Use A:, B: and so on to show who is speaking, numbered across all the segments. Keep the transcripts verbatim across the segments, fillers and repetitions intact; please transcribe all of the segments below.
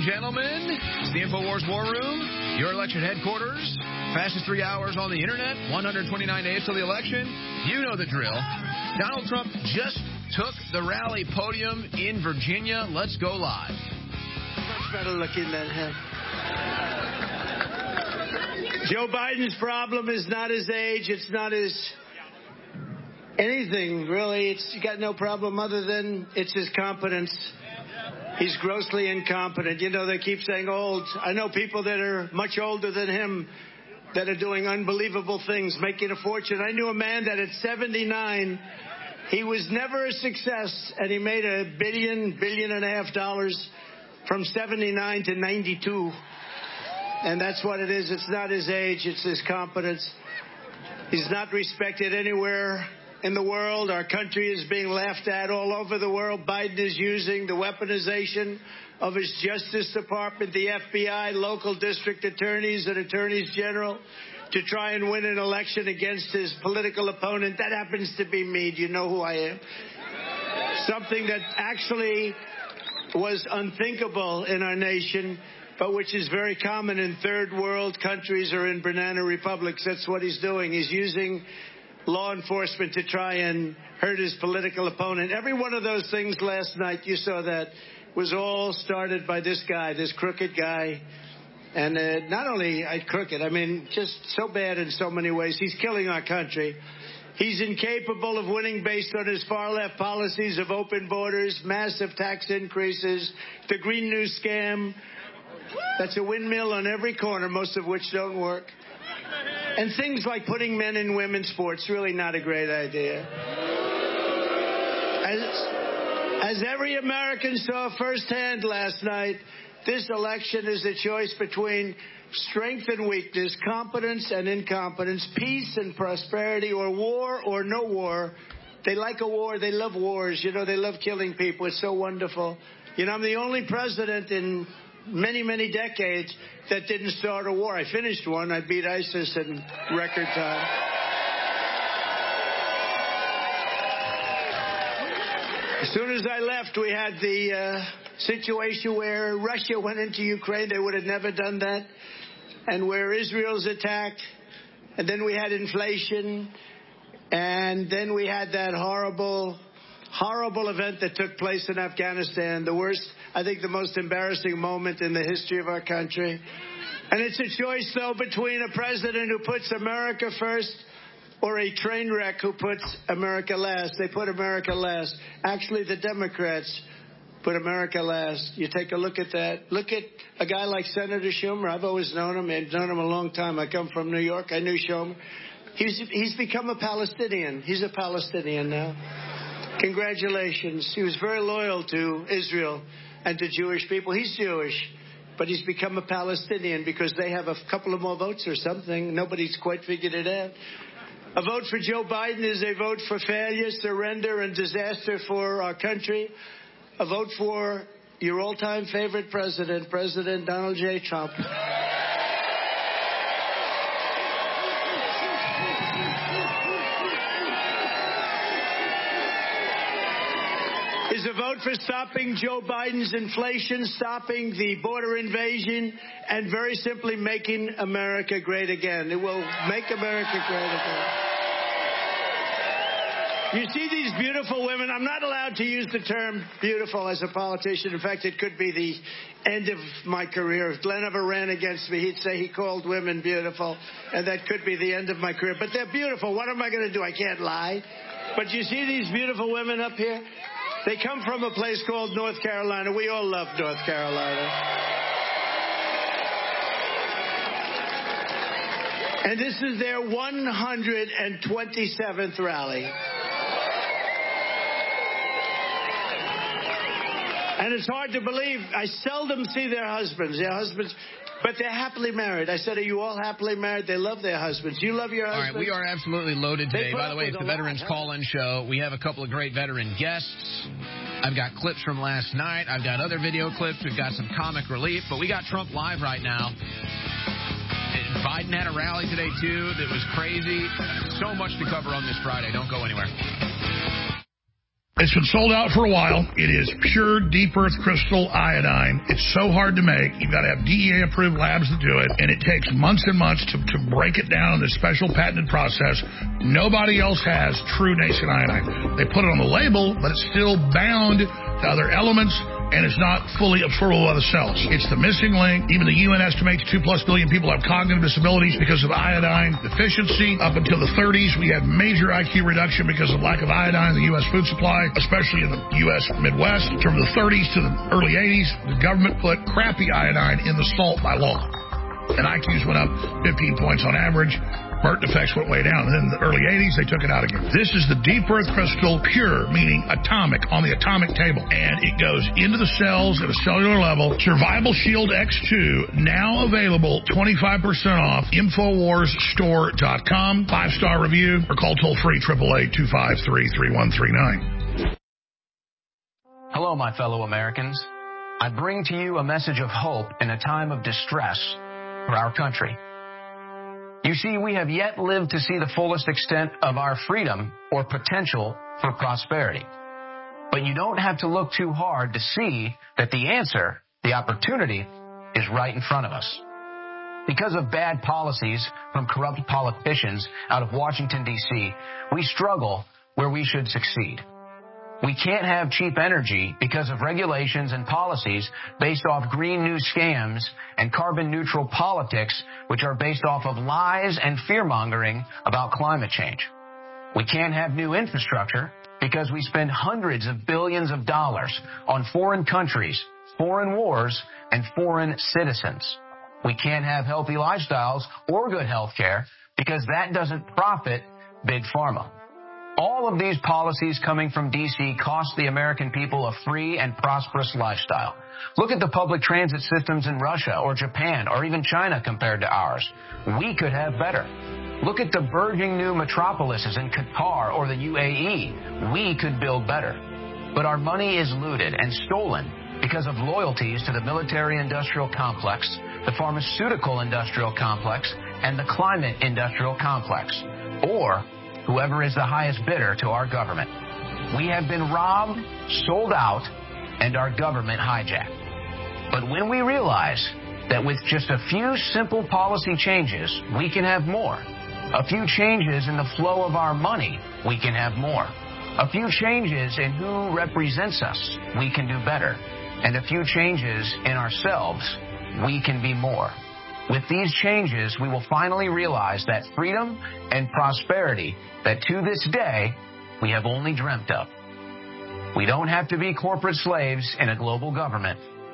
A: gentlemen, it's the InfoWars War Room, your election headquarters. Fastest three hours on the Internet, one hundred twenty-nine days till the election. You know the drill. Donald Trump just took the rally podium in Virginia. Let's go live.
B: Much better looking than him. Joe Biden's problem is not his age. It's not his anything, really. It's got no problem other than it's his competence. He's grossly incompetent. You know, they keep saying old. I know people that are much older than him that are doing unbelievable things, making a fortune. I knew a man that at seventy-nine, he was never a success, and he made a billion, billion and a half dollars from seventy-nine to ninety-two. And that's what it is. It's not his age. It's his competence. He's not respected anywhere in the world. Our country is being laughed at all over the world. Biden is using the weaponization of his Justice Department, the F B I, local district attorneys and attorneys general to try and win an election against his political opponent. That happens to be me. Do you know who I am? Something that actually was unthinkable in our nation, but which is very common in third world countries or in banana republics. That's what he's doing. He's using law enforcement to try and hurt his political opponent. Every one of those things last night, you saw that, was all started by this guy, this crooked guy. And uh, not only uh, crooked, I mean, just so bad in so many ways. He's killing our country. He's incapable of winning based on his far-left policies of open borders, massive tax increases, the Green New Scam. That's a windmill on every corner, most of which don't work. And things like putting men in women's sports, really not a great idea. As, as every American saw firsthand last night, this election is a choice between strength and weakness, competence and incompetence, peace and prosperity, or war or no war. They like a war. They love wars. You know, they love killing people. It's so wonderful. You know, I'm the only president in many, many decades that didn't start a war. I finished one. I beat ISIS in record time. As soon as I left, we had the uh, situation where Russia went into Ukraine. They would have never done that. And where Israel's attacked. And then we had inflation. And then we had that horrible, horrible event that took place in Afghanistan. The worst, I think the most embarrassing moment in the history of our country. And it's a choice, though, between a president who puts America first or a train wreck who puts America last. They put America last. Actually, the Democrats put America last. You take a look at that. Look at a guy like Senator Schumer. I've always known him. I've known him a long time. I come from New York. I knew Schumer. He's, he's become a Palestinian. He's a Palestinian now. Congratulations. He was very loyal to Israel and to Jewish people. He's Jewish, but he's become a Palestinian because they have a couple of more votes or something. Nobody's quite figured it out. A vote for Joe Biden is a vote for failure, surrender, and disaster for our country. A vote for your all-time favorite president, President Donald J. Trump. Is a vote for stopping Joe Biden's inflation, stopping the border invasion, and very simply making America great again. It will make America great again. You see these beautiful women. I'm not allowed to use the term beautiful as a politician. In fact, it could be the end of my career. If Glenn ever ran against me, he'd say he called women beautiful, and that could be the end of my career. But they're beautiful. What am I going to do? I can't lie. But you see these beautiful women up here? They come from a place called North Carolina. We all love North Carolina. And this is their one hundred twenty-seventh rally. And it's hard to believe. I seldom see their husbands. Their husbands, but they're happily married. I said, are you all happily married? They love their husbands. Do you love your husbands?
A: All right, we are absolutely loaded today. By the way, it's the Veterans Call-In Show. We have a couple of great veteran guests. I've got clips from last night. I've got other video clips. We've got some comic relief. But we got Trump live right now. Biden had a rally today, too, that was crazy. So much to cover on this Friday. Don't go anywhere.
C: It's been sold out for a while. It is pure deep earth crystal iodine. It's so hard to make. You've got to have D E A-approved labs that do it, and it takes months and months to, to break it down in this special patented process. Nobody else has true nascent iodine. They put it on the label, but it's still bound to other elements, and it's not fully absorbable by the cells. It's the missing link. Even the U N estimates two plus billion people have cognitive disabilities because of iodine deficiency. Up until the thirties, we had major I Q reduction because of lack of iodine in the U S food supply, especially in the U S Midwest. From the thirties to the early eighties, the government put crappy iodine in the salt by law, and I Qs went up fifteen points on average. Burden effects went way down. And then in the early eighties, they took it out again. This is the deep earth crystal, pure, meaning atomic, on the atomic table. And it goes into the cells at a cellular level. Survival Shield X two, now available, twenty-five percent off, Infowars Store dot com. Five-star review, or call toll-free, eight eight eight, two five three, three one three nine.
D: Hello, my fellow Americans. I bring to you a message of hope in a time of distress for our country. You see, we have yet lived to see the fullest extent of our freedom or potential for prosperity. But you don't have to look too hard to see that the answer, the opportunity, is right in front of us. Because of bad policies from corrupt politicians out of Washington, D C, we struggle where we should succeed. We can't have cheap energy because of regulations and policies based off green new scams and carbon neutral politics, which are based off of lies and fear-mongering about climate change. We can't have new infrastructure because we spend hundreds of billions of dollars on foreign countries, foreign wars, and foreign citizens. We can't have healthy lifestyles or good health care because that doesn't profit Big Pharma. All of these policies coming from D C cost the American people a free and prosperous lifestyle. Look at the public transit systems in Russia or Japan or even China compared to ours. We could have better. Look at the burgeoning new metropolises in Qatar or the U A E. We could build better. But our money is looted and stolen because of loyalties to the military-industrial complex, the pharmaceutical-industrial complex, and the climate-industrial complex. Or whoever is the highest bidder to our government. We have been robbed, sold out, and our government hijacked. But when we realize that with just a few simple policy changes, we can have more. A few changes in the flow of our money, we can have more. A few changes in who represents us, we can do better. And a few changes in ourselves, we can be more. With these changes, we will finally realize that freedom and prosperity that to this day we have only dreamt of. We don't have to be corporate slaves in a global government.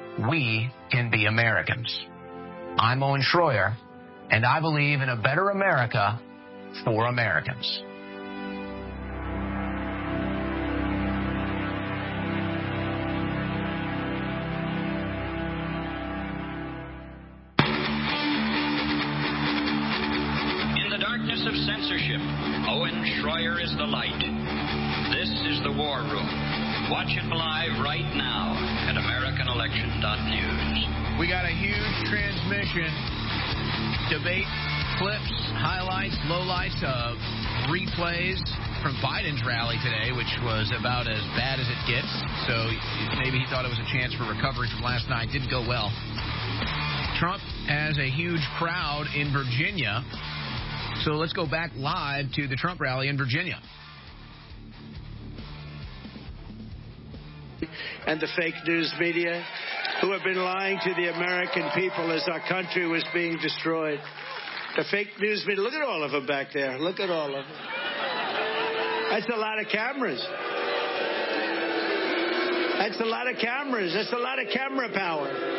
D: We can be Americans. I'm Owen Schroyer, and I believe in a better America for Americans.
E: Of censorship, Owen Schroyer is the light. This is the War Room. Watch it live right now at American Election dot news.
A: We got a huge transmission, debate clips, highlights, lowlights of replays from Biden's rally today, which was about as bad as it gets. So maybe he thought it was a chance for recovery from last night. Didn't go well. Trump has a huge crowd in Virginia. So let's go back live to the Trump rally in Virginia.
B: And the fake news media who have been lying to the American people as our country was being destroyed. The fake news media, look at all of them back there. Look at all of them. That's a lot of cameras. That's a lot of cameras. That's a lot of camera power.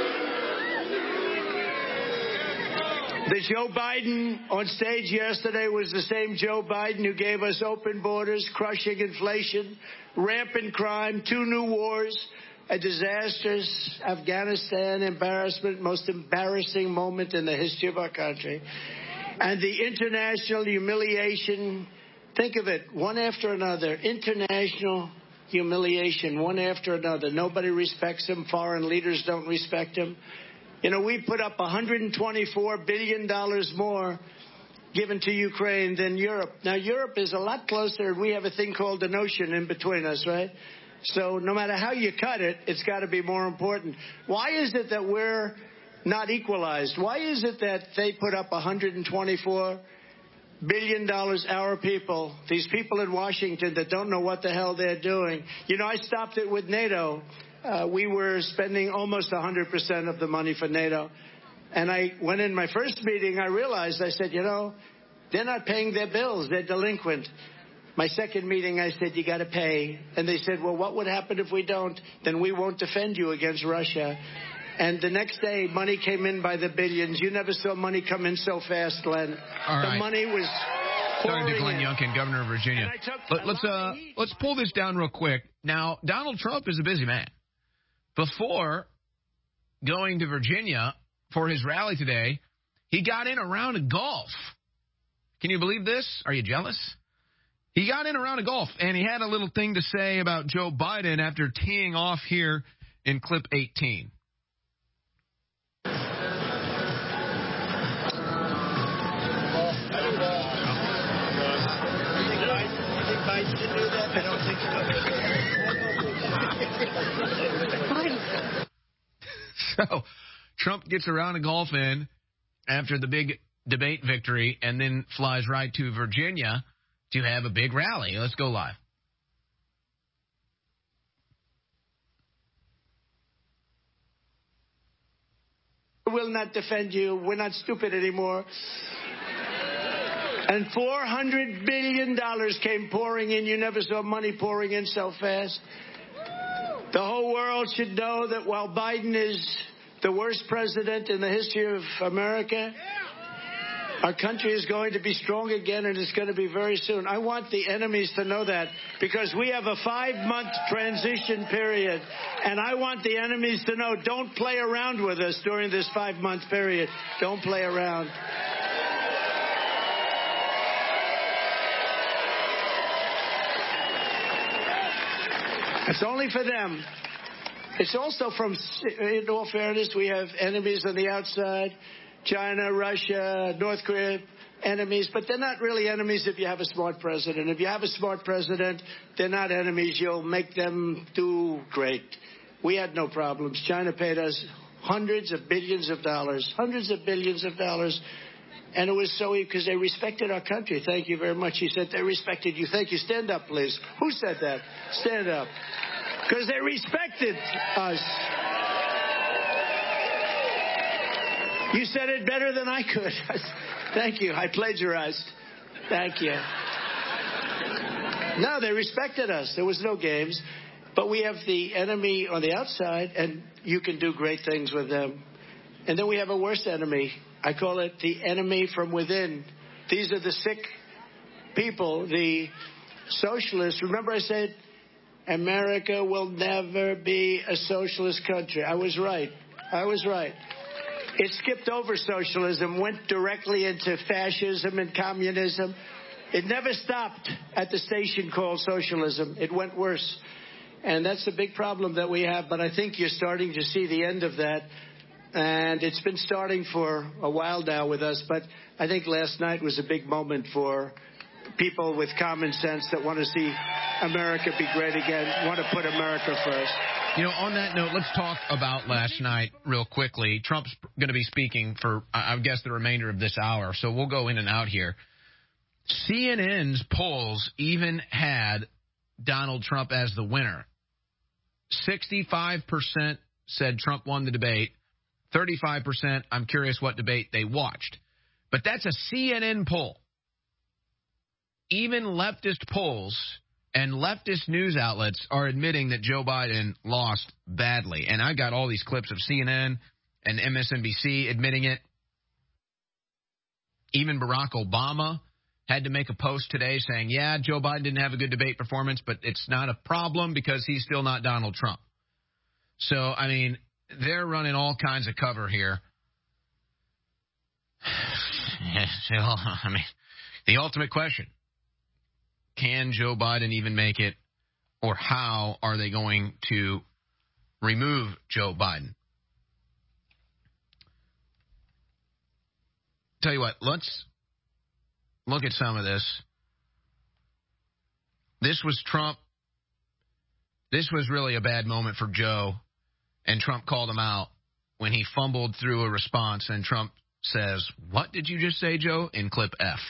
B: The Joe Biden on stage yesterday was the same Joe Biden who gave us open borders, crushing inflation, rampant crime, two new wars, a disastrous Afghanistan embarrassment, most embarrassing moment in the history of our country, and the international humiliation. Think of it, one after another, international humiliation, one after another. Nobody respects him. Foreign leaders don't respect him. You know, we put up one hundred twenty-four billion dollars more given to Ukraine than Europe. Now, Europe is a lot closer. We have a thing called an ocean in between us, right? So no matter how you cut it, it's got to be more important. Why is it that we're not equalized? Why is it that they put up one hundred twenty-four billion dollars, our people, these people in Washington that don't know what the hell they're doing? You know, I stopped it with NATO. Uh, we were spending almost one hundred percent of the money for NATO. And I went in my first meeting, I realized, I said, you know, they're not paying their bills. They're delinquent. My second meeting, I said, you got to pay. And they said, well, what would happen if we don't? Then we won't defend you against Russia. And the next day, money came in by the billions. You never saw money come in so fast, Glenn.
A: All
B: the
A: right.
B: money was
A: Talking to Glenn Youngkin, governor of Virginia. Let, let's uh, let's pull this down real quick. Now, Donald Trump is a busy man. Before going to Virginia for his rally today, he got in a round of golf. Can you believe this? Are you jealous? He got in a round of golf, and he had a little thing to say about Joe Biden after teeing off here in clip eighteen. So, Trump gets a round of golf in after the big debate victory and then flies right to Virginia to have a big rally. Let's go live.
B: Will not defend you. We're not stupid anymore. And four hundred billion dollars came pouring in. You never saw money pouring in so fast. The whole world should know that while Biden is the worst president in the history of America, our country is going to be strong again, and it's going to be very soon. I want the enemies to know that, because we have a five-month transition period, and I want the enemies to know, don't play around with us during this five-month period. Don't play around. It's only for them. It's also from, in all fairness, we have enemies on the outside. China, Russia, North Korea, enemies. But they're not really enemies if you have a smart president. If you have a smart president, they're not enemies. You'll make them do great. We had no problems. China paid us hundreds of billions of dollars. Hundreds of billions of dollars. And it was so because they respected our country. Thank you very much. He said they respected you. Thank you. Stand up, please. Who said that? Stand up. Because they respected us. You said it better than I could. Thank you. I plagiarized. Thank you. No, they respected us. There was no games. But we have the enemy on the outside, and you can do great things with them. And then we have a worse enemy. I call it the enemy from within. These are the sick people, the socialists. Remember I said America will never be a socialist country. I was right. I was right. It skipped over socialism, went directly into fascism and communism. It never stopped at the station called socialism. It went worse. And that's a big problem that we have. But I think you're starting to see the end of that. And it's been starting for a while now with us. But I think last night was a big moment for people with common sense that want to see America be great again, want to put America first.
A: You know, on that note, let's talk about last night real quickly. Trump's going to be speaking for, I guess, the remainder of this hour, so we'll go in and out here. C N N's polls even had Donald Trump as the winner. sixty-five percent said Trump won the debate. thirty-five percent, I'm curious what debate they watched. But that's a C N N poll. Even leftist polls and leftist news outlets are admitting that Joe Biden lost badly. And I got all these clips of C N N and M S N B C admitting it. Even Barack Obama had to make a post today saying, yeah, Joe Biden didn't have a good debate performance, but it's not a problem because he's still not Donald Trump. So, I mean, they're running all kinds of cover here. I mean, the ultimate question. Can Joe Biden even make it, or how are they going to remove Joe Biden? Tell you what, let's look at some of this. This was Trump. This was really a bad moment for Joe, and Trump called him out when he fumbled through a response, and Trump says, "What did you just say, Joe?" in clip F.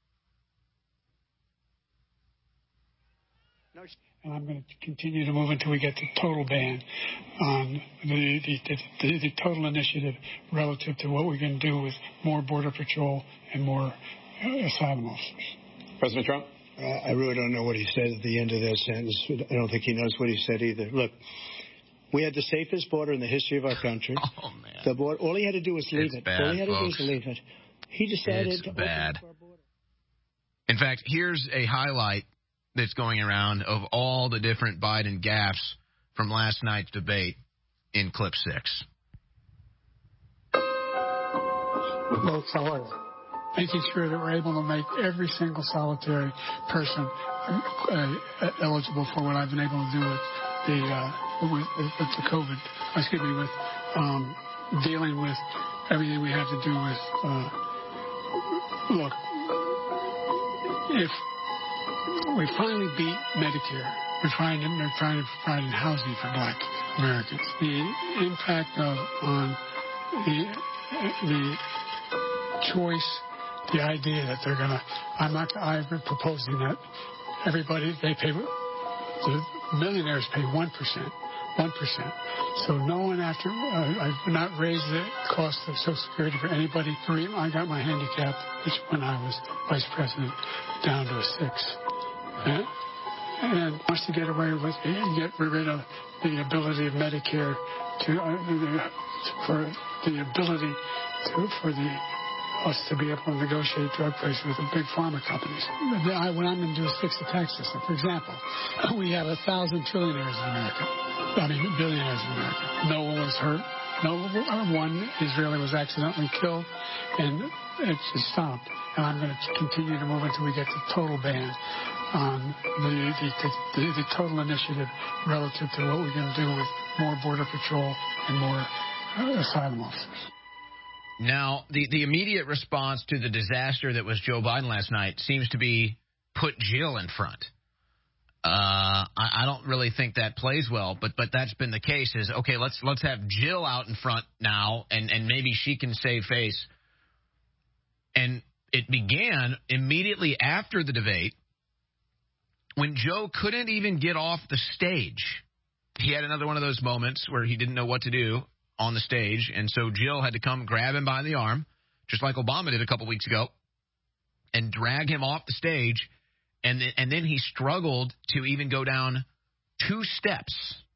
F: And I'm going to continue to move until we get to total ban on the, the, the, the total initiative relative to what we're going to do with more Border Patrol and more asylum officers.
G: President Trump?
B: Uh, I really don't know what he said at the end of that sentence. I don't think he knows what he said either. Look, we had the safest border in the history of our country.
A: Oh, man.
B: The border, all he had to do was leave
A: it's
B: it.
A: Bad,
B: all he had
A: folks.
B: to do was leave it. He decided
A: it's
B: to
A: bad.
B: open up our border.
A: In fact, here's a highlight that's going around of all the different Biden gaffes from last night's debate in clip six.
F: Both sides. Making sure that we're able to make every single solitary person uh, uh, eligible for what I've been able to do with the uh, with, with the COVID. Excuse me, with um, dealing with everything we have to do with. Uh, look, if we finally beat Medicare, we're trying to we're trying to provide housing for Black Americans. The impact of on the the choice. The idea that they're going to, I'm not, I'm proposing that everybody, they pay, the millionaires pay one percent, one percent. So no one after, uh, I've not raised the cost of Social Security for anybody. I got my handicap, which when I was vice president, down to a six. And, and wants to get away with, get rid of the ability of Medicare to, uh, for the ability to, for the, us to be able to negotiate drug prices with the big pharma companies. I, what I'm going to do is fix the tax system. For example, we have a thousand trillionaires in America. I mean, billionaires in America. No one was hurt. No one Israeli was accidentally killed, and it just stopped. And I'm going to continue to move until we get to total ban on the, the, the, the total initiative relative to what we're going to do with more Border Patrol and more uh, asylum officers.
A: Now, the, the immediate response to the disaster that was Joe Biden last night seems to be put Jill in front. Uh, I, I don't really think that plays well, but but that's been the case. Is okay. Let's let's have Jill out in front now, and, and maybe she can save face. And it began immediately after the debate when Joe couldn't even get off the stage. He had another one of those moments where he didn't know what to do on the stage, and so Jill had to come grab him by the arm, just like Obama did a couple weeks ago, and drag him off the stage, and th- and then he struggled to even go down two steps.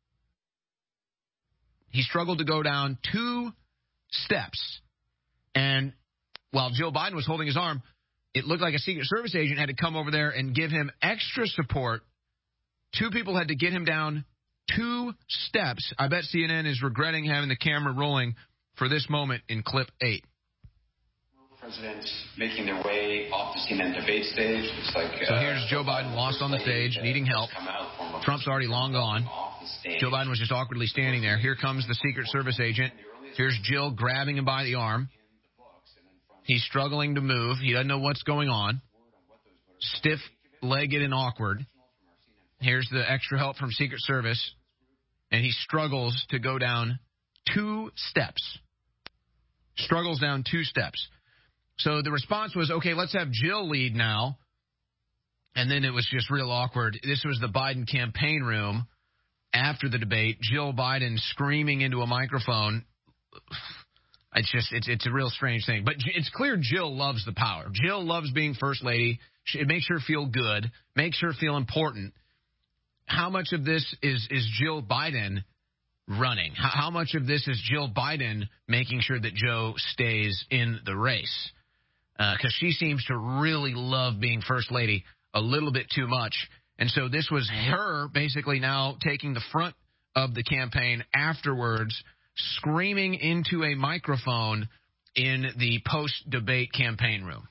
A: He struggled to go down two steps, and while Joe Biden was holding his arm, it looked like a Secret Service agent had to come over there and give him extra support. Two people had to get him down two steps. I bet C N N is regretting having the camera rolling for this moment in clip eight.
H: Presidents making their way off the C N N debate stage. It's like,
A: so
H: uh,
A: here's Joe Biden lost on the stage, needing help. Trump's already long gone. Joe Biden was just awkwardly standing there. Here comes the Secret Service agent. Here's Jill grabbing him by the arm. He's struggling to move. He doesn't know what's going on. Stiff-legged and awkward. Here's the extra help from Secret Service, and he struggles to go down two steps. Struggles down two steps. So the response was, okay, let's have Jill lead now. And then it was just real awkward. This was the Biden campaign room after the debate. Jill Biden screaming into a microphone. It's just, it's it's a real strange thing. But it's clear Jill loves the power. Jill loves being first lady. It makes her feel good, makes her feel important. How much of this is, is Jill Biden running? How, how much of this is Jill Biden making sure that Joe stays in the race? Because uh, she seems to really love being first lady a little bit too much. And so this was her basically now taking the front of the campaign afterwards, screaming into a microphone in the post-debate campaign room.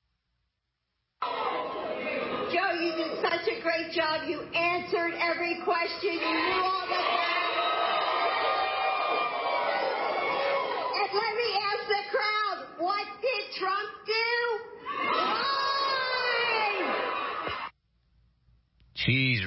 I: Joe, you did such a great job. You answered every question. You knew all the facts. And let me ask the crowd, what did Trump do? Lie!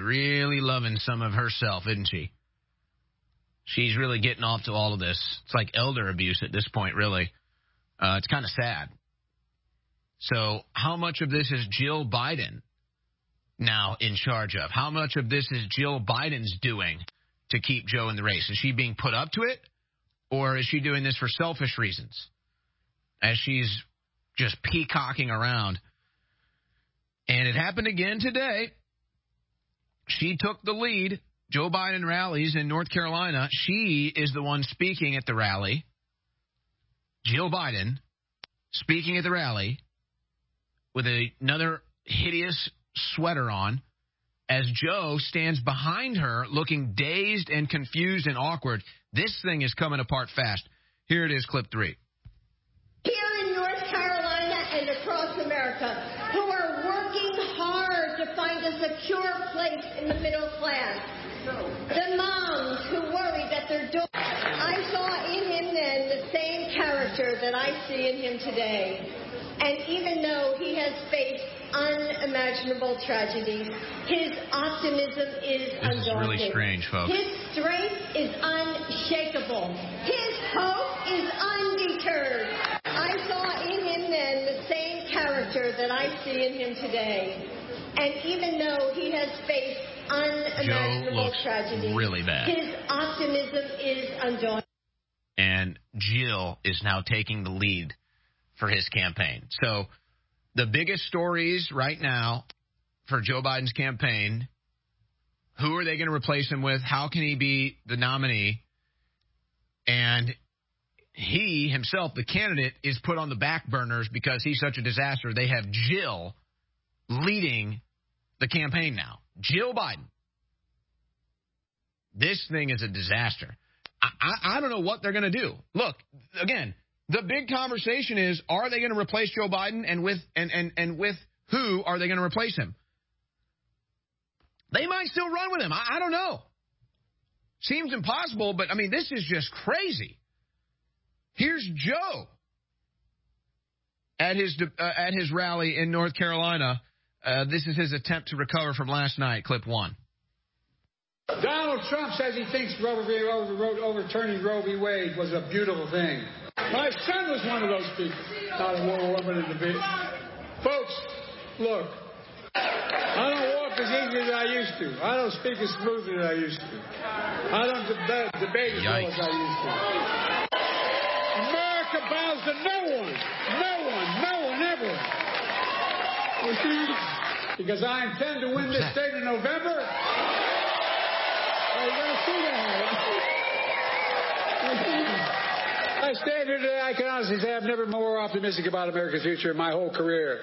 A: really loving some of herself, isn't she? She's really getting off to all of this. It's like elder abuse at this point, really. Uh, it's kind of sad. So how much of this is Jill Biden now in charge of? How much of this is Jill Biden's doing to keep Joe in the race? Is she being put up to it, or is she doing this for selfish reasons as she's just peacocking around? And it happened again today. She took the lead. Joe Biden rallies in North Carolina. She is the one speaking at the rally. Jill Biden speaking at the rally with a, another hideous sweater on as Joe stands behind her looking dazed and confused and awkward. This thing is coming apart fast. Here it is, clip three.
I: Here in North Carolina and across America, who are working hard to find a secure place in the middle class. The moms who worry that their daughters... I saw in him then the same character that I see in him today. And even though he has faced unimaginable tragedies, his optimism is
A: this
I: undaunted.
A: This is really strange, folks.
I: His strength is unshakable. His hope is undeterred. I saw in him then the same character that I see in him today. And even though he has faced unimaginable tragedies,
A: really bad.
I: His optimism is undaunted.
A: And Jill is now taking the lead for his campaign. So the biggest stories right now for Joe Biden's campaign, who are they going to replace him with? How can he be the nominee? And he himself, the candidate, is put on the back burners because he's such a disaster. They have Jill leading the campaign now. Jill Biden. This thing is a disaster. I, I, I don't know what they're going to do. Look, again, the big conversation is, are they going to replace Joe Biden, and with and, and, and with who are they going to replace him? They might still run with him. I, I don't know. Seems impossible, but, I mean, this is just crazy. Here's Joe at his uh, at his rally in North Carolina. Uh, this is his attempt to recover from last night. Clip one.
G: Donald Trump says he thinks Roe v. Over, overturning Roe v. Wade was a beautiful thing. My son was one of those people. Not a woman in debate. Folks, look, I don't walk as easily as I used to. I don't speak as smoothly as I used to. I don't deb- debate as well as I used to. America bows to no one. No one. No one ever. You see, because I intend to win this state in November. Are you going to see that? I stand here today, I can honestly say I've never been more optimistic about America's future in my whole career.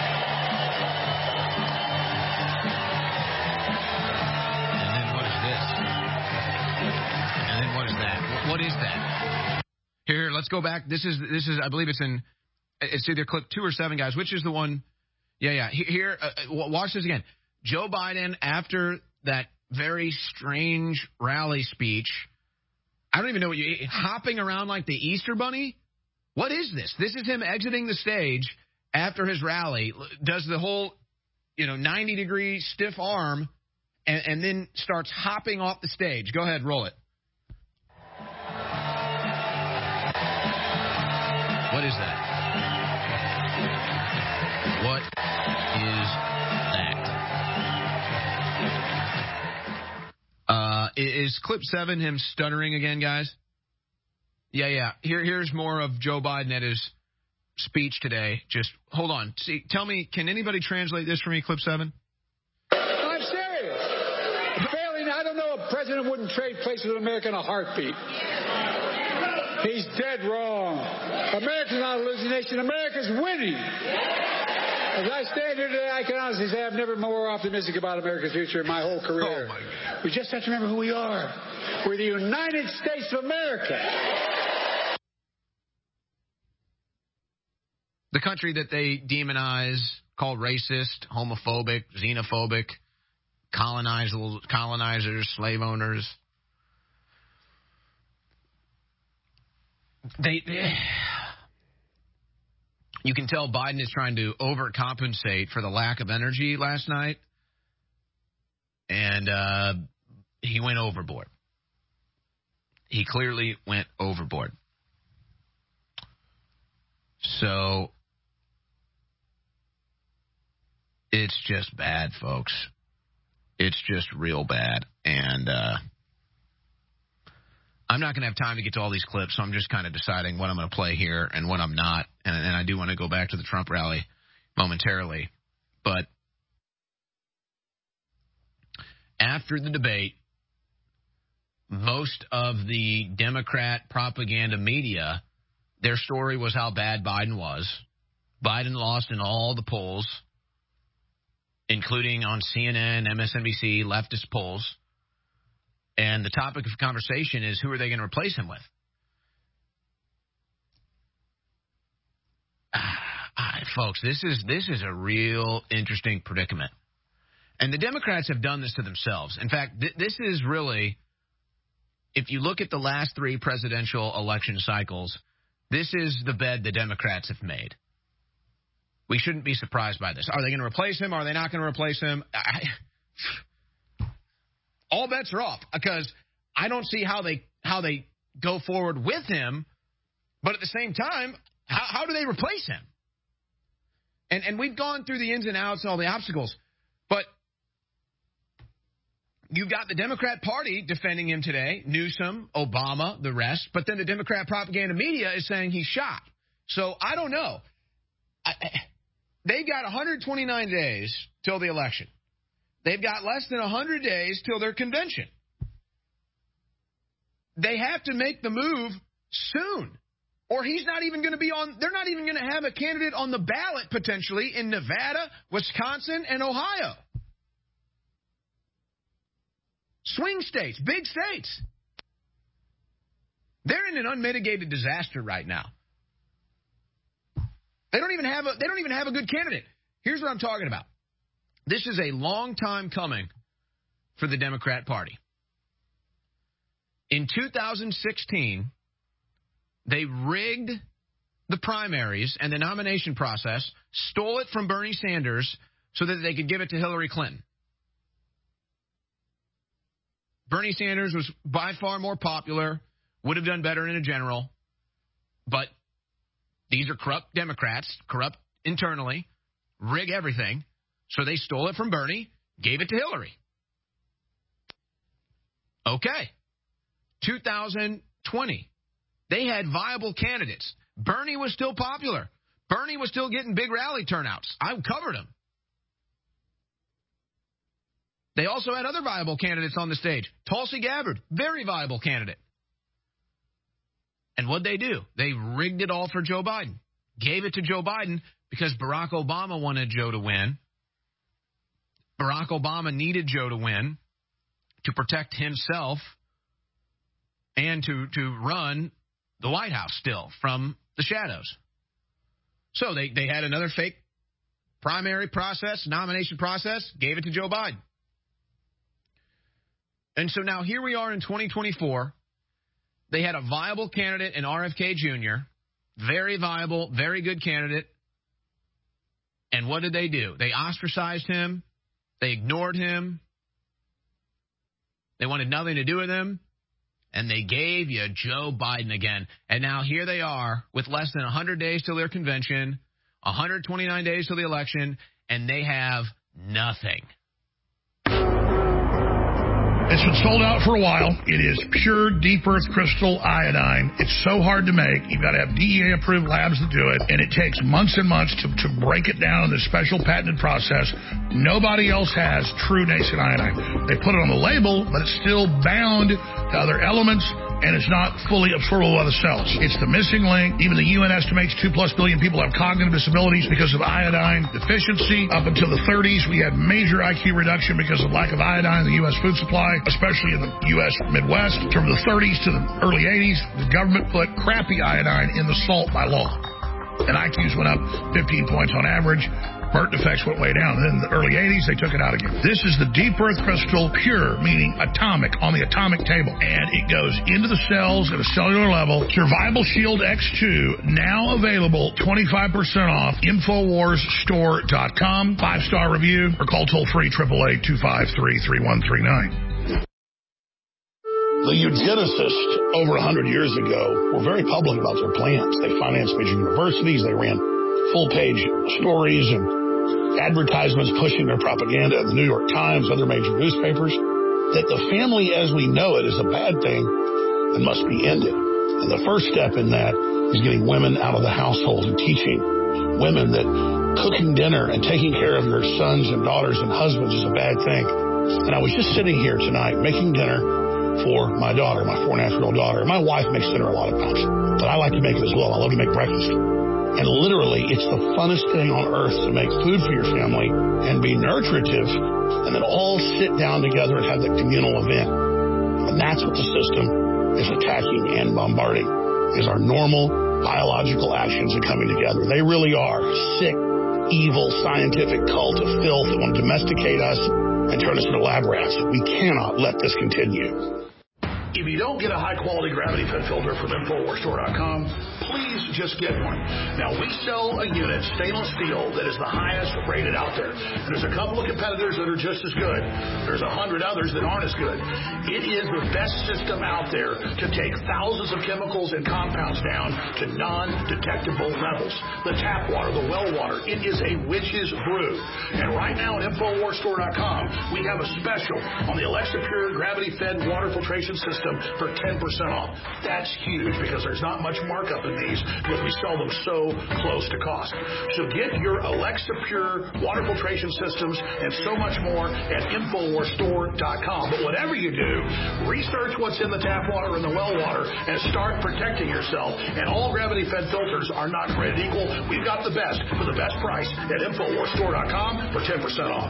A: And then what is this? And then what is that? What is that? Here, here, let's go back. This is, this is, I believe it's in, it's either clip two or seven, guys. Which is the one? Yeah, yeah. Here, uh, watch this again. Joe Biden, after that very strange rally speech, I don't even know what you hopping around like the Easter Bunny. What is this? This is him exiting the stage after his rally, does the whole, you know, ninety degree stiff arm, and, and then starts hopping off the stage. Go ahead, roll it. What is that? What is that? Uh, is clip seven him stuttering again, guys? Yeah, yeah. Here, here's more of Joe Biden at his speech today. Just hold on. See, tell me, can anybody translate this for me, clip seven?
G: I'm serious. Failing, I don't know a president wouldn't trade places with America in a heartbeat. He's dead wrong. America's not a losing nation. America's winning. As I stand here today, I can honestly say I've never been more optimistic about America's future in my whole career.
A: Oh my God.
G: We just have to remember who we are. We're the United States of America.
A: The country that they demonize, called racist, homophobic, xenophobic, colonizers, colonizers, slave owners. They, they, you can tell Biden is trying to overcompensate for the lack of energy last night. And uh, he went overboard. He clearly went overboard. So it's just bad, folks. It's just real bad. And uh, I'm not going to have time to get to all these clips, so I'm just kind of deciding what I'm going to play here and what I'm not. And, and I do want to go back to the Trump rally momentarily. But after the debate, most of the Democrat propaganda media, their story was how bad Biden was. Biden lost in all the polls, including on C N N, M S N B C, leftist polls. And the topic of conversation is, who are they going to replace him with? Ah, folks, this is this is a real interesting predicament. And the Democrats have done this to themselves. In fact, th- this is really, if you look at the last three presidential election cycles, this is the bed the Democrats have made. We shouldn't be surprised by this. Are they going to replace him? Are they not going to replace him? I, all bets are off, because I don't see how they how they go forward with him. But at the same time, how, how do they replace him? And and we've gone through the ins and outs and all the obstacles. But you've got the Democrat Party defending him today, Newsom, Obama, the rest. But then the Democrat propaganda media is saying he's shot. So I don't know. I, they've got one hundred twenty-nine days till the election. They've got less than one hundred days till their convention. They have to make the move soon, or he's not even going to be on. They're not even going to have a candidate on the ballot potentially in Nevada, Wisconsin, and Ohio. Swing states, big states. They're in an unmitigated disaster right now. They don't even have a they don't even have a good candidate. Here's what I'm talking about. This is a long time coming for the Democrat Party. In two thousand sixteen, they rigged the primaries and the nomination process, stole it from Bernie Sanders so that they could give it to Hillary Clinton. Bernie Sanders was by far more popular, would have done better in a general, but these are corrupt Democrats, corrupt internally, rig everything. So they stole it from Bernie, gave it to Hillary. Okay. two thousand twenty. They had viable candidates. Bernie was still popular. Bernie was still getting big rally turnouts. I covered him. They also had other viable candidates on the stage. Tulsi Gabbard, very viable candidate. And what'd they do? They rigged it all for Joe Biden. Gave it to Joe Biden because Barack Obama wanted Joe to win. Barack Obama needed Joe to win to protect himself and to, to run the White House still from the shadows. So they, they had another fake primary process, nomination process, gave it to Joe Biden. And so now here we are in twenty twenty-four. They had a viable candidate in R F K Junior Very viable, very good candidate. And what did they do? They ostracized him. They ignored him. They wanted nothing to do with him. And they gave you Joe Biden again. And now here they are with less than one hundred days till their convention, one hundred twenty-nine days till the election, and they have nothing.
C: It's been sold out for a while. It is pure deep earth crystal iodine. It's so hard to make. You've got to have D E A-approved labs to do it, and it takes months and months to, to break it down in this special patented process. Nobody else has true nascent iodine. They put it on the label, but it's still bound to other elements, and it's not fully absorbable by the cells. It's the missing link. Even the U N estimates two plus billion people have cognitive disabilities because of iodine deficiency. Up until the thirties, we had major I Q reduction because of lack of iodine in the U S food supply, especially in the U S Midwest. From the thirties to the early eighties, the government put crappy iodine in the salt by law. And I Qs went up fifteen points on average. birth defects went way down. And then in the early eighties, they took it out again. This is the Deep Earth Crystal Pure, meaning atomic, on the atomic table. And it goes into the cells at a cellular level. Survival Shield X two, now available, twenty-five percent off, Infowars Store dot com. Five-star review, or call toll-free, eight eight eight, two five three, three one three nine. The eugenicists over one hundred years ago were very public about their plans. They financed major universities. They ran full-page stories and advertisements pushing their propaganda in the New York Times, other major newspapers, that the family as we know it is a bad thing and must be ended. And the first step in that is getting women out of the household and teaching women that cooking dinner and taking care of your sons and daughters and husbands is a bad thing. And I was just sitting here tonight making dinner for my daughter, my four and a half year old daughter. My wife makes dinner a lot of times, but I like to make it as well. I love to make breakfast. And literally, it's the funnest thing on earth to make food for your family and be nurturative, and then all sit down together and have that communal event. And that's what the system is attacking and bombarding, is our normal biological actions and coming together. They really are a sick, evil, scientific cult of filth that want to domesticate us and turn us into lab rats. We cannot let this continue. If you don't get a high-quality gravity-fed filter from Infowars Store dot com, please just get one. Now, we sell a unit, stainless steel, that is the highest rated out there. And there's a couple of competitors that are just as good. There's a hundred others that aren't as good. It is the best system out there to take thousands of chemicals and compounds down to non-detectable levels. The tap water, the well water, it is a witch's brew. And right now at Infowars Store dot com, we have a special on the Alexa Pure gravity-fed water filtration system for ten percent off. That's huge because there's not much markup in these because we sell them so close to cost. So get your Alexa Pure water filtration systems and so much more at Infowars Store dot com. But whatever you do, research what's in the tap water and the well water and start protecting yourself. And all gravity-fed filters are not created equal. We've got the best for the best price at Infowars Store dot com for ten percent off.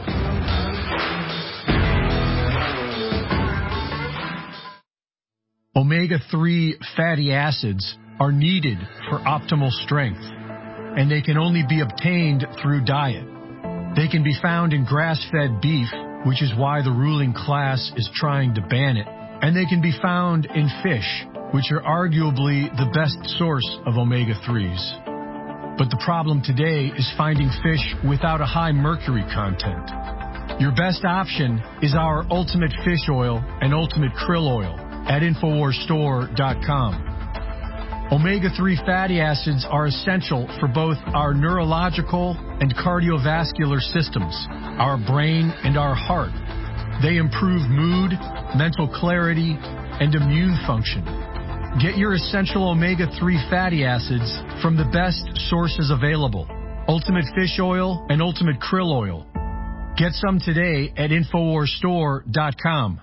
J: Omega three fatty acids are needed for optimal strength, and they can only be obtained through diet. They can be found in grass-fed beef, which is why the ruling class is trying to ban it, and they can be found in fish, which are arguably the best source of omega threes. But the problem today is finding fish without a high mercury content. Your best option is our Ultimate Fish Oil and Ultimate Krill Oil at Infowars Store dot com. Omega three fatty acids are essential for both our neurological and cardiovascular systems, our brain and our heart. They improve mood, mental clarity, and immune function. Get your essential omega three fatty acids from the best sources available, Ultimate Fish Oil and Ultimate Krill Oil. Get some today at Infowars Store dot com.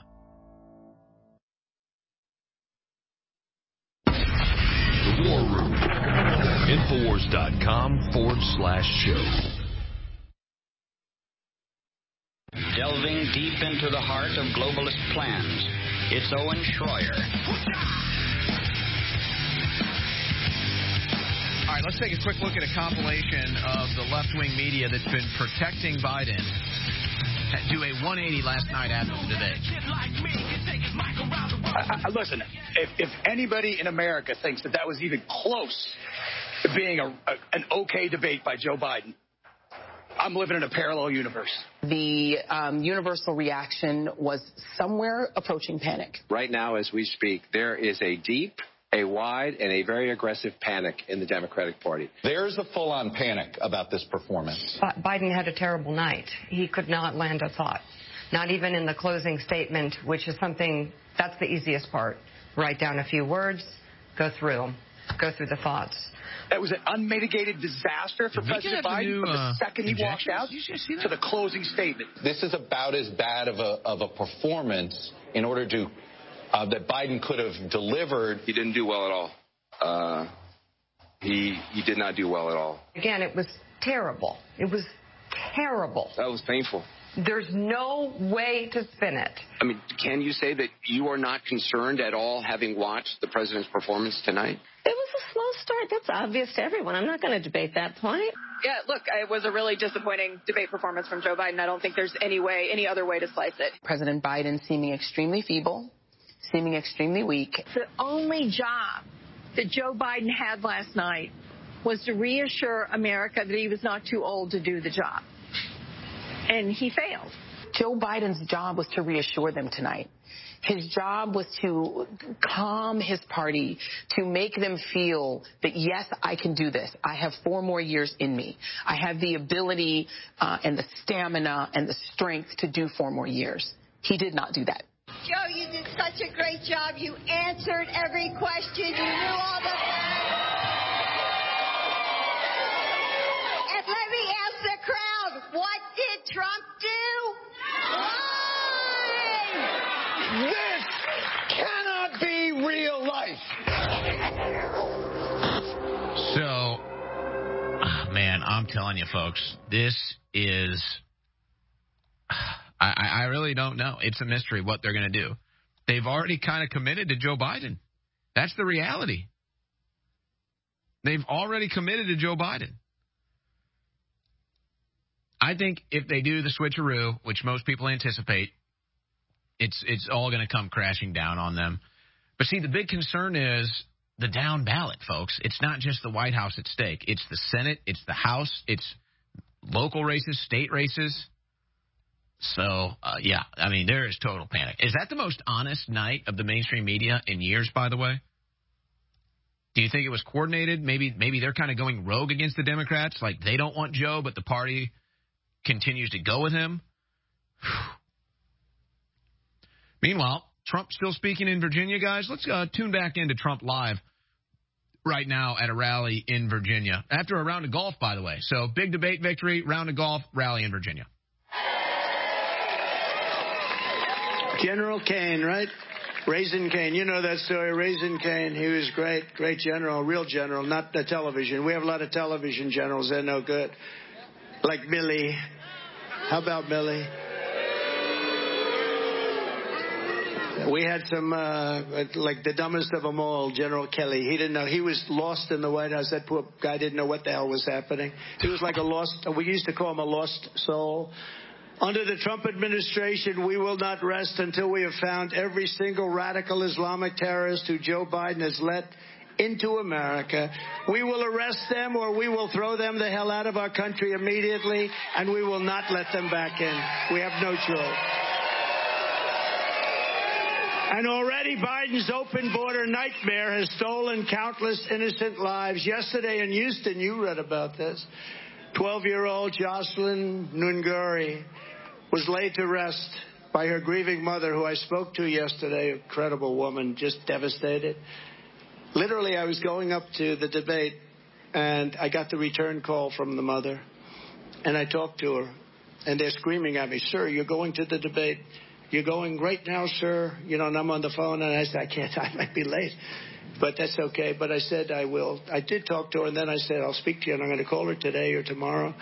K: War Room. Infowars dot com forward slash show.
E: Delving deep into the heart of globalist plans, it's Owen Schroyer.
A: All right, let's take a quick look at a compilation of the left-wing media that's been protecting Biden. Do a one eighty last night after today.
L: I, I, listen, if, if anybody in America thinks that that was even close to being a, a, an okay debate by Joe Biden, I'm living in a parallel universe.
M: The um, universal reaction was somewhere approaching panic.
N: Right now, as we speak, there is a deep, a wide, and a very aggressive panic in the Democratic Party.
O: There's a full-on panic about this performance.
P: Biden had a terrible night. He could not land a thought, not even in the closing statement, which is something, that's the easiest part. Write down a few words, go through them, go through the thoughts.
L: That was an unmitigated disaster for President Biden
A: new,
L: from the
A: uh,
L: second he walked out to the closing statement.
O: This is about as bad of a, of a performance in order to Uh, that Biden could have delivered.
N: He didn't do well at all. Uh, he he did not do well at all.
P: Again, it was terrible. It was terrible.
N: That was painful.
P: There's no way to spin it.
N: I mean, can you say that you are not concerned at all having watched the president's performance tonight?
M: It was a
Q: slow start? That's obvious to everyone. I'm not going to debate that point.
R: Yeah, look, it was a really disappointing debate performance from Joe Biden. I don't think there's any way, any other way to slice it.
M: President Biden seeming extremely feeble, seeming extremely weak.
S: The only job that Joe Biden had last night was to reassure America that he was not too old to do the job. And he failed.
M: Joe Biden's job was to reassure them tonight. His job was to calm his party, to make them feel that, yes, I can do this. I have four more years in me. I have the ability uh, and the stamina and the strength to do four more years. He did not do that.
I: Joe, you did such a great job. You answered every question. You knew all the facts. And let me ask the crowd, what did Trump do? Lie!
L: This cannot be real life.
A: So, oh man, I'm telling you, folks, this is... I, I really don't know. It's a mystery what they're going to do. They've already kind of committed to Joe Biden. That's the reality. They've already committed to Joe Biden. I think if they do the switcheroo, which most people anticipate, it's it's all going to come crashing down on them. But see, the big concern is the down ballot, folks. It's not just the White House at stake. It's the Senate. It's the House. It's local races, state races. So, uh, yeah, I mean, there is total panic. Is that the most honest night of the mainstream media in years, by the way? Do you think it was coordinated? Maybe maybe they're kind of going rogue against the Democrats, like they don't want Joe, but the party continues to go with him. Meanwhile, Trump still speaking in Virginia, guys. Let's uh, tune back into Trump live right now at a rally in Virginia. After a round of golf, by the way. So, big debate victory, round of golf, rally in Virginia.
B: General Kane, right? Raisin Kane. You know that story, Raisin Kane. He was great, great general, real general, not the television. We have a lot of television generals. They're no good. Like Milley. How about Milley? We had some, uh, like the dumbest of them all, General Kelly. He didn't know. He was lost in the White House. That poor guy didn't know what the hell was happening. He was like a lost, we used to call him a lost soul. Under the Trump administration, we will not rest until we have found every single radical Islamic terrorist who Joe Biden has let into America. We will arrest them or we will throw them the hell out of our country immediately, and we will not let them back in. We have no choice. And already Biden's open border nightmare has stolen countless innocent lives. Yesterday in Houston, you read about this. twelve-year-old Jocelyn Nunguri was laid to rest by her grieving mother, who I spoke to yesterday, incredible woman, just devastated. Literally, I was going up to the debate, and I got the return call from the mother, and I talked to her, and they're screaming at me, "Sir, you're going to the debate. You're going right now, sir." You know, and I'm on the phone, and I said, I can't, I might be late. But that's okay. But I said I will. I did talk to her, and then I said, I'll speak to you, and I'm going to call her today or tomorrow.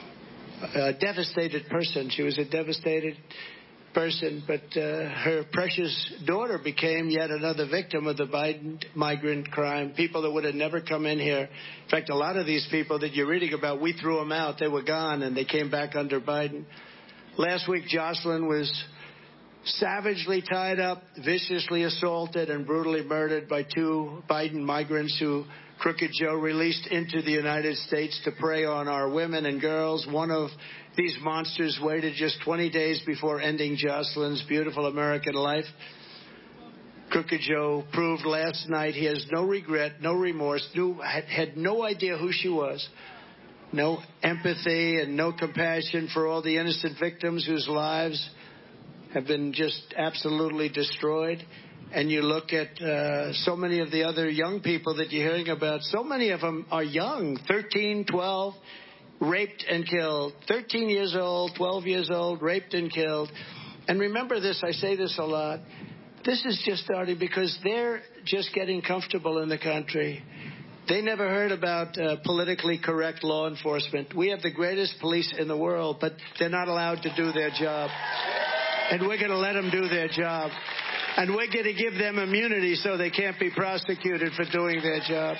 B: A devastated person. She was a devastated person, but uh, her precious daughter became yet another victim of the Biden migrant crime. People that would have never come in here. In fact, a lot of these people that you're reading about, we threw them out. They were gone, and they came back under Biden. Last week, Jocelyn was savagely tied up, viciously assaulted, and brutally murdered by two Biden migrants who Crooked Joe released into the United States to prey on our women and girls. One of these monsters waited just twenty days before ending Jocelyn's beautiful American life. Crooked Joe proved last night he has no regret, no remorse, knew, had, had no idea who she was, no empathy and no compassion for all the innocent victims whose lives have been just absolutely destroyed. And you look at uh, so many of the other young people that you're hearing about, so many of them are young, thirteen, twelve, raped and killed. thirteen years old, twelve years old, raped and killed. And remember this, I say this a lot, this is just starting because they're just getting comfortable in the country. They never heard about uh, politically correct law enforcement. We have the greatest police in the world, but they're not allowed to do their job. And we're going to let them do their job. And we're going to give them immunity so they can't be prosecuted for doing their job.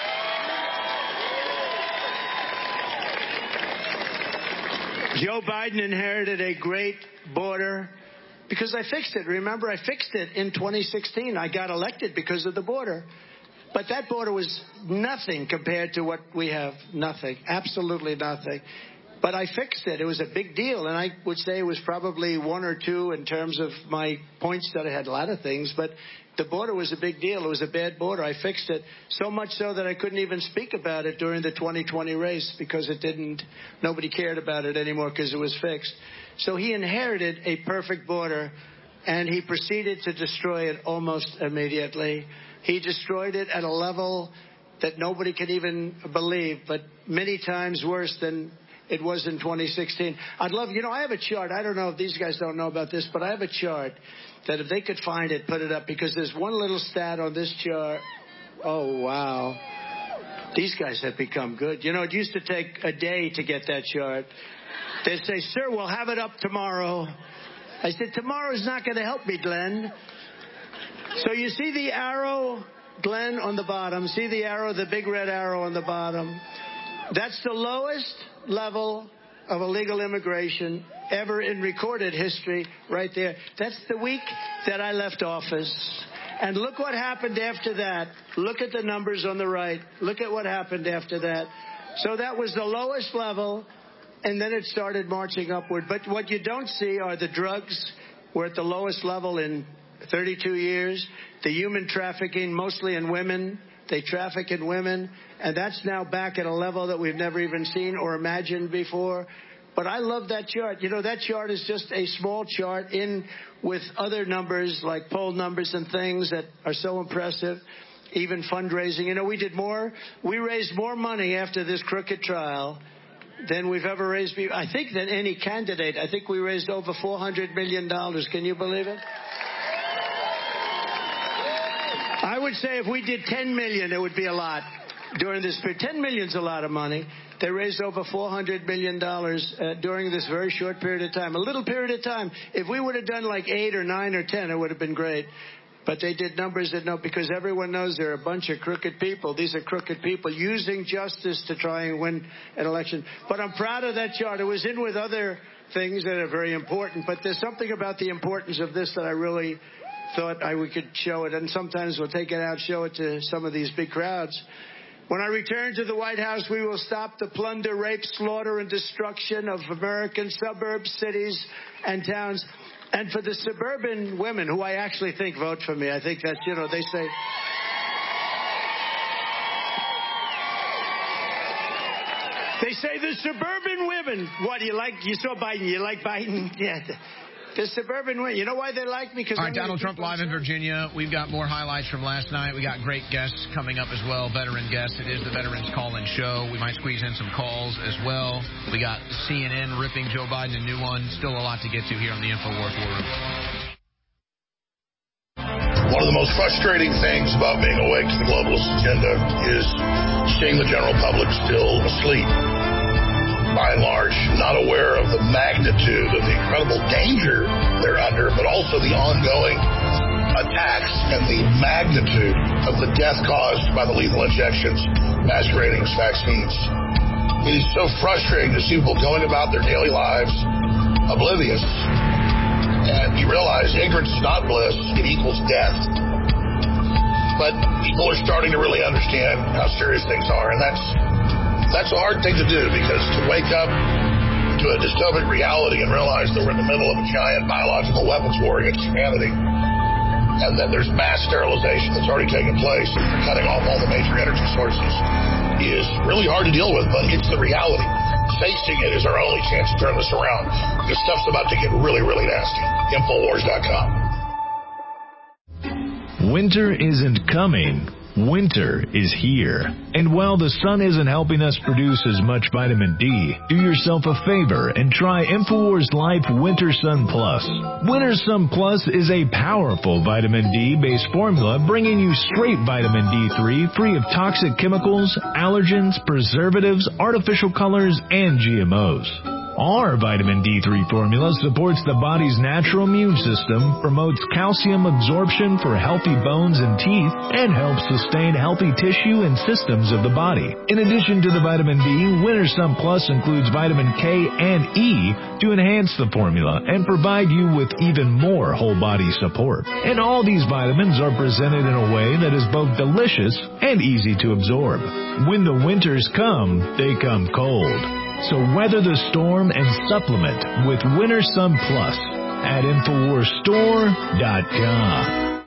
B: Joe Biden inherited a great border because I fixed it. Remember, I fixed it in twenty sixteen. I got elected because of the border. But that border was nothing compared to what we have. Nothing. Absolutely nothing. But I fixed it. It was a big deal. And I would say it was probably one or two in terms of my points that I had a lot of things. But the border was a big deal. It was a bad border. I fixed it. So much so that I couldn't even speak about it during the twenty twenty race because it didn't, nobody cared about it anymore because it was fixed. So he inherited a perfect border and he proceeded to destroy it almost immediately. He destroyed it at a level that nobody can even believe, but many times worse than it was in twenty sixteen. I'd love, you know, I have a chart. I don't know if these guys don't know about this, but I have a chart that if they could find it, put it up, because there's one little stat on this chart. Oh, wow. These guys have become good. You know, it used to take a day to get that chart. They'd say, sir, we'll have it up tomorrow. I said, tomorrow's not going to help me, Glenn. So you see the arrow, Glenn, on the bottom. See the arrow, the big red arrow on the bottom. That's the lowest level of illegal immigration ever in recorded history right there. That's the week that I left office. And look what happened after that. Look at the numbers on the right. Look at what happened after that. So that was the lowest level, and then it started marching upward. But what you don't see are the drugs. We're at the lowest level in thirty-two years. The human trafficking, mostly in women. They traffic in women. And that's now back at a level that we've never even seen or imagined before. But I love that chart. You know, that chart is just a small chart in with other numbers like poll numbers and things that are so impressive. Even fundraising. You know, we did more. We raised more money after this crooked trial than we've ever raised. I think than any candidate. I think we raised over four hundred million dollars. Can you believe it? I would say if we did ten million, it would be a lot during this period. ten million is a lot of money. They raised over four hundred million dollars uh, during this very short period of time. A little period of time. If we would have done like eight or nine or ten, it would have been great. But they did numbers that no, because everyone knows they're a bunch of crooked people. These are crooked people using justice to try and win an election. But I'm proud of that chart. It was in with other things that are very important. But there's something about the importance of this that I really thought I we could show it. And sometimes we'll take it out, show it to some of these big crowds. When I return to the White House, we will stop the plunder, rape, slaughter, and destruction of American suburbs, cities, and towns. And for the suburban women, who I actually think vote for me, I think that's, you know, they say... They say the suburban women... What, you like... You saw Biden. You like Biden? Yeah. The suburban women. You know why they like me? Because
A: All right, Donald Trump live in Virginia. We've got more highlights from last night. We got great guests coming up as well, veteran guests. It is the Veterans Call-In Show. We might squeeze in some calls as well. We got C N N ripping Joe Biden a new one. Still a lot to get to here on the InfoWars War Room.
C: One of the most frustrating things about being awake to the globalist agenda is seeing the general public still asleep. By and large, not aware of the magnitude of the incredible danger they're under, but also the ongoing attacks and the magnitude of the death caused by the lethal injections masquerading as vaccines. It is so frustrating to see people going about their daily lives oblivious. And you realize ignorance is not bliss, it equals death. But people are starting to really understand how serious things are, and that's That's a hard thing to do, because to wake up to a dystopic reality and realize that we're in the middle of a giant biological weapons war against humanity, and then there's mass sterilization that's already taken place, and we're cutting off all the major energy sources, is really hard to deal with, but it's the reality. Facing it is our only chance to turn this around, because stuff's about to get really, really nasty. Infowars dot com.
T: Winter isn't coming. Winter is here. And while the sun isn't helping us produce as much vitamin D, do yourself a favor and try InfoWars Life Winter Sun Plus. Winter Sun Plus is a powerful vitamin D-based formula bringing you straight vitamin D three free of toxic chemicals, allergens, preservatives, artificial colors, and G M Os. Our vitamin D three formula supports the body's natural immune system, promotes calcium absorption for healthy bones and teeth, and helps sustain healthy tissue and systems of the body. In addition to the vitamin D, Winter Sun Plus includes vitamin K and E to enhance the formula and provide you with even more whole body support. And all these vitamins are presented in a way that is both delicious and easy to absorb. When the winters come, they come cold. So weather the storm and supplement with Winter Sun Plus at Infowars Store dot com.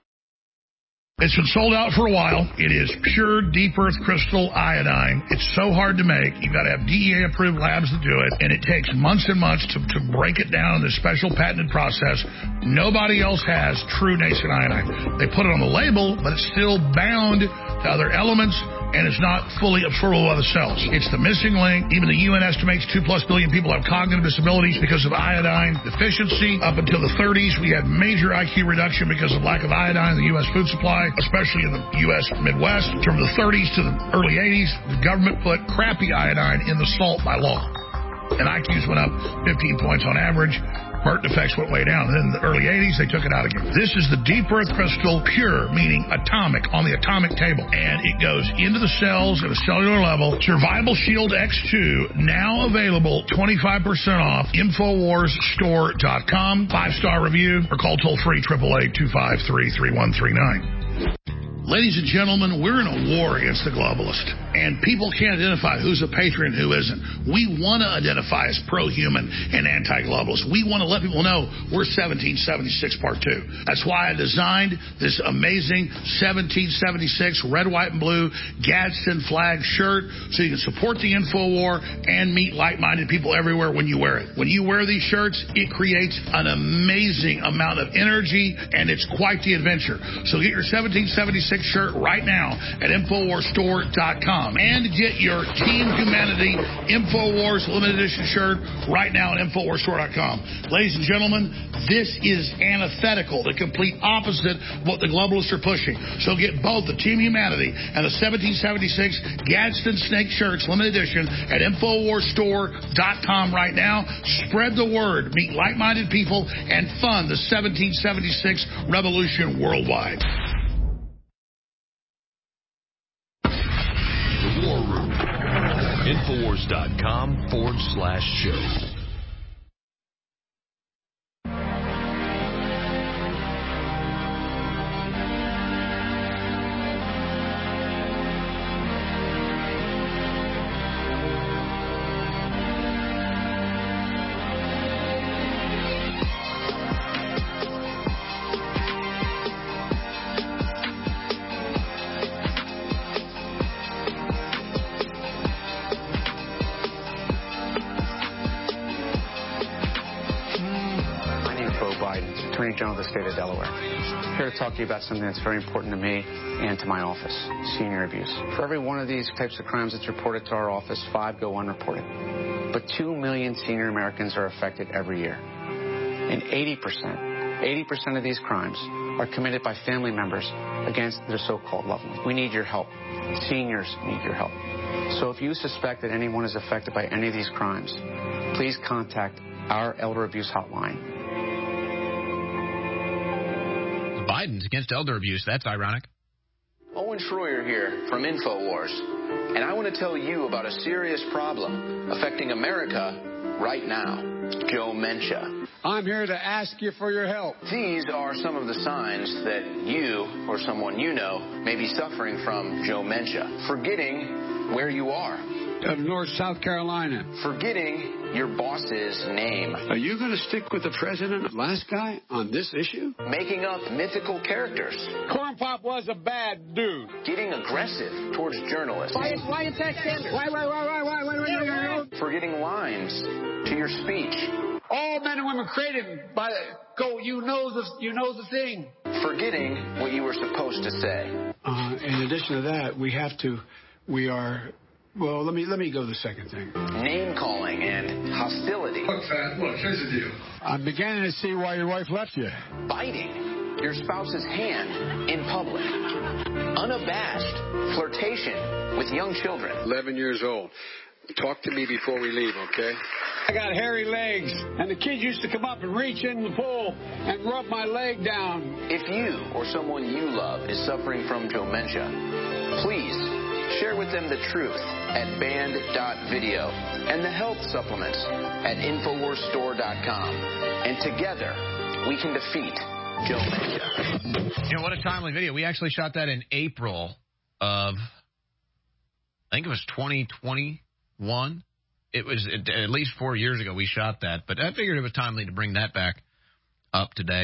C: It's been sold out for a while. It is pure deep earth crystal iodine. It's so hard to make. You've got to have D E A-approved labs to do it, and it takes months and months to, to break it down in this special patented process. Nobody else has true nascent iodine. They put it on the label, but it's still bound to other elements, and it's not fully absorbable by the cells. It's the missing link. Even the U N estimates two plus billion people have cognitive disabilities because of iodine deficiency. Up until the thirties, we had major I Q reduction because of lack of iodine in the U S food supply, especially in the U S Midwest. From the thirties to the early eighties, the government put crappy iodine in the salt by law. And I Qs went up fifteen points on average. Heart defects went way down. And then in the early eighties, they took it out again. This is the deep earth crystal, pure, meaning atomic, on the atomic table. And it goes into the cells at a cellular level. Survival Shield X two, now available twenty-five percent off. Infowars Store dot com. Five-star review, or call toll-free, eight eight eight, two five three, three one three nine. Ladies and gentlemen, we're in a war against the globalist, and people can't identify who's a patriot and who isn't. We want to identify as pro-human and anti-globalist. We want to let people know we're seventeen seventy-six Part two. That's why I designed this amazing seventeen seventy-six red, white, and blue Gadsden flag shirt so you can support the InfoWar and meet like-minded people everywhere when you wear it. When you wear these shirts, it creates an amazing amount of energy, and it's quite the adventure. So get your seventeen seventy-six shirt right now at Infowars Store dot com and get your Team Humanity Infowars limited edition shirt right now at Infowars Store dot com. Ladies and gentlemen, this is antithetical, the complete opposite of what the globalists are pushing. So get both the Team Humanity and the seventeen seventy-six Gadsden Snake shirts limited edition at Infowars Store dot com right now. Spread the word, meet like-minded people, and fund the seventeen seventy-six revolution worldwide.
K: War Room. Infowars dot com forward slash show.
U: General of the state of Delaware. I'm here to talk to you about something that's very important to me and to my office, senior abuse. For every one of these types of crimes that's reported to our office, five go unreported. But two million senior Americans are affected every year. And eighty percent, eighty percent of these crimes are committed by family members against their so-called loved ones. We need your help. Seniors need your help. So if you suspect that anyone is affected by any of these crimes, please contact our elder abuse hotline.
D: Biden's against elder abuse. That's ironic.
V: Owen Schroyer here from InfoWars, and I want to tell you about a serious problem affecting America right now, Joe-mentia.
G: I'm here to ask you for your help.
V: These are some of the signs that you or someone you know may be suffering from Joe-mentia. Forgetting where you are.
G: Of North South Carolina.
V: Forgetting your boss's name.
G: Are you going to stick with the president, last guy, on this issue?
V: Making up mythical characters.
G: Corn Pop was a bad dude.
V: Getting aggressive towards journalists.
S: Why, why is that standard? Why, why, why, why, why, why, why, why, why?
V: Forgetting lines to your speech.
G: All men and women created by go. You know the you know the thing.
V: Forgetting what you were supposed to say.
G: Uh, in addition to that, we have to. We are. Well, let me let me go to the second thing.
V: Name calling and hostility.
G: Look, Pat, look, here's the deal. I'm beginning to see why your wife left you.
V: Biting your spouse's hand in public. Unabashed flirtation with young children.
W: eleven years old. Talk to me before we leave, okay?
G: I got hairy legs, and the kids used to come up and reach in the pool and rub my leg down.
V: If you or someone you love is suffering from dementia, please share with them the truth at band dot video and the health supplements at infowars store dot com. And together, we can defeat dementia.
A: You know, what a timely video. We actually shot that in April of, I think it was twenty twenty-one. It was at least four years ago we shot that, but I figured it was timely to bring that back up today.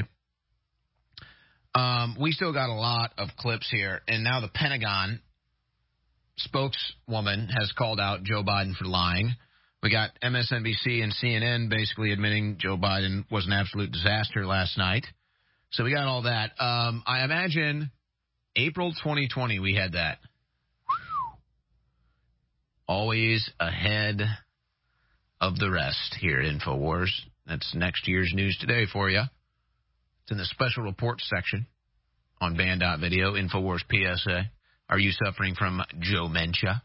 A: Um, we still got a lot of clips here, and now the Pentagon spokeswoman has called out Joe Biden for lying. We got M S N B C and C N N basically admitting Joe Biden was an absolute disaster last night. So we got all that. Um, I imagine April twenty twenty we had that. Always ahead of the rest here at InfoWars. That's next year's news today for you. It's in the special reports section on band dot video, InfoWars P S A. Are you suffering from Joe-mentia?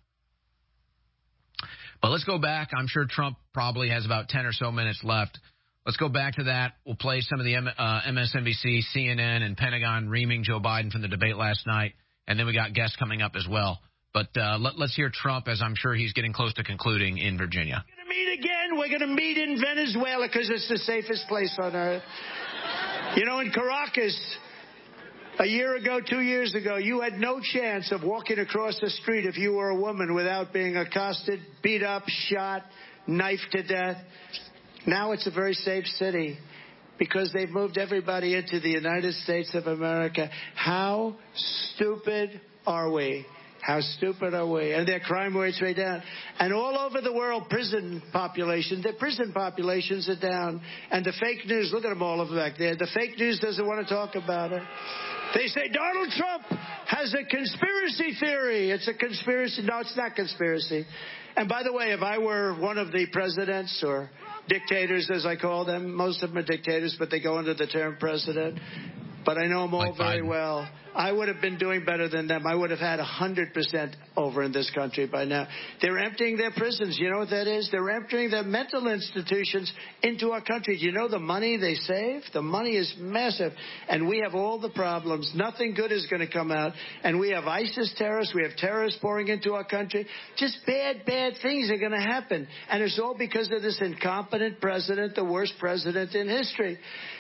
A: But let's go back. I'm sure Trump probably has about ten or so minutes left. Let's go back to that. We'll play some of the uh, M S N B C, C N N, and Pentagon reaming Joe Biden from the debate last night. And then we got guests coming up as well. But uh, let, let's hear Trump, as I'm sure he's getting close to concluding in Virginia.
B: We're going to meet again. We're going to meet in Venezuela because it's the safest place on earth. You know, in Caracas, a year ago, two years ago, you had no chance of walking across the street if you were a woman without being accosted, beat up, shot, knifed to death. Now it's a very safe city because they've moved everybody into the United States of America. How stupid are we? How stupid are we? And their crime rates way down. And all over the world, prison populations, the prison populations are down. And the fake news, look at them all over back there. The fake news doesn't want to talk about it. They say Donald Trump has a conspiracy theory. It's a conspiracy. No, it's not conspiracy. And by the way, if I were one of the presidents or dictators, as I call them, most of them are dictators, but they go under the term president. But I know them all like very well. I would have been doing better than them. I would have had one hundred percent over in this country by now. They're emptying their prisons. You know what that is? They're emptying their mental institutions into our country. Do you know the money they save? The money is massive. And we have all the problems. Nothing good is going to come out. And we have ISIS terrorists. We have terrorists pouring into our country. Just bad, bad things are going to happen. And it's all because of this incompetent president, the worst president in history.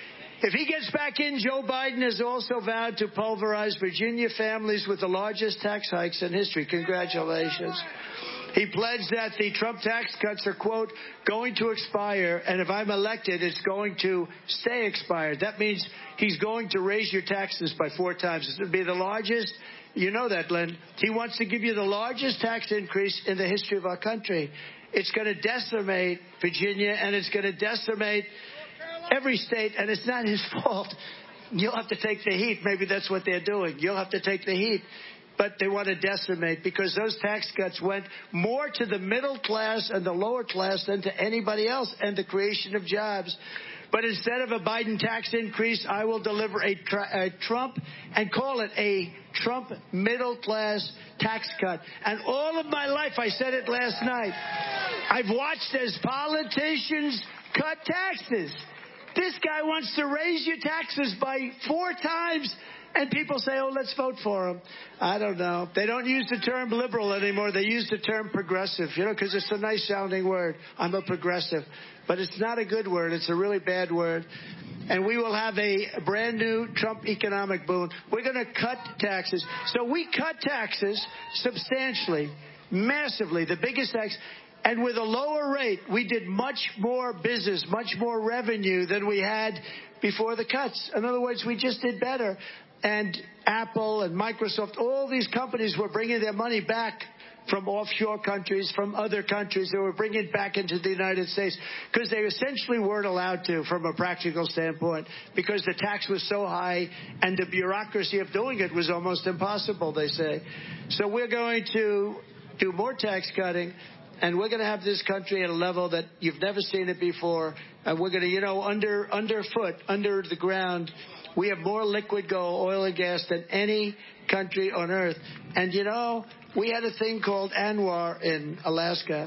B: If he gets back in, Joe Biden has also vowed to pulverize Virginia families with the largest tax hikes in history. Congratulations. He pledged that the Trump tax cuts are, quote, going to expire, and if I'm elected, it's going to stay expired. That means he's going to raise your taxes by four times. It's going to be the largest. You know that, Len. He wants to give you the largest tax increase in the history of our country. It's going to decimate Virginia, and it's going to decimate every state, and it's not his fault. You'll have to take the heat. Maybe that's what they're doing. You'll have to take the heat. But they want to decimate because those tax cuts went more to the middle class and the lower class than to anybody else and the creation of jobs. But instead of a Biden tax increase, I will deliver a, tr- a Trump and call it a Trump middle class tax cut. And all of my life, I said it last night, I've watched as politicians cut taxes. This guy wants to raise your taxes by four times, and people say, oh, let's vote for him. I don't know. They don't use the term liberal anymore. They use the term progressive, you know, because it's a nice-sounding word. I'm a progressive. But it's not a good word. It's a really bad word. And we will have a brand-new Trump economic boom. We're going to cut taxes. So we cut taxes substantially, massively, the biggest tax. And with a lower rate, we did much more business, much more revenue than we had before the cuts. In other words, we just did better. And Apple and Microsoft, all these companies were bringing their money back from offshore countries, from other countries. They were bringing it back into the United States because they essentially weren't allowed to from a practical standpoint because the tax was so high and the bureaucracy of doing it was almost impossible, they say. So we're going to do more tax cutting. And we're going to have this country at a level that you've never seen it before. And we're going to, you know, under underfoot, under the ground, we have more liquid gold, oil and gas than any country on earth. And, you know, we had a thing called ANWR in Alaska.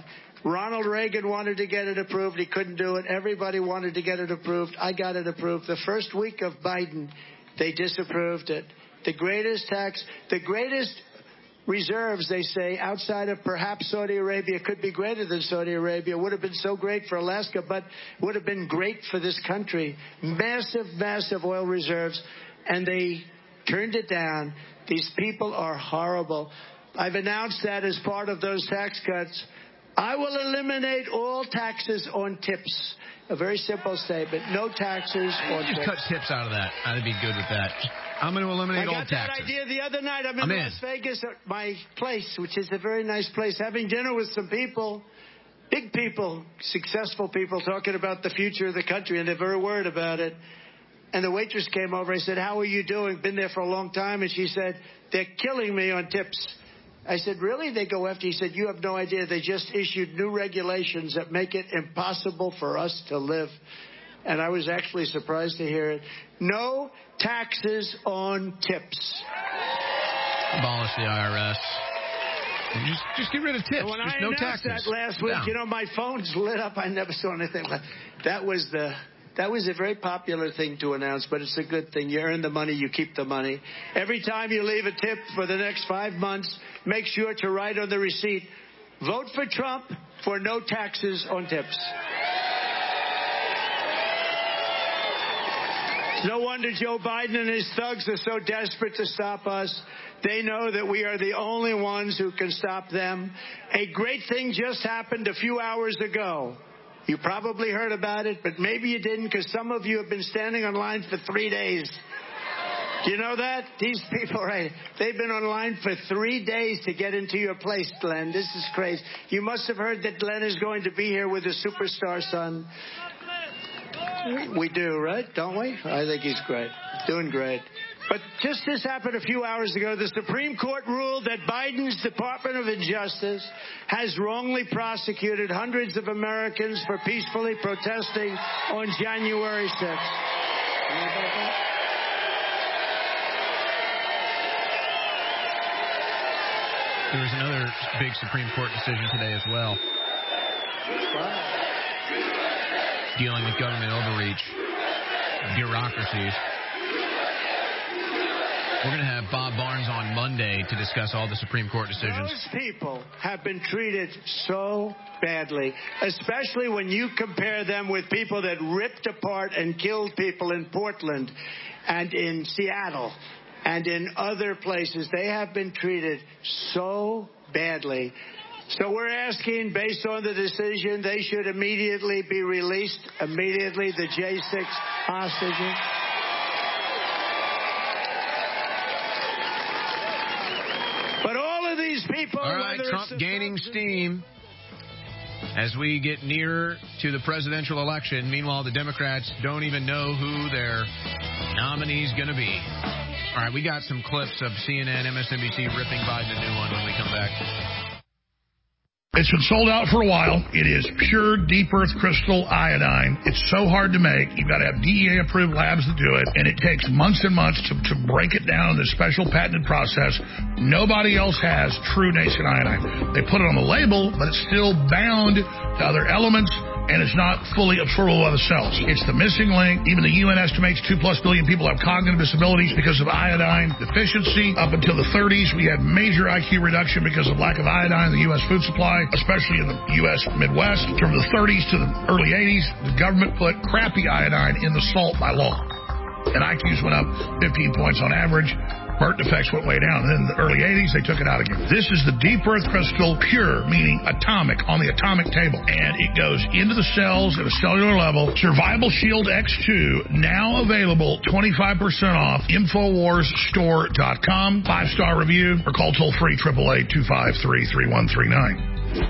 B: Ronald Reagan wanted to get it approved. He couldn't do it. Everybody wanted to get it approved. I got it approved. The first week of Biden, they disapproved it. The greatest tax, the greatest reserves, they say, outside of perhaps Saudi Arabia, could be greater than Saudi Arabia. Would have been so great for Alaska, but would have been great for this country. Massive, massive oil reserves, and they turned it down. These people are horrible. I've announced that as part of those tax cuts, I will eliminate all taxes on tips. A very simple statement. No taxes on
A: tips. Just cut tips out of that. I'd be good with that. I'm going to eliminate all taxes.
B: I got that idea the other night. I'm in
A: I'm
B: Las
A: in.
B: Vegas at my place, which is a very nice place, having dinner with some people, big people, successful people, talking about the future of the country, and they're very worried about it. And the waitress came over. I said, how are you doing? Been there for a long time. And she said, they're killing me on tips. I said, really? They go after you? He said, you have no idea. They just issued new regulations that make it impossible for us to live. And I was actually surprised to hear it. No taxes on tips.
A: Abolish the I R S. Just, just get rid of tips.
B: When
A: just
B: I
A: no
B: announced
A: taxes.
B: that last week,
A: yeah.
B: you know, my phone's lit up. I never saw anything like that. Was the... That was a very popular thing to announce, but it's a good thing. You earn the money, you keep the money. Every time you leave a tip for the next five months, make sure to write on the receipt, vote for Trump for no taxes on tips. No wonder Joe Biden and his thugs are so desperate to stop us. They know that we are the only ones who can stop them. A great thing just happened a few hours ago. You probably heard about it, but maybe you didn't, because some of you have been standing on line for three days. Do you know that? These people, right, they've been on line for three days to get into your place, Glenn. This is crazy. You must have heard that Glenn is going to be here with his superstar son. We do, right? Don't we? I think he's great. Doing great. But just this happened a few hours ago. The Supreme Court ruled that Biden's Department of Justice has wrongly prosecuted hundreds of Americans for peacefully protesting on January sixth.
A: There was another big Supreme Court decision today as well. Dealing with government overreach, bureaucracies. We're going to have Bob Barnes on Monday to discuss all the Supreme Court decisions.
B: Those people have been treated so badly, especially when you compare them with people that ripped apart and killed people in Portland and in Seattle and in other places. They have been treated so badly. So we're asking, based on the decision, they should immediately be released, immediately, the J six hostages. But all of these people...
A: All right, Trump gaining steam as we get nearer to the presidential election. Meanwhile, the Democrats don't even know who their nominee's going to be. All right, we got some clips of C N N, M S N B C ripping Biden a new one when we come back.
C: It's been sold out for a while. It is pure deep earth crystal iodine. It's so hard to make. You've got to have D E A-approved labs to do it, and it takes months and months to, to break it down in this special patented process. Nobody else has true nascent iodine. They put it on the label, but it's still bound to other elements, and it's not fully absorbable by the cells. It's the missing link. Even the U N estimates two plus billion people have cognitive disabilities because of iodine deficiency. Up until the thirties, we had major I Q reduction because of lack of iodine in the U S food supply, especially in the U S Midwest. From the thirties to the early eighties, the government put crappy iodine in the salt by law. And I Qs went up fifteen points on average. Birth defects went way down. And then in the early eighties, they took it out again. This is the deep earth crystal, pure, meaning atomic, on the atomic table. And it goes into the cells at a cellular level. Survival Shield X two, now available, twenty-five percent off, Infowars Store dot com. Five-star review, or call toll-free, eight eight eight, two five three, three one three nine.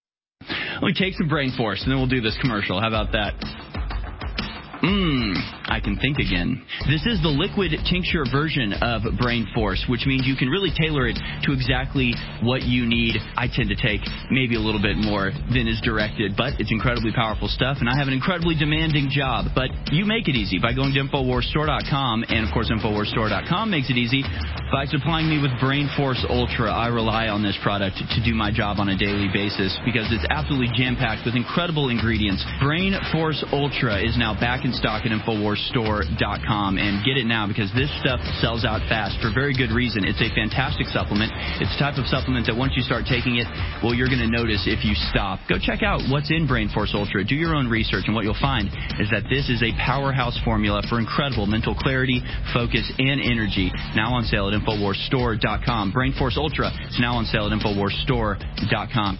F: Let me take some brain force, and then we'll do this commercial. How about that? Mmm, I I can think again. This is the liquid tincture version of Brain Force, which means you can really tailor it to exactly what you need. I tend to take maybe a little bit more than is directed, but it's incredibly powerful stuff, and I have an incredibly demanding job. But you make it easy by going to Infowars Store dot com, and of course Infowars Store dot com makes it easy by supplying me with Brain Force Ultra. I rely on this product to do my job on a daily basis because it's absolutely jam-packed with incredible ingredients. Brain Force Ultra is now back in stock at Infowars Store dot com, and get it now because this stuff sells out fast for very good reason. It's a fantastic supplement. It's the type of supplement that once you start taking it, well, you're going to notice if you stop. Go check out what's in Brain Force Ultra. Do your own research, and what you'll find is that this is a powerhouse formula for incredible mental clarity, focus, and energy. Now on sale at Infowars Store dot com. Brain Force Ultra is now on sale at Infowars Store dot com.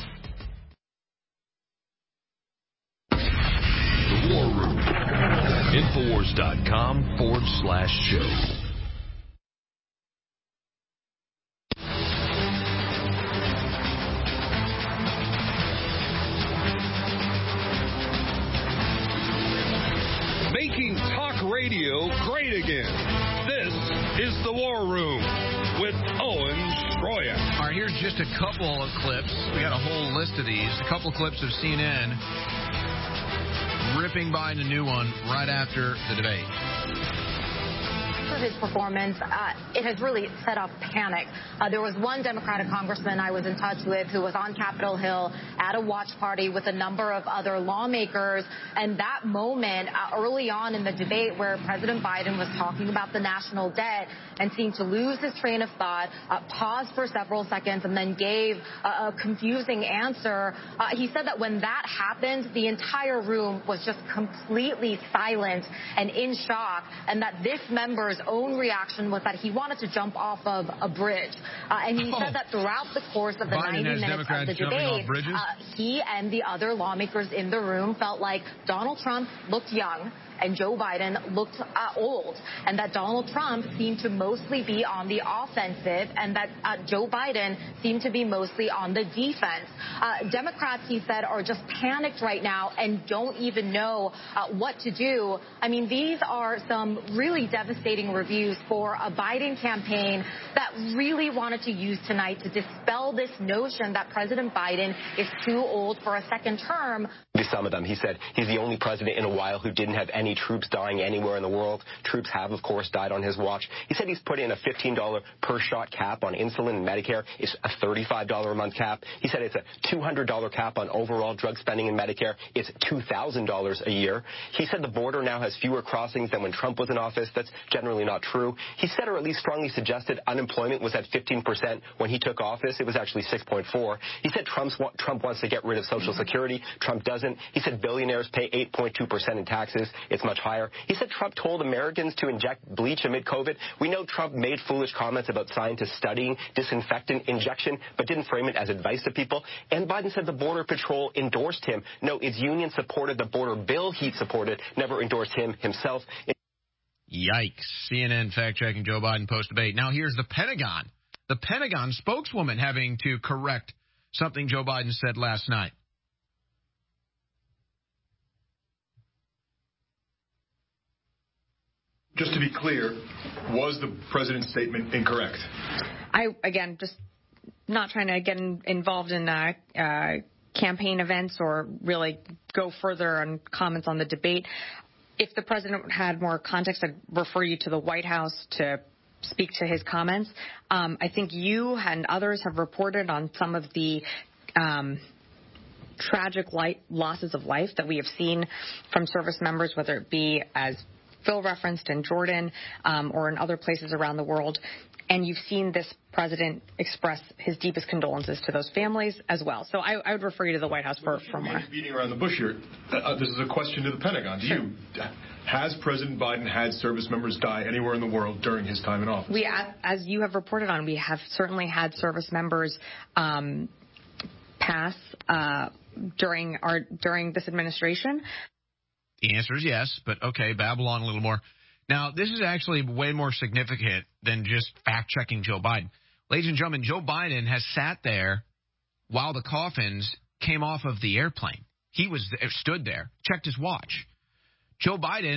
K: The War Room. Infowars dot com forward slash show.
H: Making talk radio great again. This is The War Room with Owen Shroyer.
A: All right, here's just a couple of clips. We got a whole list of these. A couple clips of C N N ripping Biden a new one right after the debate.
W: For his performance, uh, it has really set off panic. Uh, there was one Democratic congressman I was in touch with who was on Capitol Hill at a watch party with a number of other lawmakers, and that moment uh, early on in the debate where President Biden was talking about the national debt and seemed to lose his train of thought, uh, paused for several seconds, and then gave a, a confusing answer. Uh, he said that when that happened, the entire room was just completely silent and in shock, and that this member's own reaction was that he wanted to jump off of a bridge. Uh, and he oh. said that throughout the course of the
A: Biden
W: ninety minutes
A: Democrats
W: of the debate, uh, he and the other lawmakers in the room felt like Donald Trump looked young and Joe Biden looked uh, old, and that Donald Trump seemed to mostly be on the offensive, and that uh, Joe Biden seemed to be mostly on the defense. Uh, Democrats, he said, are just panicked right now and don't even know uh, what to do. I mean, these are some really devastating reviews for a Biden campaign that really wanted to use tonight to dispel this notion that President Biden is too old for a second term.
X: Some of them, he said, he's the only president in a while who didn't have any troops dying anywhere in the world. Troops have, of course, died on his watch. He said he's put in a fifteen dollars per shot cap on insulin and Medicare. It's a thirty-five dollars a month cap. He said it's a two hundred dollars cap on overall drug spending in Medicare. It's two thousand dollars a year. He said the border now has fewer crossings than when Trump was in office. That's generally not true. He said, or at least strongly suggested, unemployment was at fifteen percent when he took office. It was actually six point four. He said Trump's, Trump wants to get rid of Social Security. Trump doesn't. He said billionaires pay eight point two percent in taxes. It's much higher. He said Trump told Americans to inject bleach amid COVID. We know Trump made foolish comments about scientists studying disinfectant injection, but didn't frame it as advice to people. And Biden said the Border Patrol endorsed him. No, its union supported the border bill he supported, never endorsed him himself.
A: Yikes. C N N fact-checking Joe Biden post-debate. Now here's the Pentagon. The Pentagon spokeswoman having to correct something Joe Biden said last night.
Y: Just to be clear, was the president's statement incorrect?
Z: I, again, just not trying to get in, involved in uh, uh, campaign events or really go further on comments on the debate. If the president had more context, I'd refer you to the White House to speak to his comments. Um, I think you and others have reported on some of the um, tragic light losses of life that we have seen from service members, whether it be as Phil referenced in Jordan um, or in other places around the world. And you've seen this president express his deepest condolences to those families as well. So I, I would refer you to the White House for, for more.
Y: Beating around the bush here. Uh, this is a question to the Pentagon. Do sure. you, has President Biden had service members die anywhere in the world during his time in office?
Z: We, as you have reported on, we have certainly had service members um, pass uh, during our during this administration.
A: The answer is yes, but okay, babble on a little more. Now, this is actually way more significant than just fact-checking Joe Biden. Ladies and gentlemen, Joe Biden has sat there while the coffins came off of the airplane. He was stood there, checked his watch. Joe Biden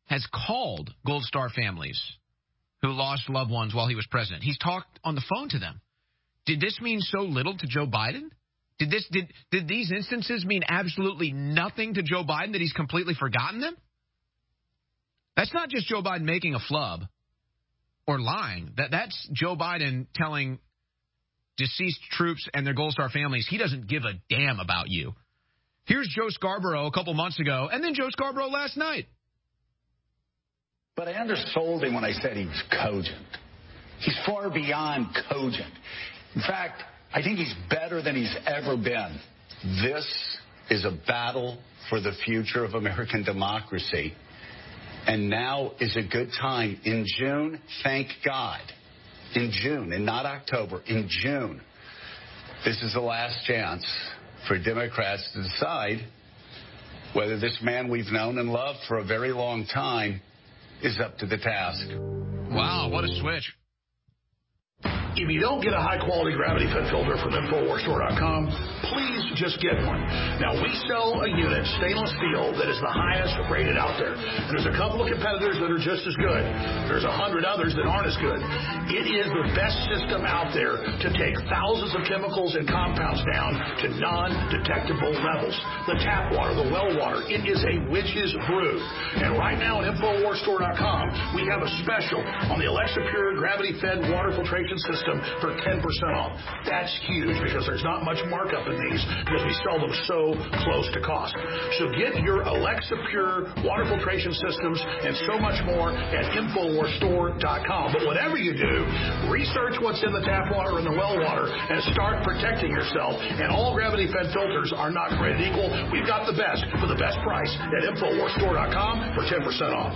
A: has called Gold Star families who lost loved ones while he was president. He's talked on the phone to them. Did this mean so little to Joe Biden? Did this did did these instances mean absolutely nothing to Joe Biden, that he's completely forgotten them? That's not just Joe Biden making a flub or lying. That that's Joe Biden telling deceased troops and their Gold Star families he doesn't give a damn about you. Here's Joe Scarborough a couple months ago, and then Joe Scarborough last night.
E: But I undersold him when I said he was cogent. He's far beyond cogent. In fact, I think he's better than he's ever been. This is a battle for the future of American democracy. And now is a good time. In June, thank God, in June, and not October, in June, this is the last chance for Democrats to decide whether this man we've known and loved for a very long time is up to the task.
A: Wow, what a switch.
C: If you don't get a high-quality gravity-fed filter from Infowars Store dot com, please just get one. Now, we sell a unit, stainless steel, that is the highest rated out there. And there's a couple of competitors that are just as good. There's a hundred others that aren't as good. It is the best system out there to take thousands of chemicals and compounds down to non-detectable levels. The tap water, the well water, it is a witch's brew. And right now at Infowars Store dot com, we have a special on the Alexa Pure gravity-fed water filtration system for ten percent off. That's huge because there's not much markup in these because we sell them so close to cost. So get your Alexa Pure water filtration systems and so much more at Infowars Store dot com. But whatever you do, research what's in the tap water and the well water and start protecting yourself. And all gravity-fed filters are not created equal. We've got the best for the best price at Infowars Store dot com for ten percent off.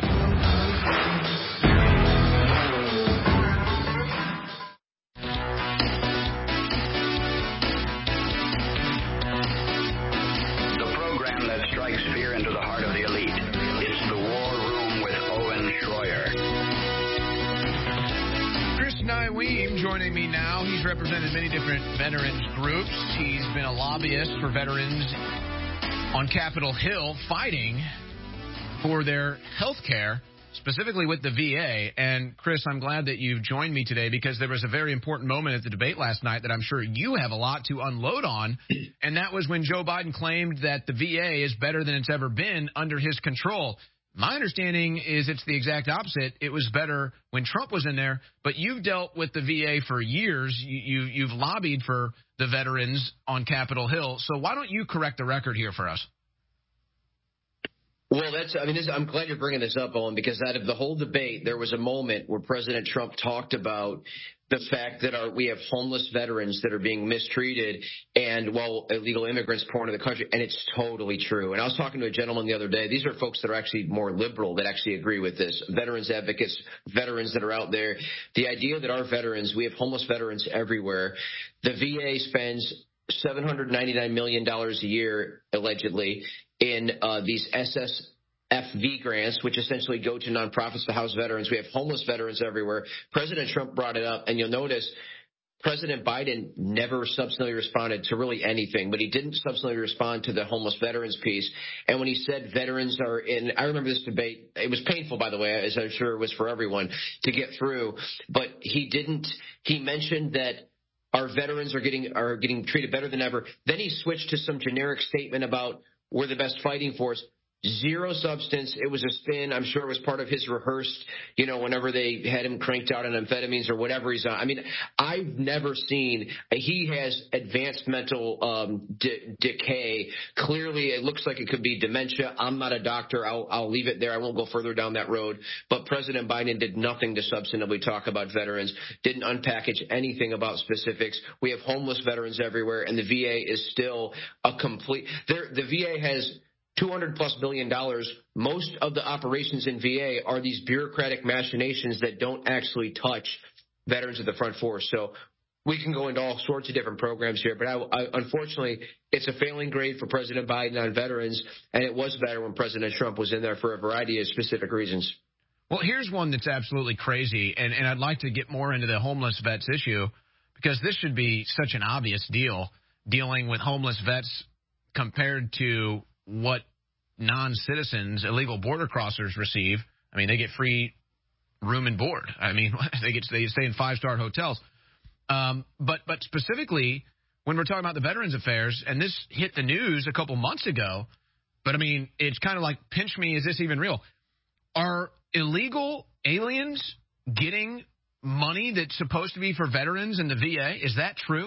J: Fear into the heart of the elite. It's the War Room with Owen Schroyer.
A: Chris Nyweem joining me now. He's represented many different veterans groups. He's been a lobbyist for veterans on Capitol Hill fighting for their health care, specifically with the V A. And, Chris, I'm glad that you've joined me today because there was a very important moment at the debate last night that I'm sure you have a lot to unload on, and that was when Joe Biden claimed that the V A is better than it's ever been under his control. My understanding is it's the exact opposite. It was better when Trump was in there, but you've dealt with the V A for years. You, you, you've lobbied for the veterans on Capitol Hill. So why don't you correct the record here for us?
N: Well, that's, I mean, this, I'm glad you're bringing this up, Owen, because out of the whole debate, there was a moment where President Trump talked about the fact that our, we have homeless veterans that are being mistreated and, well, illegal immigrants pouring into the country. And it's totally true. And I was talking to a gentleman the other day. These are folks that are actually more liberal that actually agree with this. Veterans advocates, veterans that are out there. The idea that our veterans, we have homeless veterans everywhere. The V A spends seven hundred ninety-nine million dollars a year, allegedly, in uh, these S S F V grants, which essentially go to nonprofits to house veterans. We have homeless veterans everywhere. President Trump brought it up, and you'll notice President Biden never substantively responded to really anything, but he didn't substantively respond to the homeless veterans piece. And when he said veterans are in, I remember this debate. It was painful, by the way, as I'm sure it was for everyone to get through. But he didn't. He mentioned that our veterans are getting are getting treated better than ever. Then he switched to some generic statement about we're the best fighting force. Zero substance. It was a spin. I'm sure it was part of his rehearsed, you know, whenever they had him cranked out on amphetamines or whatever he's on. I mean, I've never seen, he has advanced mental um, de- decay. Clearly, it looks like it could be dementia. I'm not a doctor. I'll, I'll leave it there. I won't go further down that road. But President Biden did nothing to substantively talk about veterans, didn't unpackage anything about specifics. We have homeless veterans everywhere, and the V A is still a complete, the V A has two hundred plus billion dollars. Most of the operations in V A are these bureaucratic machinations that don't actually touch veterans at the front force. So we can go into all sorts of different programs here, but I, I, unfortunately, it's a failing grade for President Biden on veterans, and it was better when President Trump was in there for a variety of specific reasons.
A: Well, here's one that's absolutely crazy, and, and I'd like to get more into the homeless vets issue because this should be such an obvious deal, dealing with homeless vets compared to what non-citizens, illegal border crossers receive. I mean, they get free room and board. I mean, they get they stay in five-star hotels. Um, but but specifically, when we're talking about the Veterans Affairs, and this hit the news a couple months ago, but I mean, it's kind of like, pinch me, is this even real? Are illegal aliens getting money that's supposed to be for veterans in the V A? Is that true?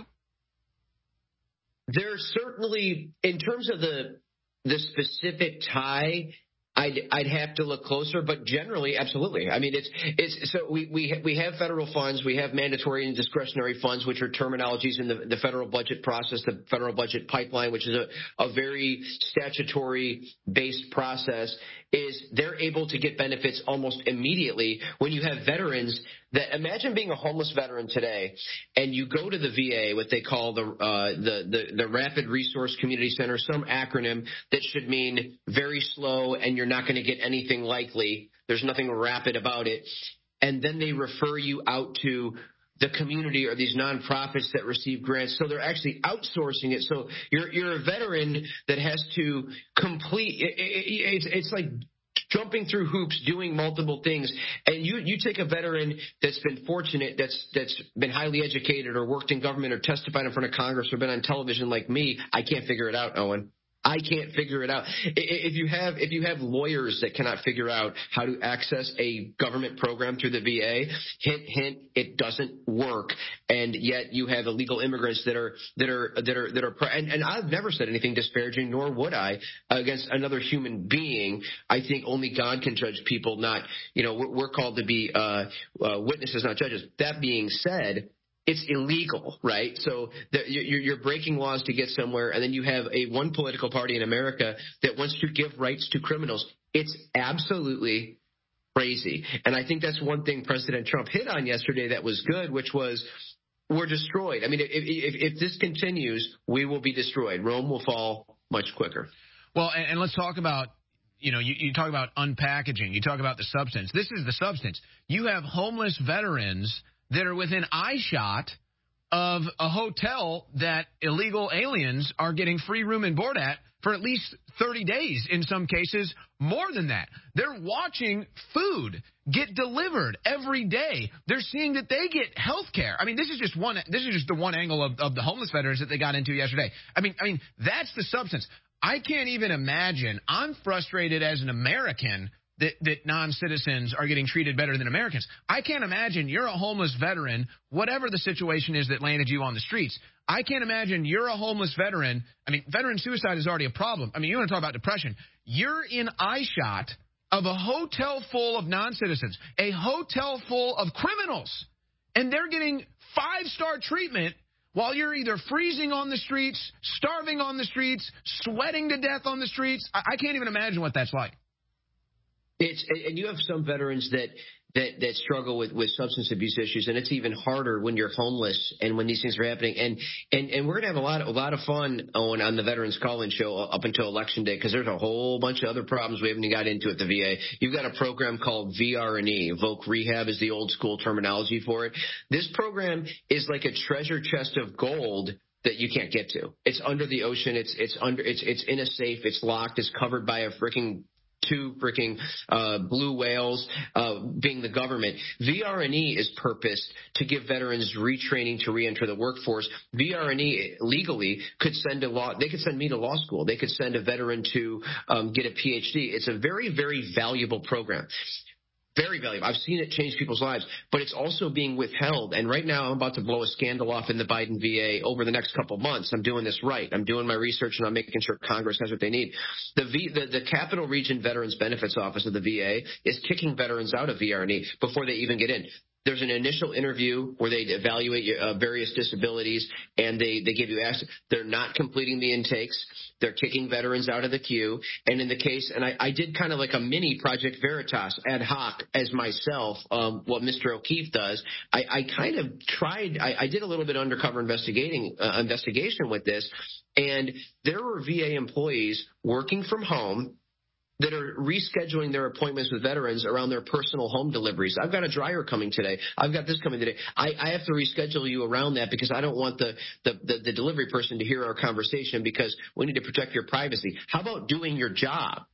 N: There's certainly, in terms of the the specific tie, I'd I'd have to look closer, but generally, absolutely. I mean, it's it's so we we we have federal funds, we have mandatory and discretionary funds, which are terminologies in the, the federal budget process, the federal budget pipeline, which is a, a very statutory based process. Is they're able to get benefits almost immediately when you have veterans that, imagine being a homeless veteran today and you go to the V A, what they call the uh, the, the the Rapid Resource Community Center, some acronym that should mean very slow and you're not going to get anything likely. There's nothing rapid about it. And then they refer you out to the community or these nonprofits that receive grants. So they're actually outsourcing it. So you're you're a veteran that has to complete it, it, it's, it's like jumping through hoops, doing multiple things. And you you take a veteran that's been fortunate, that's that's been highly educated or worked in government or testified in front of Congress or been on television like me. I can't figure it out, Owen. I can't figure it out. If you have if you have lawyers that cannot figure out how to access a government program through the V A, hint hint, it doesn't work. And yet you have illegal immigrants that are that are that are that are and, and I've never said anything disparaging, nor would I, against another human being. I think only God can judge people, not you know we're, we're called to be uh, uh, witnesses, not judges. That being said, it's illegal, right? So the, you're, you're breaking laws to get somewhere, and then you have a one political party in America that wants to give rights to criminals. It's absolutely crazy. And I think that's one thing President Trump hit on yesterday that was good, which was we're destroyed. I mean, if, if, if this continues, we will be destroyed. Rome will fall much quicker.
A: Well, and, and let's talk about, you know, you, you talk about unpackaging. You talk about the substance. This is the substance. You have homeless veterans that are within eyeshot of a hotel that illegal aliens are getting free room and board at for at least thirty days, in some cases more than that. They're watching food get delivered every day. They're seeing that they get health care. I mean, this is just one this is just the one angle of, of the homeless veterans that they got into yesterday. I mean, I mean, that's the substance. I can't even imagine. I'm frustrated as an American that, that non-citizens are getting treated better than Americans. I can't imagine you're a homeless veteran, whatever the situation is that landed you on the streets. I can't imagine you're a homeless veteran. I mean, veteran suicide is already a problem. I mean, you want to talk about depression. You're in eyeshot of a hotel full of non-citizens, a hotel full of criminals, and they're getting five-star treatment while you're either freezing on the streets, starving on the streets, sweating to death on the streets. I, I can't even imagine what that's like.
N: It's and you have some veterans that that that struggle with, with substance abuse issues, and it's even harder when you're homeless and when these things are happening. And and, and we're gonna have a lot a lot of fun on on the Veterans Call-In Show up until Election Day, because there's a whole bunch of other problems we haven't even got into at the V A. You've got a program called V R N E, Voc Rehab is the old school terminology for it. This program is like a treasure chest of gold that you can't get to. It's under the ocean. It's it's under it's it's in a safe. It's locked. It's covered by a freaking two freaking uh, blue whales, uh, being the government. V R N E is purposed to give veterans retraining to reenter the workforce. V R N E legally could send a law. They could send me to law school. They could send a veteran to um, get a P H D. It's a very, very valuable program. Very valuable. I've seen it change people's lives, but it's also being withheld. And right now I'm about to blow a scandal off in the Biden V A over the next couple months. I'm doing this right. I'm doing my research, and I'm making sure Congress has what they need. The, v, the, the Capital Region Veterans Benefits Office of the V A is kicking veterans out of V R N E before they even get in. There's an initial interview where they evaluate your, uh, various disabilities, and they, they give you access. They're not completing the intakes. They're kicking veterans out of the queue. And in the case, and I, I did kind of like a mini Project Veritas ad hoc as myself, um, what Mister O'Keefe does. I, I kind of tried, I, I did a little bit of undercover investigating, uh, investigation with this, and there were V A employees working from home that are rescheduling their appointments with veterans around their personal home deliveries. I've got a dryer coming today. I've got this coming today. I, I have to reschedule you around that because I don't want the, the, the, the delivery person to hear our conversation because we need to protect your privacy. How about doing your job?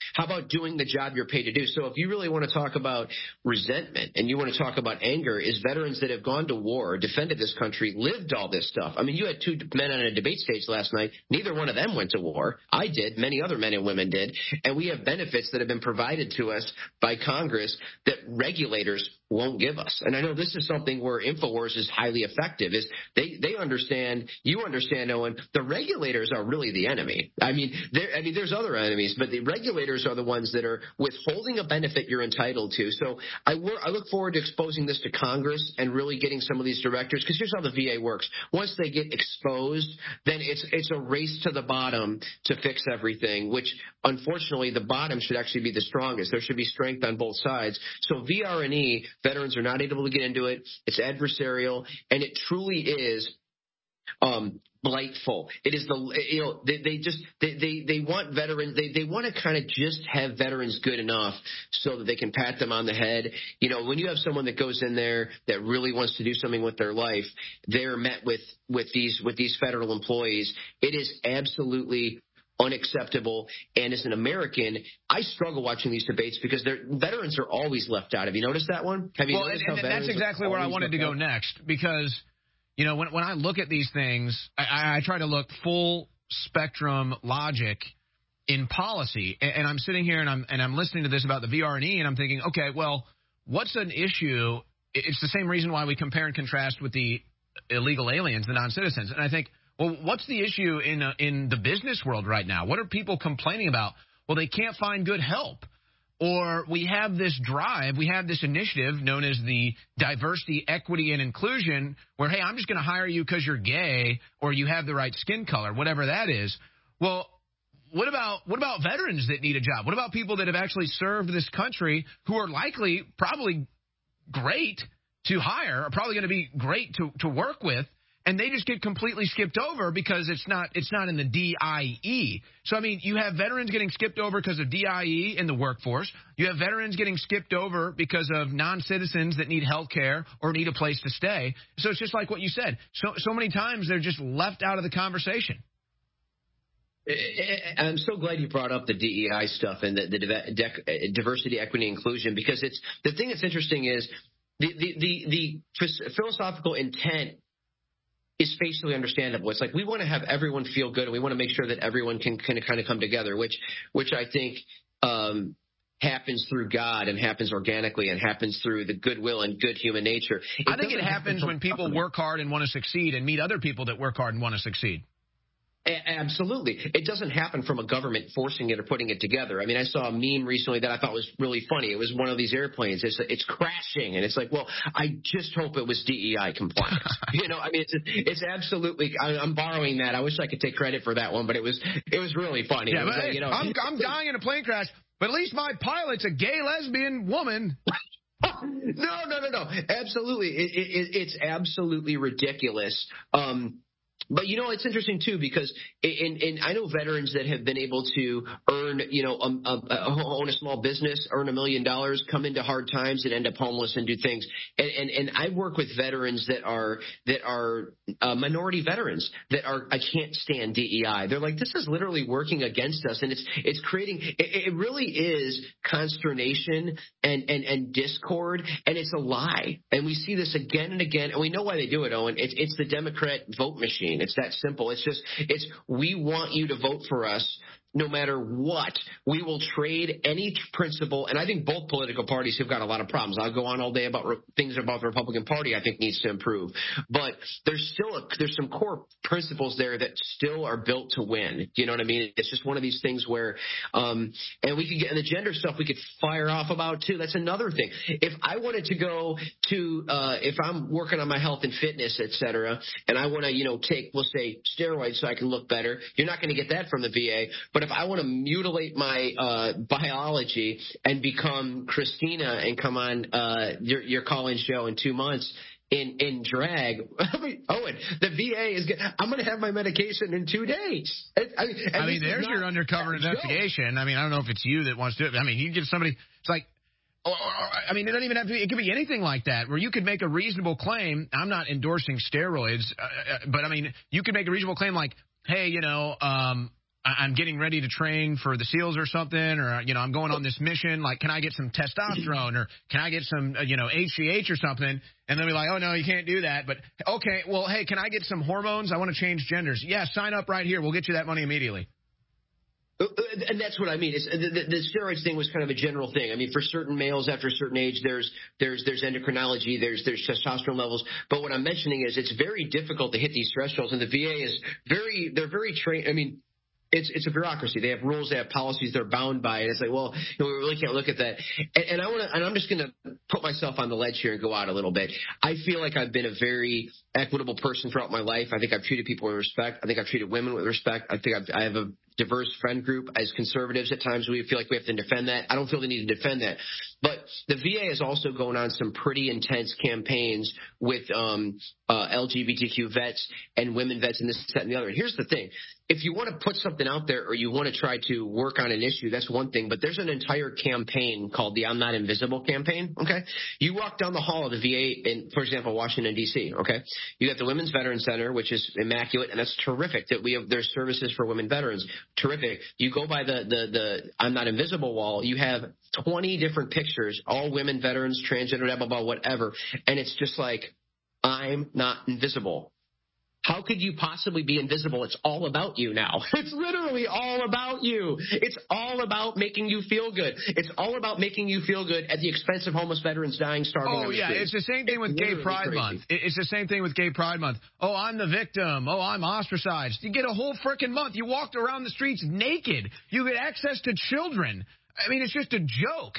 N: How about doing the job you're paid to do? So if you really want to talk about resentment and you want to talk about anger, is veterans that have gone to war, defended this country, lived all this stuff. I mean, you had two men on a debate stage last night. Neither one of them went to war. I did. Many other men and women did. And we have benefits that have been provided to us by Congress that regulators won't give us. And I know this is something where InfoWars is highly effective, is they, they understand, you understand, Owen, the regulators are really the enemy. I mean, there, I mean, there's other enemies, but the regulators are the ones that are withholding a benefit you're entitled to. So I, wor- I look forward to exposing this to Congress and really getting some of these directors, because here's how the V A works. Once they get exposed, then it's, it's a race to the bottom to fix everything, which unfortunately the bottom should actually be the strongest. There should be strength on both sides. So V R N E, veterans are not able to get into it. It's adversarial, and it truly is um, blightful. It is the, you know, they, they just, they, they, they want veterans, they, they want to kind of just have veterans good enough so that they can pat them on the head. You know, when you have someone that goes in there that really wants to do something with their life, they're met with, with these, with these federal employees. It is absolutely unacceptable. And as an American, I struggle watching these debates because their veterans are always left out. Have you noticed that one? Have you
A: well,
N: noticed
A: and,
N: how
A: and that's exactly where I wanted to go
N: out?
A: next, because, you know, when when I look at these things, I, I try to look full spectrum logic in policy, and, and I'm sitting here and I'm and I'm listening to this about the V R N E, and I'm thinking, okay, well, what's an issue? It's the same reason why we compare and contrast with the illegal aliens, the non-citizens, and I think, well, what's the issue in uh, in the business world right now? What are people complaining about? Well, they can't find good help. Or we have this drive, we have this initiative known as the diversity, equity, and inclusion, where, hey, I'm just going to hire you because you're gay or you have the right skin color, whatever that is. Well, what about what about veterans that need a job? What about people that have actually served this country who are likely, probably great to hire, are probably going to be great to, to work with? And they just get completely skipped over because it's not it's not in the D I E. So, I mean, you have veterans getting skipped over because of D I E in the workforce. You have veterans getting skipped over because of non-citizens that need health care or need a place to stay. So it's just like what you said. So so many times they're just left out of the conversation.
N: I'm so glad you brought up the D E I stuff and the, the diversity, equity, inclusion, because it's the thing that's interesting is the the the, the philosophical intent is facially understandable. It's like we want to have everyone feel good, and we want to make sure that everyone can kind of kind of come together, which which I think um, happens through God and happens organically and happens through the goodwill and good human nature. It
A: I think it happens when people work hard and want to succeed and meet other people that work hard and want to succeed.
N: Absolutely. It doesn't happen from a government forcing it or putting it together. I mean, I saw a meme recently that I thought was really funny. It was one of these airplanes. It's it's crashing, and it's like, well, I just hope it was D E I compliant. you know, I mean, it's it's absolutely. I, I'm borrowing that. I wish I could take credit for that one, but it was it was really funny.
A: Yeah,
N: it was
A: but
N: like,
A: hey,
N: you know,
A: I'm I'm dying in a plane crash, but at least my pilot's a gay lesbian woman.
N: no, no, no, no. Absolutely, it, it, it's absolutely ridiculous. Um, But, you know, it's interesting, too, because in, in, I know veterans that have been able to earn, you know, um, uh, own a small business, earn a million dollars, come into hard times and end up homeless and do things. And, and, and I work with veterans that are that are uh, minority veterans that are I can't stand D E I. They're like, this is literally working against us. And it's it's creating it, it really is consternation and, and, and discord. And it's a lie. And we see this again and again. And we know why they do it, Owen. It's, it's the Democrat vote machine. It's that simple. It's just, it's, we want you to vote for us no matter what. We will trade any principle, and I think both political parties have got a lot of problems. I'll go on all day about re- things about the Republican Party I think needs to improve. But there's still a, there's some core principles there that still are built to win. Do you know what I mean? It's just one of these things where, um, and we could get in the gender stuff we could fire off about too. That's another thing. If I wanted to go to, uh, if I'm working on my health and fitness, et cetera, and I want to, you know, take, we'll say, steroids so I can look better, you're not going to get that from the V A. But if I want to mutilate my uh, biology and become Christina and come on uh, your, your call-in show in two months in, in drag, Owen, the V A is – I'm going to have my medication in two days. I, I,
A: I mean, there's your undercover investigation. I mean, I don't know if it's you that wants to do it. I mean, you give somebody – it's like – Or, or, I mean, it doesn't even have to be – it could be anything like that where you could make a reasonable claim. I'm not endorsing steroids, uh, but, I mean, you could make a reasonable claim like, hey, you know, um, I'm getting ready to train for the SEALs or something, or, you know, I'm going on this mission. Like, can I get some testosterone, or can I get some, uh, you know, H G H or something? And they'll be like, oh, no, you can't do that. But, okay, well, hey, can I get some hormones? I want to change genders. Yeah, sign up right here. We'll get you that money immediately.
N: And that's what I mean. It's, the, the, the steroids thing was kind of a general thing. I mean, for certain males after a certain age, there's there's there's endocrinology, there's there's testosterone levels. But what I'm mentioning is it's very difficult to hit these thresholds, and the V A is very they're very trained. I mean. It's it's a bureaucracy. They have rules, they have policies, they're bound by it. It's like, well, you know, we really can't look at that. And, and I want to, and I'm just going to put myself on the ledge here and go out a little bit. I feel like I've been a very equitable person throughout my life. I think I've treated people with respect. I think I've treated women with respect. I think I've, I have a diverse friend group. As conservatives, at times we feel like we have to defend that. I don't feel the need to defend that. But the V A is also going on some pretty intense campaigns with um, uh, L G B T Q vets and women vets and this, that, and the other. And here's the thing. If you want to put something out there or you want to try to work on an issue, that's one thing. But there's an entire campaign called the I'm Not Invisible campaign, okay? You walk down the hall of the V A in, for example, Washington, D C, okay? You got the Women's Veterans Center, which is immaculate, and that's terrific that we have there's services for women veterans. Terrific. You go by the, the, the I'm Not Invisible wall, you have twenty different pictures, all women veterans, transgender, blah, blah, blah, whatever. And it's just like, I'm not invisible. How could you possibly be invisible? It's all about you now. It's literally all about you. It's all about making you feel good. It's all about making you feel good at the expense of homeless veterans dying, starving.
A: Oh, yeah. It's the same thing with Gay Pride Month. It's the same thing with Gay Pride Month. Oh, I'm the victim. Oh, I'm ostracized. You get a whole freaking month. You walked around the streets naked. You get access to children. I mean, it's just a joke.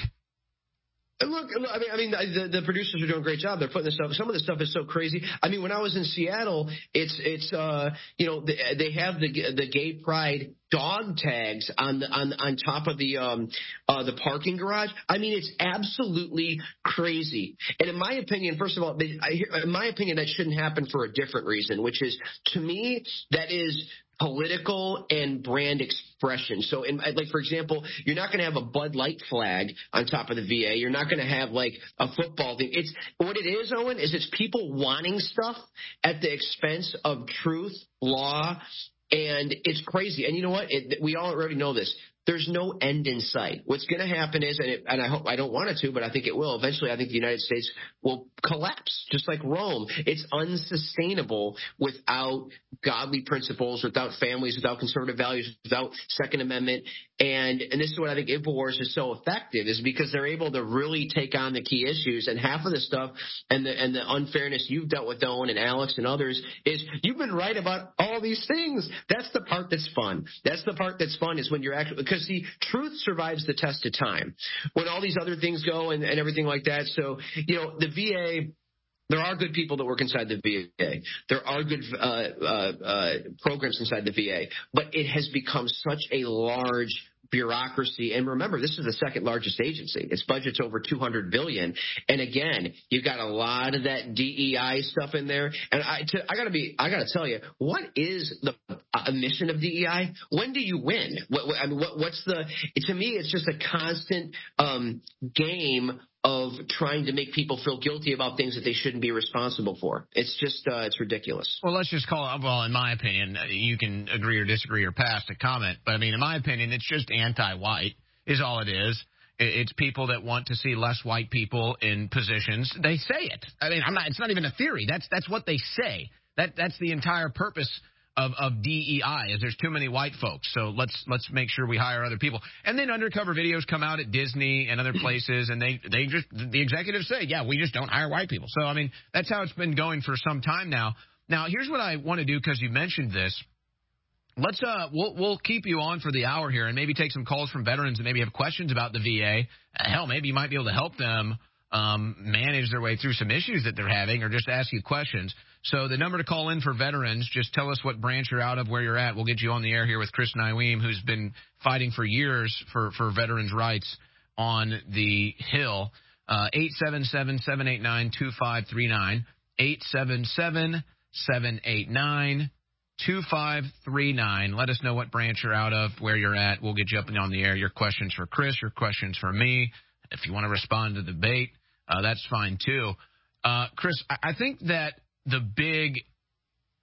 N: Look, I mean, I mean, the, the producers are doing a great job. They're putting this stuff. Some of the stuff is so crazy. I mean, when I was in Seattle, it's it's uh, you know, they, they have the the Gay Pride dog tags on the on on top of the um uh the parking garage. I mean, it's absolutely crazy. And in my opinion, first of all, they, I, in my opinion, that shouldn't happen for a different reason, which is, to me, that is political and brand expression. So, in, like, for example, you're not going to have a Bud Light flag on top of the V A. You're not going to have, like, a football thing. It's what it is, Owen, is it's people wanting stuff at the expense of truth, law, and it's crazy. And you know what? It, we all already know this. There's no end in sight. What's going to happen is, and, it, and I hope I don't want it to, but I think it will. Eventually, I think the United States will collapse, just like Rome. It's unsustainable without godly principles, without families, without conservative values, without Second Amendment. And and this is what I think InfoWars is so effective, is because they're able to really take on the key issues. And half of the stuff and the and the unfairness you've dealt with, Owen and Alex and others, is you've been right about all these things. That's the part that's fun. That's the part that's fun, is when you're actually. Because, see, truth survives the test of time when all these other things go and, and everything like that. So, you know, the V A, there are good people that work inside the V A. There are good uh, uh, uh, programs inside the V A. But it has become such a large bureaucracy. And remember, this is the second largest agency. Its budget's over two hundred billion dollars. And again, you've got a lot of that D E I stuff in there. And I, to, I gotta be, I gotta tell you, what is the uh, mission of D E I? When do you win? What, what, I mean, what, what's the? To me, it's just a constant um, game of trying to make people feel guilty about things that they shouldn't be responsible for. It's just, uh, it's ridiculous.
A: Well, let's just call it, well, in my opinion, you can agree or disagree or pass a comment, but I mean, in my opinion, it's just anti-white is all it is. It's people that want to see less white people in positions. They say it. I mean, I'm not, it's not even a theory. That's, that's what they say. That, that's the entire purpose of, of D E I, is there's too many white folks. So let's let's make sure we hire other people. And then undercover videos come out at Disney and other places, and they, they just, the executives say, yeah, we just don't hire white people. So, I mean, that's how it's been going for some time now. Now, here's what I want to do, because you mentioned this. Let's, uh, we'll, we'll keep you on for the hour here and maybe take some calls from veterans and maybe have questions about the V A. Hell, maybe you might be able to help them um, manage their way through some issues that they're having, or just ask you questions. So the number to call in for veterans, just tell us what branch you're out of, where you're at. We'll get you on the air here with Chris Nyweem, who's been fighting for years for, for veterans' rights on the Hill. Uh, eight seven seven, seven eight nine, two five three nine, eight seven seven, seven eight nine, two five three nine. Let us know what branch you're out of, where you're at. We'll get you up and on the air. Your questions for Chris, your questions for me. If you want to respond to the debate, uh, that's fine too. Uh, Chris, I, I think that the big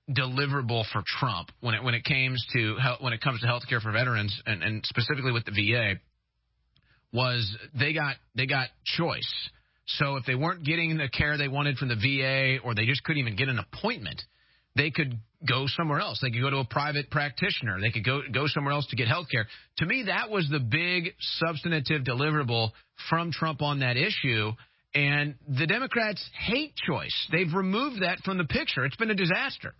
A: deliverable for Trump when it when it comes to when it comes to health care for veterans, and, and specifically with the V A, was they got they got choice. So if they weren't getting the care they wanted from the V A, or they just couldn't even get an appointment, they could go somewhere else. They could go to a private practitioner. They could go go somewhere else to get health care. To me, that was the big substantive deliverable from Trump on that issue. And the Democrats hate choice. They've removed that from the picture. It's been a disaster.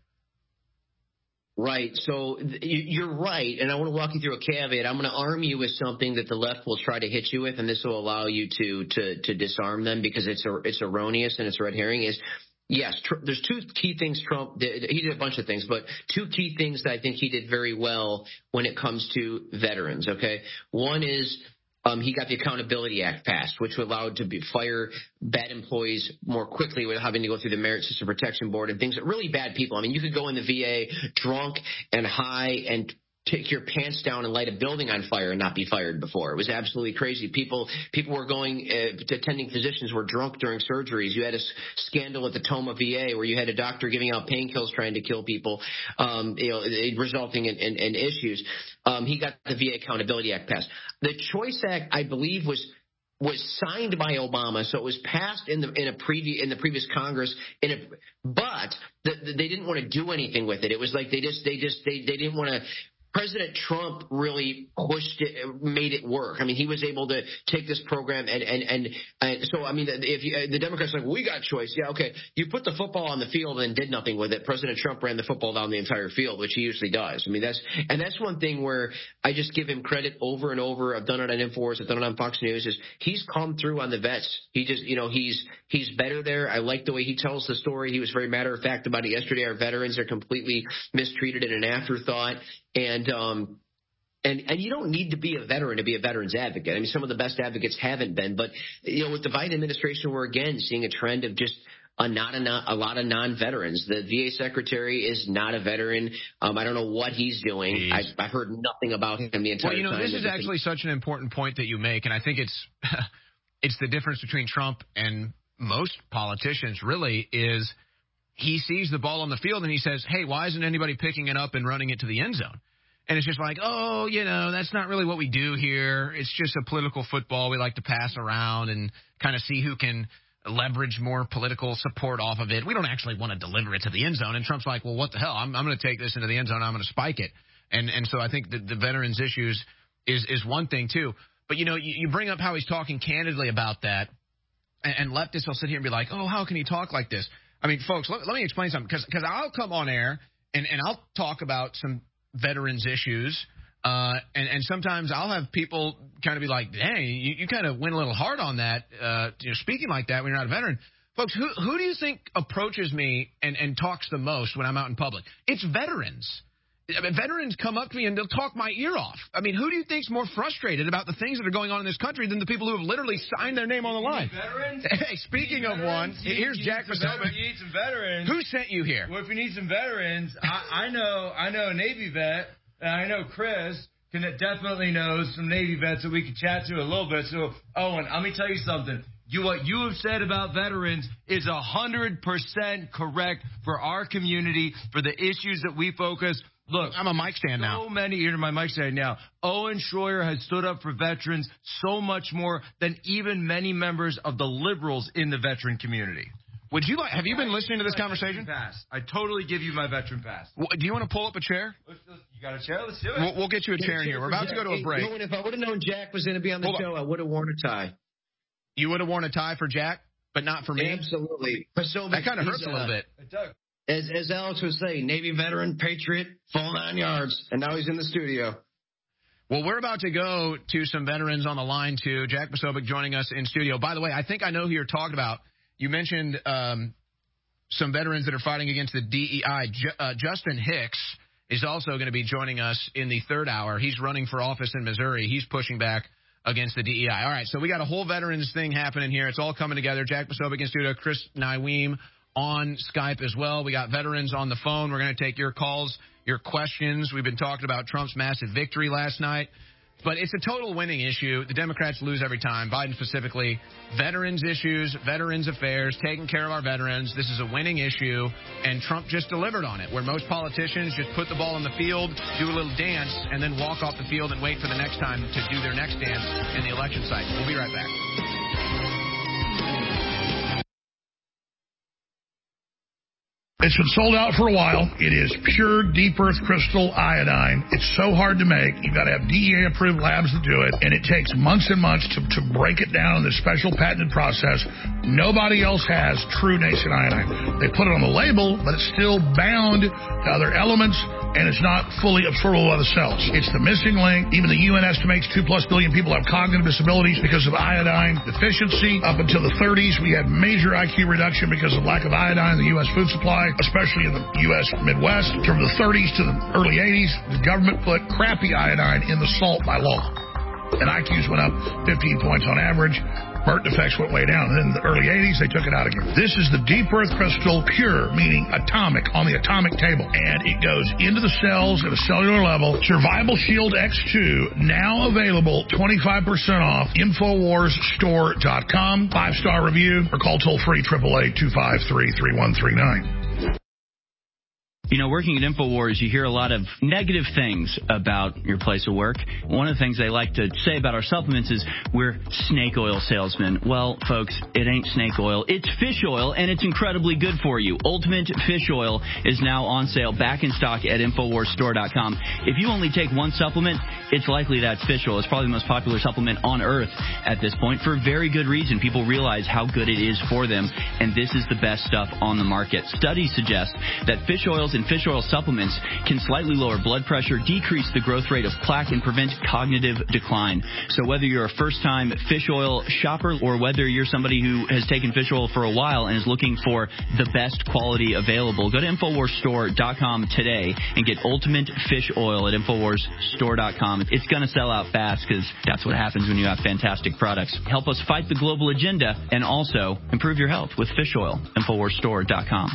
N: Right. So you're right. And I want to walk you through a caveat. I'm going to arm you with something that the left will try to hit you with, and this will allow you to to, to disarm them because it's a, it's erroneous and it's a red herring. Is yes, tr- there's two key things Trump did. He did a bunch of things, but two key things that I think he did very well when it comes to veterans. OK, one is Um, he got the Accountability Act passed, which allowed to be, fire bad employees more quickly without having to go through the Merit System Protection Board and things. Really bad people. I mean, you could go in the V A drunk and high and take your pants down and light a building on fire and not be fired before. It was absolutely crazy. People people were going uh, to attending physicians were drunk during surgeries. You had a s- scandal at the Toma V A where you had a doctor giving out painkillers trying to kill people, um, you know, it, resulting in, in, in issues. Um, he got the V A Accountability Act passed. The Choice Act, I believe, was was signed by Obama, so it was passed in the in a previous in the previous Congress. In a, but the, the, they didn't want to do anything with it. It was like they just they just they, they didn't want to. President Trump really pushed it, made it work. I mean, he was able to take this program and and and, and so I mean, if you, the Democrats are like, well, we got choice, yeah, okay. You put the football on the field and did nothing with it. President Trump ran the football down the entire field, which he usually does. I mean, that's and that's one thing where I just give him credit over and over. I've done it on InfoWars, I've done it on Fox News. Is he's come through on the vets. He just, you know, he's he's better there. I like the way he tells the story. He was very matter of fact about it yesterday. Our veterans are completely mistreated and an afterthought. And um, and and you don't need to be a veteran to be a veterans advocate. I mean, some of the best advocates haven't been, but you know, with the Biden administration, we're again seeing a trend of just a not a, not, a lot of non-veterans. The V A secretary is not a veteran. Um, I don't know what he's doing. I've, I've heard nothing about him the entire time.
A: Well, you know,
N: time.
A: this is actually such an important point that you make, and I think it's it's the difference between Trump and most politicians. Really, is he sees the ball on the field and he says, hey, why isn't anybody picking it up and running it to the end zone? And it's just like, oh, you know, that's not really what we do here. It's just a political football. We like to pass around and kind of see who can leverage more political support off of it. We don't actually want to deliver it to the end zone. And Trump's like, well, what the hell? I'm, I'm going to take this into the end zone. I'm going to spike it. And and so I think that the veterans issues is, is one thing, too. But, you know, you, you bring up how he's talking candidly about that. And, and leftists will sit here and be like, oh, how can he talk like this? I mean, folks, let, let me explain something, because because I'll come on air and, and I'll talk about some veterans issues, uh, and, and sometimes I'll have people kind of be like, dang, you, you kind of went a little hard on that, uh, you know, speaking like that when you're not a veteran. Folks, who who do you think approaches me and, and talks the most when I'm out in public? It's veterans. I mean, veterans come up to me and they'll talk my ear off. I mean, who do you think's more frustrated about the things that are going on in this country than the people who have literally signed their name on the line?
I: Veterans?
A: Hey, speaking of one, here's Jack Posobiec.
I: If you need some veterans.
A: Who sent you here?
I: Well, if you need some veterans, I, I know I know a Navy vet, and I know Chris can definitely knows some Navy vets that we could chat to a little bit. So, Owen, let me tell you something. You, what you have said about veterans is one hundred percent correct for our community, for the issues that we focus. Look,
A: I'm a mic stand
I: so
A: now.
I: So many, you're my mic stand now. Owen Schroyer has stood up for veterans so much more than even many members of the liberals in the veteran community.
A: Would you like? Have you been listening to this conversation?
I: Pass. I totally give you my veteran pass.
A: Well, do you want to pull up a chair?
I: Let's, let's, you got a chair? Let's do it.
A: We'll, we'll get you a chair in here. We're about to go to a break.
N: Hey, if I would have known Jack was going to be on the
A: Hold
N: show,
A: on.
N: I would have worn a tie.
A: You would have worn a tie for Jack, but not for me?
N: Absolutely. So
A: that kind of hurts a little
N: uh,
A: bit.
N: As, as Alex would say, Navy veteran, patriot, full nine yards, and now he's in the studio.
A: Well, we're about to go to some veterans on the line, too. Jack Posobiec joining us in studio. By the way, I think I know who you're talking about. You mentioned um, some veterans that are fighting against the D E I. Ju- uh, Justin Hicks is also going to be joining us in the third hour. He's running for office in Missouri. He's pushing back against the D E I. All right, so we got a whole veterans thing happening here. It's all coming together. Jack Posobiec in studio, Chris Nyweem on Skype as well. We got veterans on the phone. We're going to take your calls, your questions. We've been talking about Trump's massive victory last night. But it's a total winning issue. The Democrats lose every time. Biden specifically. Veterans issues, veterans affairs, taking care of our veterans. This is a winning issue, and Trump just delivered on it, where most politicians just put the ball in the field, do a little dance, and then walk off the field and wait for the next time to do their next dance in the election cycle. We'll be right back.
C: It's been sold out for a while. It is pure deep earth crystal iodine. It's so hard to make. You've got to have D E A-approved labs to do it, and it takes months and months to, to break it down in this special patented process. Nobody else has true nascent iodine. They put it on the label, but it's still bound to other elements, and it's not fully absorbable by the cells. It's the missing link. Even the U N estimates two plus billion people have cognitive disabilities because of iodine deficiency. Up until the thirties, we had major I Q reduction because of lack of iodine in the U S food supply, especially in the U S Midwest. From the thirties to the early eighties, the government put crappy iodine in the salt by law. And I Qs went up fifteen points on average. Birth defects went way down. And then in the early eighties, they took it out again. This is the deep earth crystal pure, meaning atomic, on the atomic table. And it goes into the cells at a cellular level. Survival Shield X two, now available twenty-five percent off. Infowars Store dot com. Five-star review, or call toll-free eight eight eight, two five three, three one three nine.
F: You know, working at InfoWars, you hear a lot of negative things about your place of work. One of the things they like to say about our supplements is we're snake oil salesmen. Well, folks, it ain't snake oil. It's fish oil, and it's incredibly good for you. Ultimate Fish Oil is now on sale, back in stock at Infowars Store dot com. If you only take one supplement, it's likely that's fish oil. It's probably the most popular supplement on Earth at this point for very good reason. People realize how good it is for them, and this is the best stuff on the market. Studies suggest that fish oils and fish oil supplements can slightly lower blood pressure, decrease the growth rate of plaque, and prevent cognitive decline. So whether you're a first-time fish oil shopper or whether you're somebody who has taken fish oil for a while and is looking for the best quality available, go to Infowars Store dot com today and get Ultimate Fish Oil at Infowars Store dot com. It's going to sell out fast because that's what happens when you have fantastic products. Help us fight the global agenda and also improve your health with fish oil. Infowars Store dot com.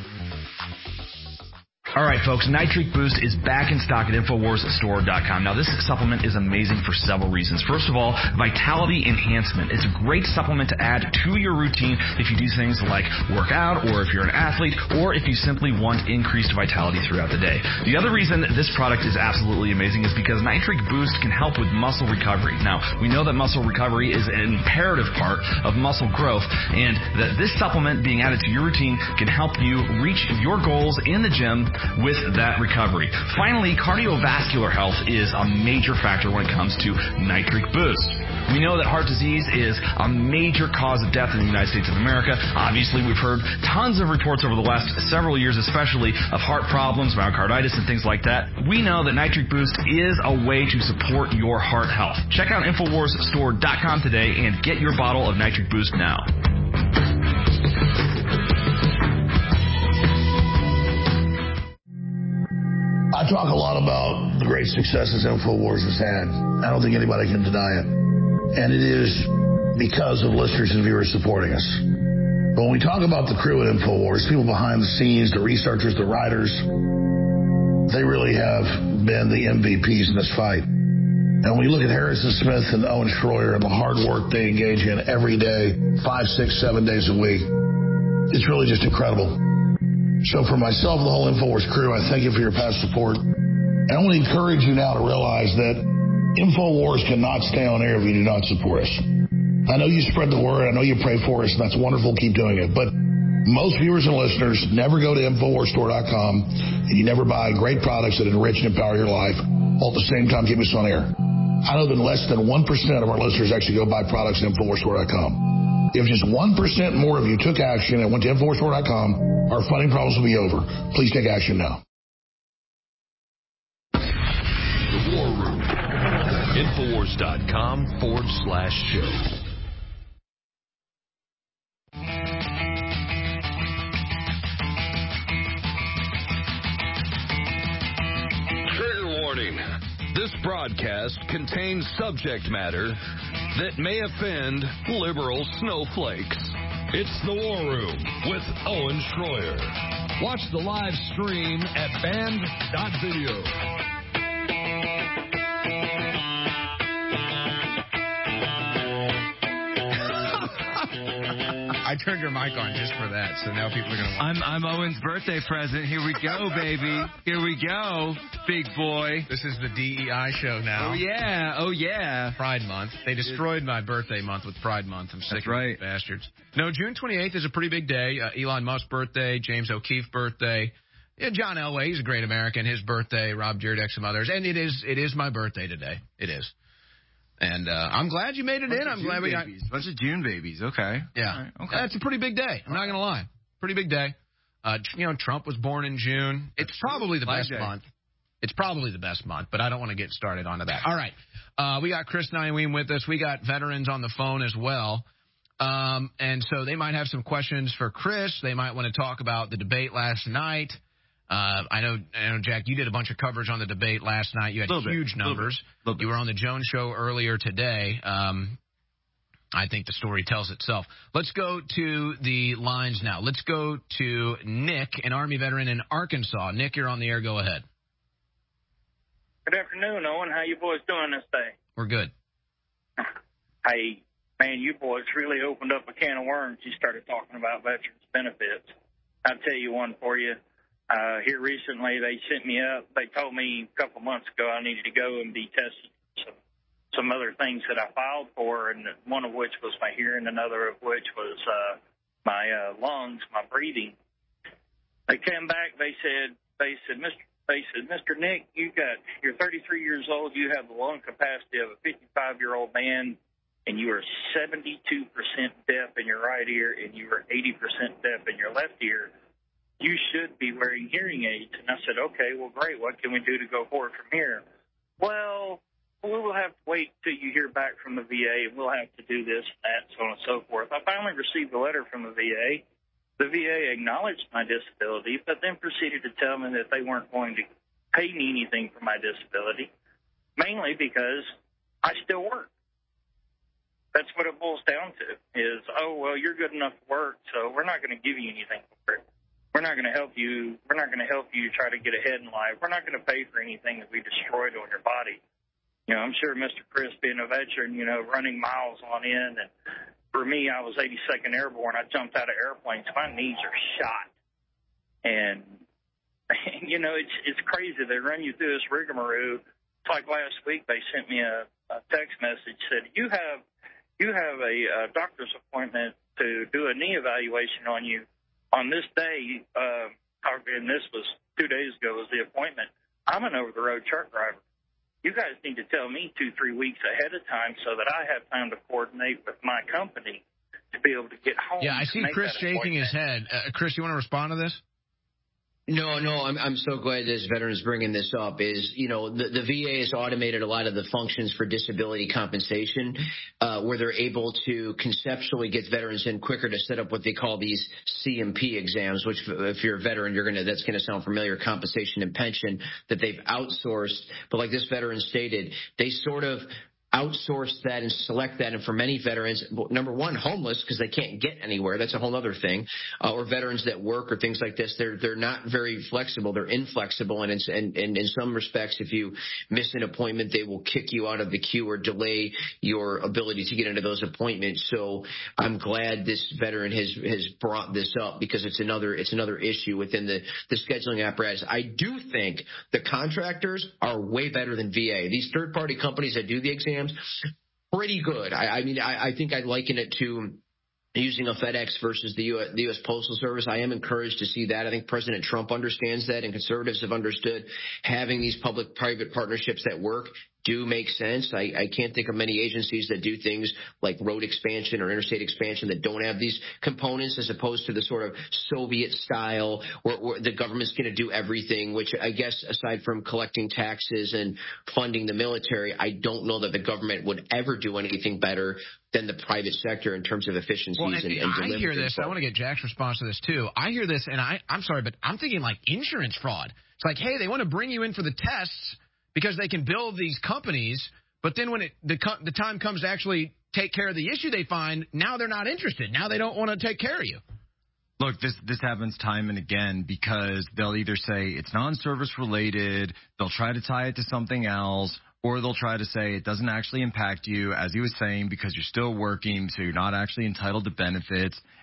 L: All right, folks, Nitric Boost is back in stock at Infowars Store dot com. Now, this supplement is amazing for several reasons. First of all, vitality enhancement. It's a great supplement to add to your routine if you do things like work out, or if you're an athlete, or if you simply want increased vitality throughout the day. The other reason this product is absolutely amazing is because Nitric Boost can help with muscle recovery. Now, we know that muscle recovery is an imperative part of muscle growth, and that this supplement being added to your routine can help you reach your goals in the gym with that recovery. Finally, cardiovascular health is a major factor when it comes to Nitric Boost. We know that heart disease is a major cause of death in the United States of America. Obviously, we've heard tons of reports over the last several years, especially of heart problems, myocarditis, and things like that. We know that Nitric Boost is a way to support your heart health. Check out Infowars Store dot com today and get your bottle of Nitric Boost now.
C: I talk a lot about the great successes InfoWars has had. I don't think anybody can deny it. And it is because of listeners and viewers supporting us. But when we talk about the crew at InfoWars, people behind the scenes, the researchers, the writers, they really have been the M V Ps in this fight. And when you look at Harrison Smith and Owen Schroyer and the hard work they engage in every day, five, six, seven days a week, it's really just incredible. So for myself and the whole InfoWars crew, I thank you for your past support. And I want to encourage you now to realize that InfoWars cannot stay on air if you do not support us. I know you spread the word. I know you pray for us, and that's wonderful. Keep doing it. But most viewers and listeners never go to Infowars Store dot com, and you never buy great products that enrich and empower your life, while at the same time keep us on air. I know that less than one percent of our listeners actually go buy products at Infowars Store dot com. If just one percent more of you took action and went to Infowars Store dot com, our funding problems will be over. Please take action now.
K: The War Room. Infowars dot com forward slash show. Trigger warning. This broadcast contains subject matter that may offend liberal snowflakes. It's The War Room with Owen Schroyer. Watch the live stream at band dot video.
A: I turned your mic on just for that, so now people are going to
I: I'm I'm Owen's birthday present. Here we go, baby. Here we go, big boy.
A: This is the D E I show now.
I: Oh, yeah. Oh, yeah.
A: Pride Month. They destroyed my birthday month with Pride Month. I'm sick
I: That's
A: of
I: right.
A: these bastards. No, June twenty-eighth is a pretty big day. Uh, Elon Musk's birthday, James O'Keefe's birthday. Yeah, John Elway, he's a great American. His birthday, Rob Dyrdek, some others. And it is it is my birthday today. It is. And uh, I'm glad you made it
I: Bunch
A: in. I'm
I: June
A: glad we got...
I: babies. Bunch of June babies. Okay.
A: Yeah.
I: Right. Okay.
A: That's a pretty big day. I'm not going to lie. Pretty big day. Uh, you know, Trump was born in June. It's probably the best month. It's probably the best month, but I don't want to get started onto that. All right. Uh, we got Chris Nyweem with us. We got veterans on the phone as well. Um, and so they might have some questions for Chris. They might want to talk about the debate last night. Uh, I know, I know, Jack, you did a bunch of coverage on the debate last night. You had huge bit, numbers. Little bit, little you were on the Jones Show earlier today. Um, I think the story tells itself. Let's go to the lines now. Let's go to Nick, an Army veteran in Arkansas. Nick, you're on the air. Go ahead.
M: Good afternoon, Owen. How you boys doing this day?
A: We're good.
M: Hey, man, you boys really opened up a can of worms. You started talking about veterans benefits. I'll tell you one for you. Uh, here recently, they sent me up. They told me a couple months ago I needed to go and be tested for some, some other things that I filed for, and one of which was my hearing, another of which was uh, my uh, lungs, my breathing. They came back. They said, they said, Mister They said, Mister Nick, you got you're thirty-three years old. You have the lung capacity of a fifty-five-year-old man, and you are seventy-two percent deaf in your right ear, and you are eighty percent deaf in your left ear. You should be wearing hearing aids. And I said, okay, well, great. What can we do to go forward from here? Well, we will have to wait till you hear back from the V A, and we'll have to do this, that, so on and so forth. I finally received a letter from the V A. The V A acknowledged my disability, but then proceeded to tell me that they weren't going to pay me anything for my disability, mainly because I still work. That's what it boils down to is, oh, well, you're good enough to work, so we're not going to give you anything for it. We're not going to help you. We're not going to help you try to get ahead in life. We're not going to pay for anything that we destroyed on your body. You know, I'm sure Mister Chris, being a veteran, you know, running miles on end, and for me, I was eighty-second Airborne. I jumped out of airplanes. My knees are shot. And, you know, it's it's crazy. They run you through this rigmarole. It's like last week they sent me a, a text message, said, you have you have a, a doctor's appointment to do a knee evaluation on you on this day, uh, and this was two days ago was the appointment. I'm an over-the-road truck driver. You guys need to tell me two, three weeks ahead of time so that I have time to coordinate with my company to be able to get home.
A: Yeah, I see Chris shaking his head. Uh, Chris, you want to respond to this?
N: No, no, I'm I'm so glad this veteran is bringing this up. Is, you know, the, the V A has automated a lot of the functions for disability compensation, uh, where they're able to conceptually get veterans in quicker to set up what they call these C M P exams, which if you're a veteran, you're gonna that's gonna sound familiar, compensation and pension, that they've outsourced. But like this veteran stated, they sort of outsource that and select that. And for many veterans, number one, homeless because they can't get anywhere. That's a whole other thing. Uh, or veterans that work or things like this, they're they're not very flexible. They're inflexible. And, it's, and, and in some respects, if you miss an appointment, they will kick you out of the queue or delay your ability to get into those appointments. So I'm glad this veteran has has brought this up because it's another it's another issue within the, the scheduling apparatus. I do think the contractors are way better than V A. These third-party companies that do the exams, pretty good. I, I mean, I, I think I'd liken it to using a FedEx versus the U S, the U S Postal Service. I am encouraged to see that. I think President Trump understands that, and conservatives have understood having these public-private partnerships that work do make sense. I, I can't think of many agencies that do things like road expansion or interstate expansion that don't have these components, as opposed to the sort of Soviet style where, where the government's going to do everything, which I guess aside from collecting taxes and funding the military, I don't know that the government would ever do anything better than the private sector in terms of efficiencies.
A: Well, and,
N: and, and
A: I hear this. I want to get Jack's response to this, too. I hear this, and I, I'm sorry, but I'm thinking like insurance fraud. It's like, hey, they want to bring you in for the tests because they can build these companies, but then when it, the, the time comes to actually take care of the issue they find, now they're not interested. Now they don't want to take care of you.
I: Look, this this happens time and again because they'll either say it's non-service related, they'll try to tie it to something else, or they'll try to say it doesn't actually impact you, as he was saying, because you're still working, so you're not actually entitled to benefits.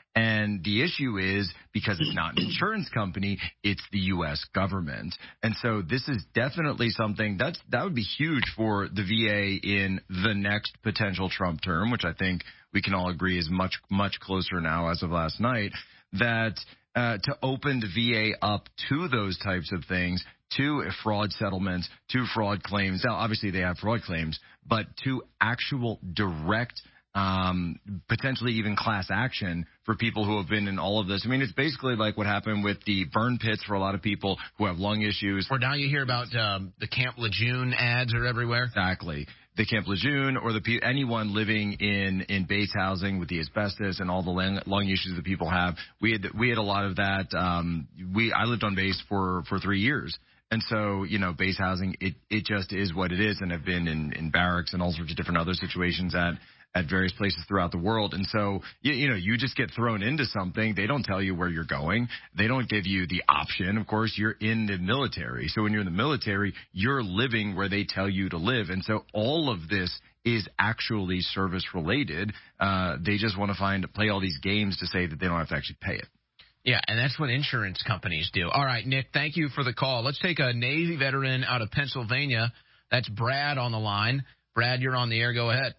O: And the issue is, because it's not an insurance company, it's the U S government. And so this is definitely something that's that would be huge for the V A in the next potential Trump term, which I think we can all agree is much, much closer now as of last night, that uh, to open the V A up to those types of things, to fraud settlements, to fraud claims. Now, obviously, they have fraud claims, but to actual direct, um, potentially even class action for people who have been in all of this. I mean, it's basically like what happened with the burn pits for a lot of people who have lung issues.
A: Or now you hear about um, the Camp Lejeune ads are everywhere.
O: Exactly. The Camp Lejeune or the anyone living in, in base housing with the asbestos and all the lung, lung issues that people have. We had we had a lot of that. Um, we I lived on base for, for three years. And so, you know, base housing, it, it just is what it is. And I've been in, in barracks and all sorts of different other situations at, at various places throughout the world. And so, you, you know, you just get thrown into something. They don't tell you where you're going. They don't give you the option. Of course, you're in the military. So when you're in the military, you're living where they tell you to live. And so all of this is actually service related. Uh, they just want to find, play all these games to say that they don't have to actually pay it.
A: Yeah, and that's what insurance companies do. All right, Nick, thank you for the call. Let's take a Navy veteran out of Pennsylvania. That's Brad on the line. Brad, you're on the air. Go ahead.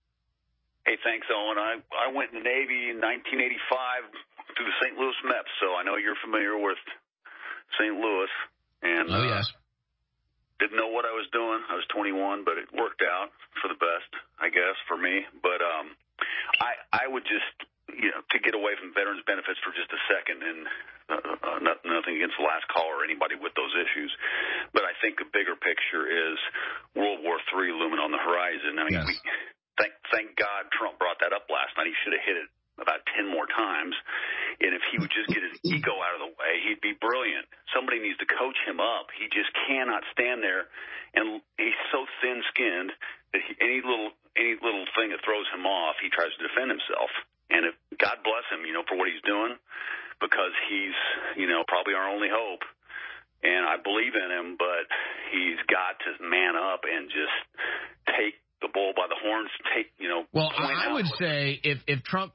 P: Hey, thanks, Owen. I, I went in the Navy in nineteen eighty-five through the Saint Louis M E P, so I know you're familiar with Saint Louis. And,
A: oh, yes.
P: Uh, didn't know what I was doing. I was twenty-one, but it worked out for the best, I guess, for me. But um, I, I would just... you know, to get away from veterans benefits for just a second, and uh, uh, not, nothing against the last caller or anybody with those issues, but I think the bigger picture is World War Three looming on the horizon. I mean,
O: yes.
P: we, thank thank God Trump brought that up last night. He should have hit it about ten more times, and if he would just get his ego out of the way, he'd be brilliant. Somebody needs to coach him up. He just cannot stand there, and he's so thin-skinned that he, any little any little thing that throws him off, he tries to defend himself. And if, God bless him, you know, for what he's doing, because he's, you know, probably our only hope. And I believe in him, but he's got to man up and just take the bull by the horns, take, you know.
A: Well, I would say if, if Trump,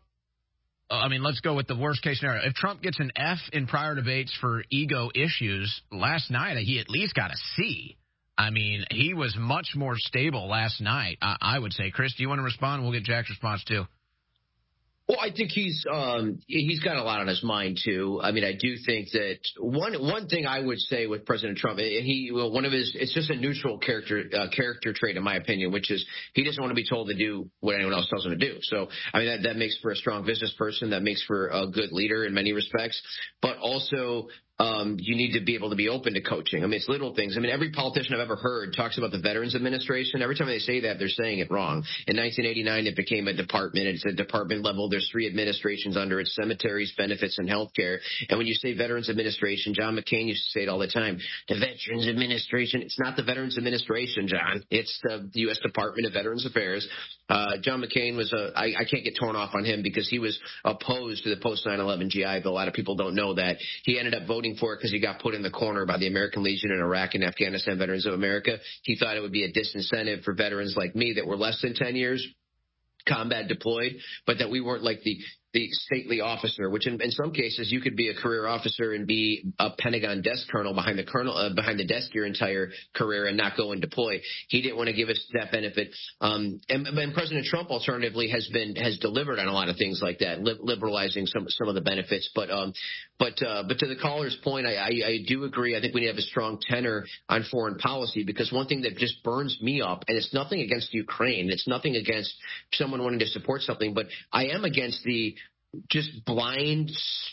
A: I mean, let's go with the worst case scenario. If Trump gets an F in prior debates for ego issues, last night he at least got a C. I mean, he was much more stable last night, I, I would say. Chris, do you want to respond? We'll get Jack's response, too.
N: Well, I think he's um, he's got a lot on his mind too. I mean, I do think that one one thing I would say with President Trump, and he well, one of his it's just a neutral character uh, character trait in my opinion, which is he doesn't want to be told to do what anyone else tells him to do. So I mean that that makes for a strong business person, that makes for a good leader in many respects, but also. Um, you need to be able to be open to coaching. I mean, it's little things. I mean, every politician I've ever heard talks about the Veterans Administration. Every time they say that, they're saying it wrong. In nineteen eighty-nine, it became a department. It's a department level. There's three administrations under it: cemeteries, benefits, and healthcare. And when you say Veterans Administration, John McCain used to say it all the time. The Veterans Administration. It's not the Veterans Administration, John. It's the U S Department of Veterans Affairs. Uh, John McCain was a. I, I can't get torn off on him because he was opposed to the post nine eleven G I Bill. A lot of people don't know that. He ended up voting for it because he got put in the corner by the American Legion in Iraq and Afghanistan Veterans of America. He thought it would be a disincentive for veterans like me that were less than ten years combat deployed, but that we weren't like the the stately officer, which in, in some cases you could be a career officer and be a Pentagon desk colonel behind the colonel uh, behind the desk your entire career and not go and deploy. He didn't want to give us that benefit. Um, and, and President Trump, alternatively, has been has delivered on a lot of things like that, li- liberalizing some some of the benefits. But um, but uh, but to the caller's point, I, I, I do agree. I think we need to have a strong tenor on foreign policy, because one thing that just burns me up, and it's nothing against Ukraine, it's nothing against someone wanting to support something, but I am against the just blind,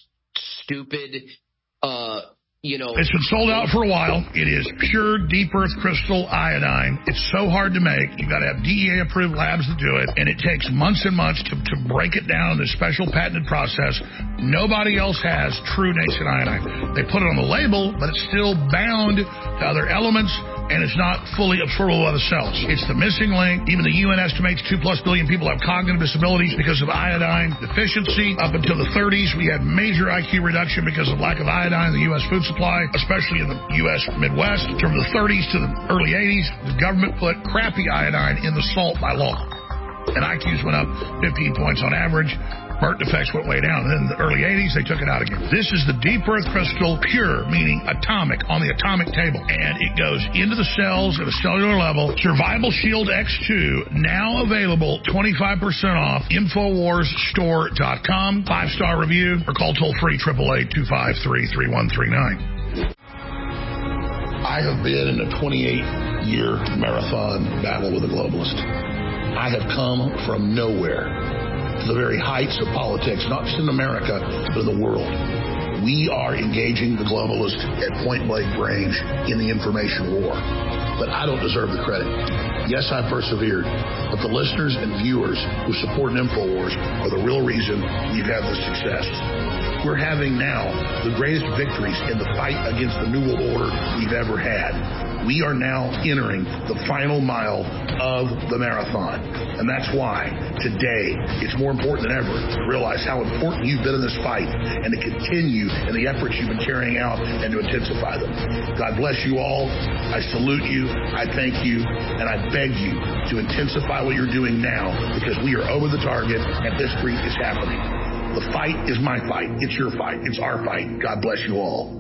N: stupid, uh, you know.
C: It's been sold out for a while. It is pure deep earth crystal iodine. It's so hard to make. You've got to have D E A-approved labs to do it, and it takes months and months to, to break it down in this special patented process. Nobody else has true nascent iodine. They put it on the label, but it's still bound to other elements, and it's not fully absorbable by the cells. It's the missing link. Even the U N estimates two plus billion people have cognitive disabilities because of iodine deficiency. Up until the thirties, we had major I Q reduction because of lack of iodine in the U S food supply, especially in the U S Midwest. From the thirties to the early eighties, the government put crappy iodine in the salt by law, and I Qs went up fifteen points on average. birth defects went way down. And then in the early eighties, they took it out again. This is the Deep Earth Crystal Pure, meaning atomic, on the atomic table. And it goes into the cells at a cellular level. Survival Shield X two, now available twenty-five percent off. Infowars Store dot com. Five-star review or call toll-free eight eight eight, two five three, three one three nine. I have been in a twenty-eight year marathon battle with a globalist. I have come from nowhere to the very heights of politics, not just in America, but in the world. We are engaging the globalist at point-blank range in the information war. But I don't deserve the credit. Yes, I persevered, but the listeners and viewers who support InfoWars are the real reason we've had this success. We're having now the greatest victories in the fight against the New World Order we've ever had. We are now entering the final mile of the marathon. And that's why today it's more important than ever to realize how important you've been in this fight and to continue in the efforts you've been carrying out and to intensify them. God bless you all. I salute you. I thank you. And I beg you to intensify what you're doing now, because we are over the target and history is happening. The fight is my fight. It's your fight. It's our fight. God bless you all.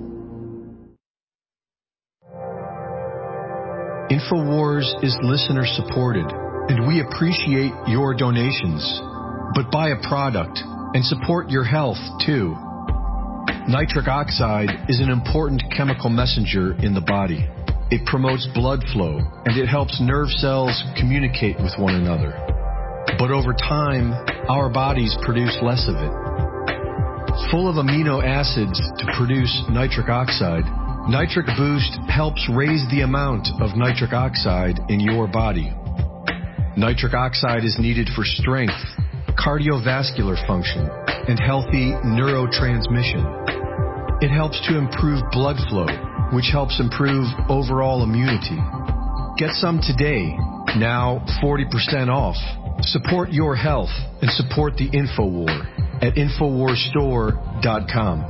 D: InfoWars is listener supported, and we appreciate your donations. But buy a product and support your health too. Nitric oxide is an important chemical messenger in the body. It promotes blood flow, and it helps nerve cells communicate with one another. But over time, our bodies produce less of it. Full of amino acids to produce nitric oxide, Nitric Boost helps raise the amount of nitric oxide in your body. Nitric oxide is needed for strength, cardiovascular function, and healthy neurotransmission. It helps to improve blood flow, which helps improve overall immunity. Get some today, now forty percent off. Support your health and support the InfoWar at Infowars Store dot com.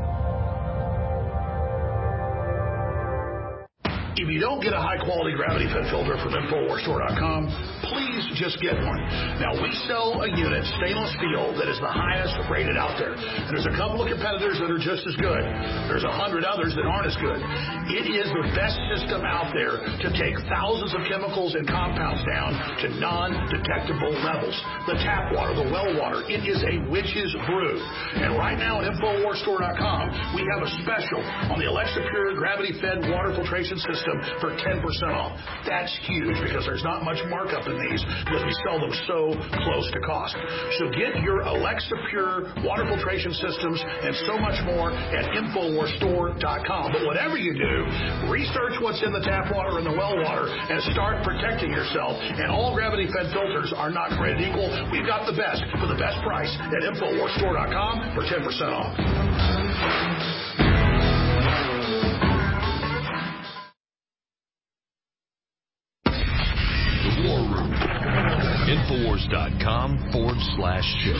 C: If you don't get a high-quality gravity-fed filter from Infowars Store dot com, please just get one. Now, we sell a unit, stainless steel, that is the highest rated out there. And there's a couple of competitors that are just as good. There's a hundred others that aren't as good. It is the best system out there to take thousands of chemicals and compounds down to non-detectable levels. The tap water, the well water, it is a witch's brew. And right now at Infowars Store dot com, we have a special on the Alexa Pure gravity-fed water filtration system for ten percent off. That's huge because there's not much markup in these because we sell them so close to cost. So get your Alexa Pure water filtration systems and so much more at Infowars Store dot com. But whatever you do, research what's in the tap water and the well water and start protecting yourself. And all gravity-fed filters are not created equal. We've got the best for the best price at Infowars Store dot com for ten percent off.
K: Infowars dot com forward slash show.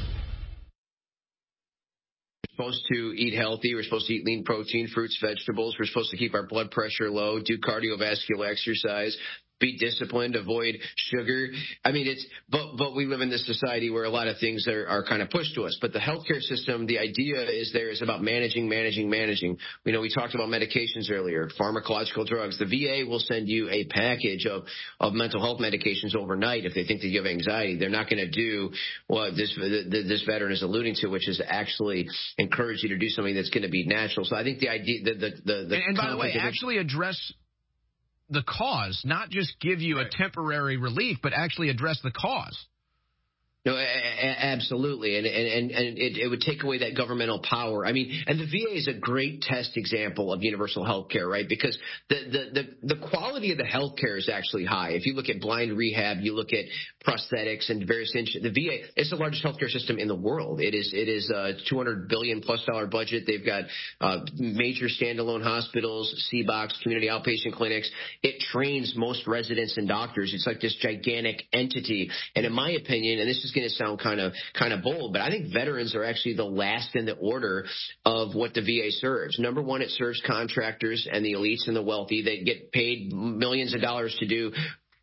N: We're supposed to eat healthy. We're supposed to eat lean protein, fruits, vegetables. We're supposed to keep our blood pressure low, do cardiovascular exercise, be disciplined, avoid sugar. I mean, it's, but, but we live in this society where a lot of things are, are kind of pushed to us. But the healthcare system, the idea is there is about managing, managing, managing. You know, we talked about medications earlier, pharmacological drugs. The V A will send you a package of, of mental health medications overnight if they think that you have anxiety. They're not going to do what this, this veteran is alluding to, which is actually encourage you to do something that's going to be natural. So I think the idea, the, the, the, the
A: and, and by the way, actually address the cause, not just give you a temporary relief, but actually address the cause.
N: No, absolutely, and and and it, it would take away that governmental power. I mean, and the V A is a great test example of universal health care, right? Because the the the, the quality of the health care is actually high. If you look at blind rehab, you look at prosthetics and various the V A, it's the largest healthcare system in the world. It is it is a two hundred billion plus dollar budget. They've got uh, major standalone hospitals, C BOCs, community outpatient clinics. It trains most residents and doctors. It's like this gigantic entity. And in my opinion, and this is going to sound kind of kind of bold, but I think veterans are actually the last in the order of what the V A serves. Number one, it serves contractors and the elites and the wealthy. They get paid millions of dollars to do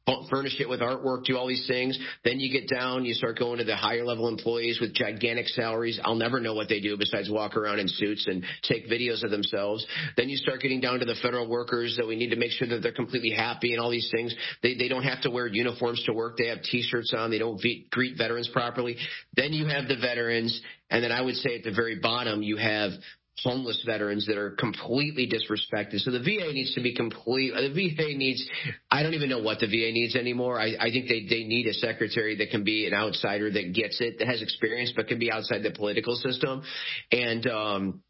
N: furnish it with artwork, do all these things. Then you get down, you start going to the higher level employees with gigantic salaries. I'll never know what they do besides walk around in suits and take videos of themselves. Then you start getting down to the federal workers that we need to make sure that they're completely happy and all these things. They, they don't have to wear uniforms to work. They have T-shirts on. They don't ve- greet veterans properly. Then you have the veterans. And then I would say at the very bottom, you have homeless veterans that are completely disrespected. So the V A needs to be complete. The V A needs, I don't even know what the V A needs anymore. I, I think they, they need a secretary that can be an outsider that gets it, that has experience, but can be outside the political system. And, um,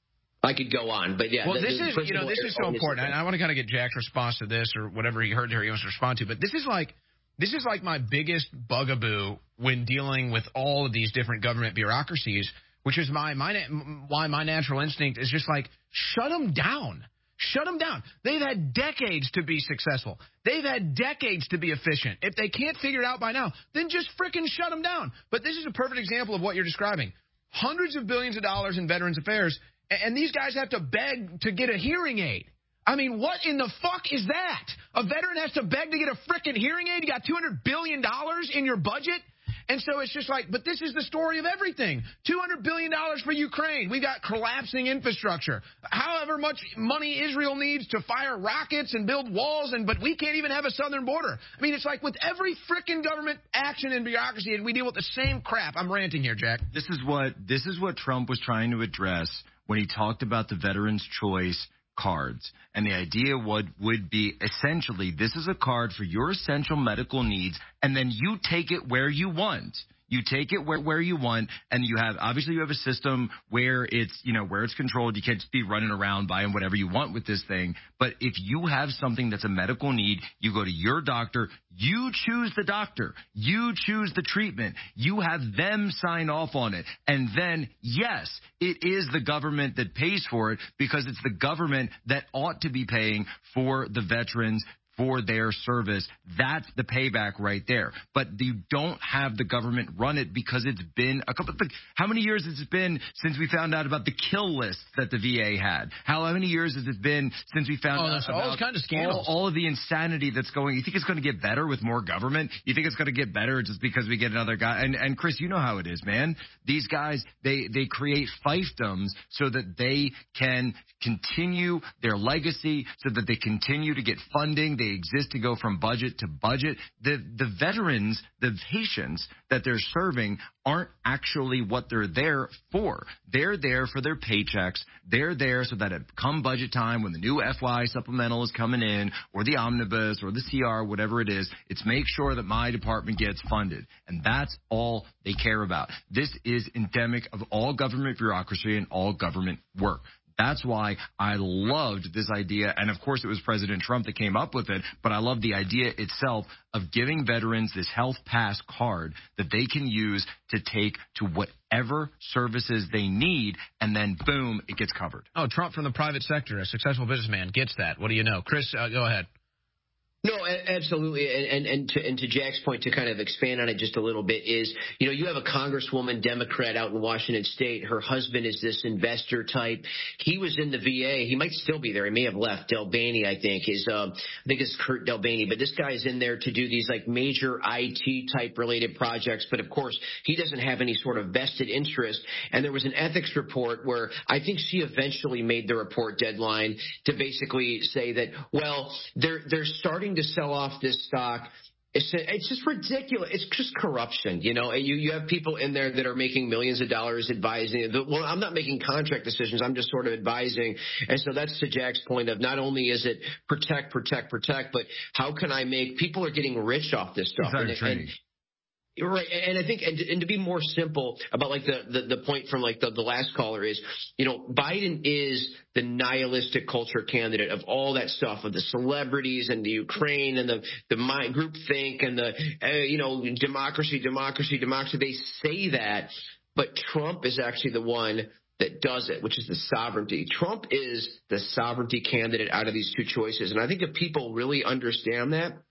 N: I could go on, but yeah.
A: Well,
N: the,
A: this
N: the
A: is, you know, this is so important. And I want to kind of get Jack's response to this or whatever he heard here he wants to respond to. But this is like, this is like my biggest bugaboo when dealing with all of these different government bureaucracies, which is my, my why my natural instinct is just like, shut them down. Shut them down. They've had decades to be successful. They've had decades to be efficient. If they can't figure it out by now, then just frickin' shut them down. But this is a perfect example of what you're describing. Hundreds of billions of dollars in Veterans Affairs, and these guys have to beg to get a hearing aid. I mean, what in the fuck is that? A veteran has to beg to get a frickin' hearing aid? You got two hundred billion dollars in your budget? And so it's just like, but this is the story of everything. two hundred billion dollars for Ukraine. We got collapsing infrastructure. However much money Israel needs to fire rockets and build walls, and but we can't even have a southern border. I mean, it's like with every frickin' government action and bureaucracy, we deal with the same crap. I'm ranting here, Jack.
O: This is what this is what Trump was trying to address when he talked about the Veterans Choice cards. And the idea would, would be essentially this is a card for your essential medical needs, and then you take it where you want. You take it where, where you want, and you have, obviously you have a system where it's, you know, where it's controlled. You can't just be running around buying whatever you want with this thing. But if you have something that's a medical need, you go to your doctor, you choose the doctor, you choose the treatment, you have them sign off on it. And then, yes, it is the government that pays for it because it's the government that ought to be paying for the veterans for their service. That's the payback right there. But you don't have the government run it because it's been a couple of, how many years has it been since we found out about the kill list that the V A had? How many years has it been since we found
A: oh,
O: out about
A: all kinds of scandals.
O: All, all of the insanity that's going? You think it's going to get better with more government? You think it's going to get better just because we get another guy? And, and Chris, you know how it is, man. These guys, they, they create fiefdoms so that they can continue their legacy, so that they continue to get funding. They exist to go from budget to budget. The the veterans, the patients that they're serving aren't actually what they're there for. They're there for their paychecks. They're there so that at come budget time, when the new F Y supplemental is coming in, or the omnibus, or the C R, whatever it is, it's make sure that my department gets funded. And that's all they care about. This is endemic of all government bureaucracy and all government work. That's why I loved this idea. And, of course, it was President Trump that came up with it. But I love the idea itself of giving veterans this health pass card that they can use to take to whatever services they need. And then, boom, it gets covered.
A: Oh, Trump from the private sector, a successful businessman, gets that. What do you know? Chris, uh, go ahead.
N: No, absolutely. And, and, and, to, and to Jack's point, to kind of expand on it just a little bit is, you know, you have a congresswoman, Democrat out in Washington State. Her husband is this investor type. He was in the V A. He might still be there. He may have left. Delbaney, I think, is, um, I think it's Kurt Delbaney. But this guy is in there to do these like major I T type related projects. But of course, he doesn't have any sort of vested interest. And there was an ethics report where I think she eventually made the report deadline to basically say that, well, they're, they're starting to sell off this stock. It's, it's just ridiculous. It's just corruption, you know. You you have people in there that are making millions of dollars advising. Well, I'm not making contract decisions. I'm just sort of advising. And so that's to Jack's point of not only is it protect, protect, protect, but how can I make people are getting rich off this stuff. And, and, Right, and I think, and to, and to be more simple about like the, the, the point from like the, the last caller is, you know, Biden is the nihilistic culture candidate of all that stuff, of the celebrities and the Ukraine and the the mind groupthink and the uh, you know democracy, democracy, democracy. They say that, but Trump is actually the one that does it, which is the sovereignty. Trump is the sovereignty candidate out of these two choices, and I think if people really understand that,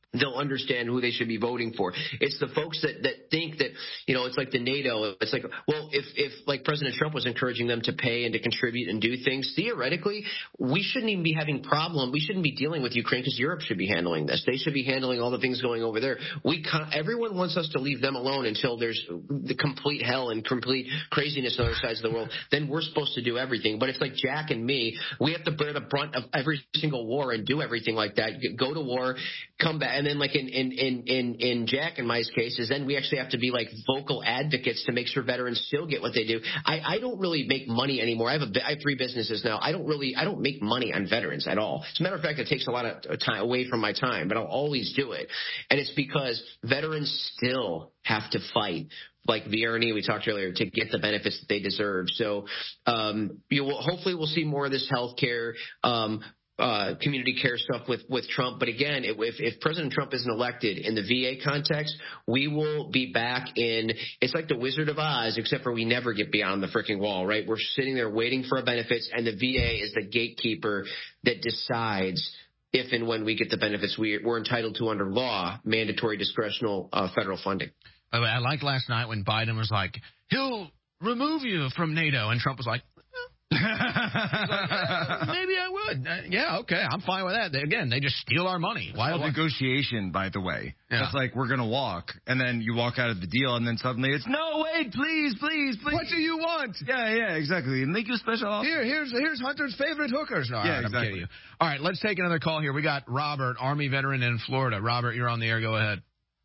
N: they'll understand who they should be voting for. It's the folks that, that think that, you know, it's like the NATO. It's like, well, if, if like President Trump was encouraging them to pay and to contribute and do things, theoretically, we shouldn't even be having problem. We shouldn't be dealing with Ukraine because Europe should be handling this. They should be handling all the things going over there. We everyone wants us to leave them alone until there's the complete hell and complete craziness on other sides of the world. Then we're supposed to do everything. But it's like Jack and me. We have to bear the brunt of every single war and do everything like that. Go to war, come back. And then like in, in, in, in, in Jack and my case is then we actually have to be like vocal advocates to make sure veterans still get what they do. I, I don't really make money anymore. I have a, I have three businesses now. I don't really, I don't make money on veterans at all. As a matter of fact, it takes a lot of time away from my time, but I'll always do it. And it's because veterans still have to fight. Like Vierny, we talked earlier, to get the benefits that they deserve. So um, you will, hopefully we'll see more of this health care um, Uh, community care stuff with, with Trump. But again, if, if President Trump isn't elected in the V A context, we will be back in, it's like the Wizard of Oz, except for we never get beyond the freaking wall, right? We're sitting there waiting for our benefits, and the V A is the gatekeeper that decides if and when we get the benefits we, we're entitled to under law, mandatory discretional uh, federal funding.
A: By the way, I liked last night when Biden was like, he'll remove you from NATO, and Trump was like, like, uh, maybe I would. Uh, yeah, okay, I'm fine with that. They, again, they just steal our money.
O: Why a negotiation, by the way?
A: Yeah.
O: It's like, we're going to walk, and then you walk out of the deal, and then suddenly it's, no, wait, please, please, please.
A: What do you want?
O: Yeah, yeah, exactly. Make you a special offer.
A: Here, here's here's Hunter's favorite hookers. No, all
O: yeah,
A: right,
O: exactly.
A: I'm kidding you. All right, let's take another call here. We got Robert, Army veteran in Florida. Robert, you're on the air. Go ahead.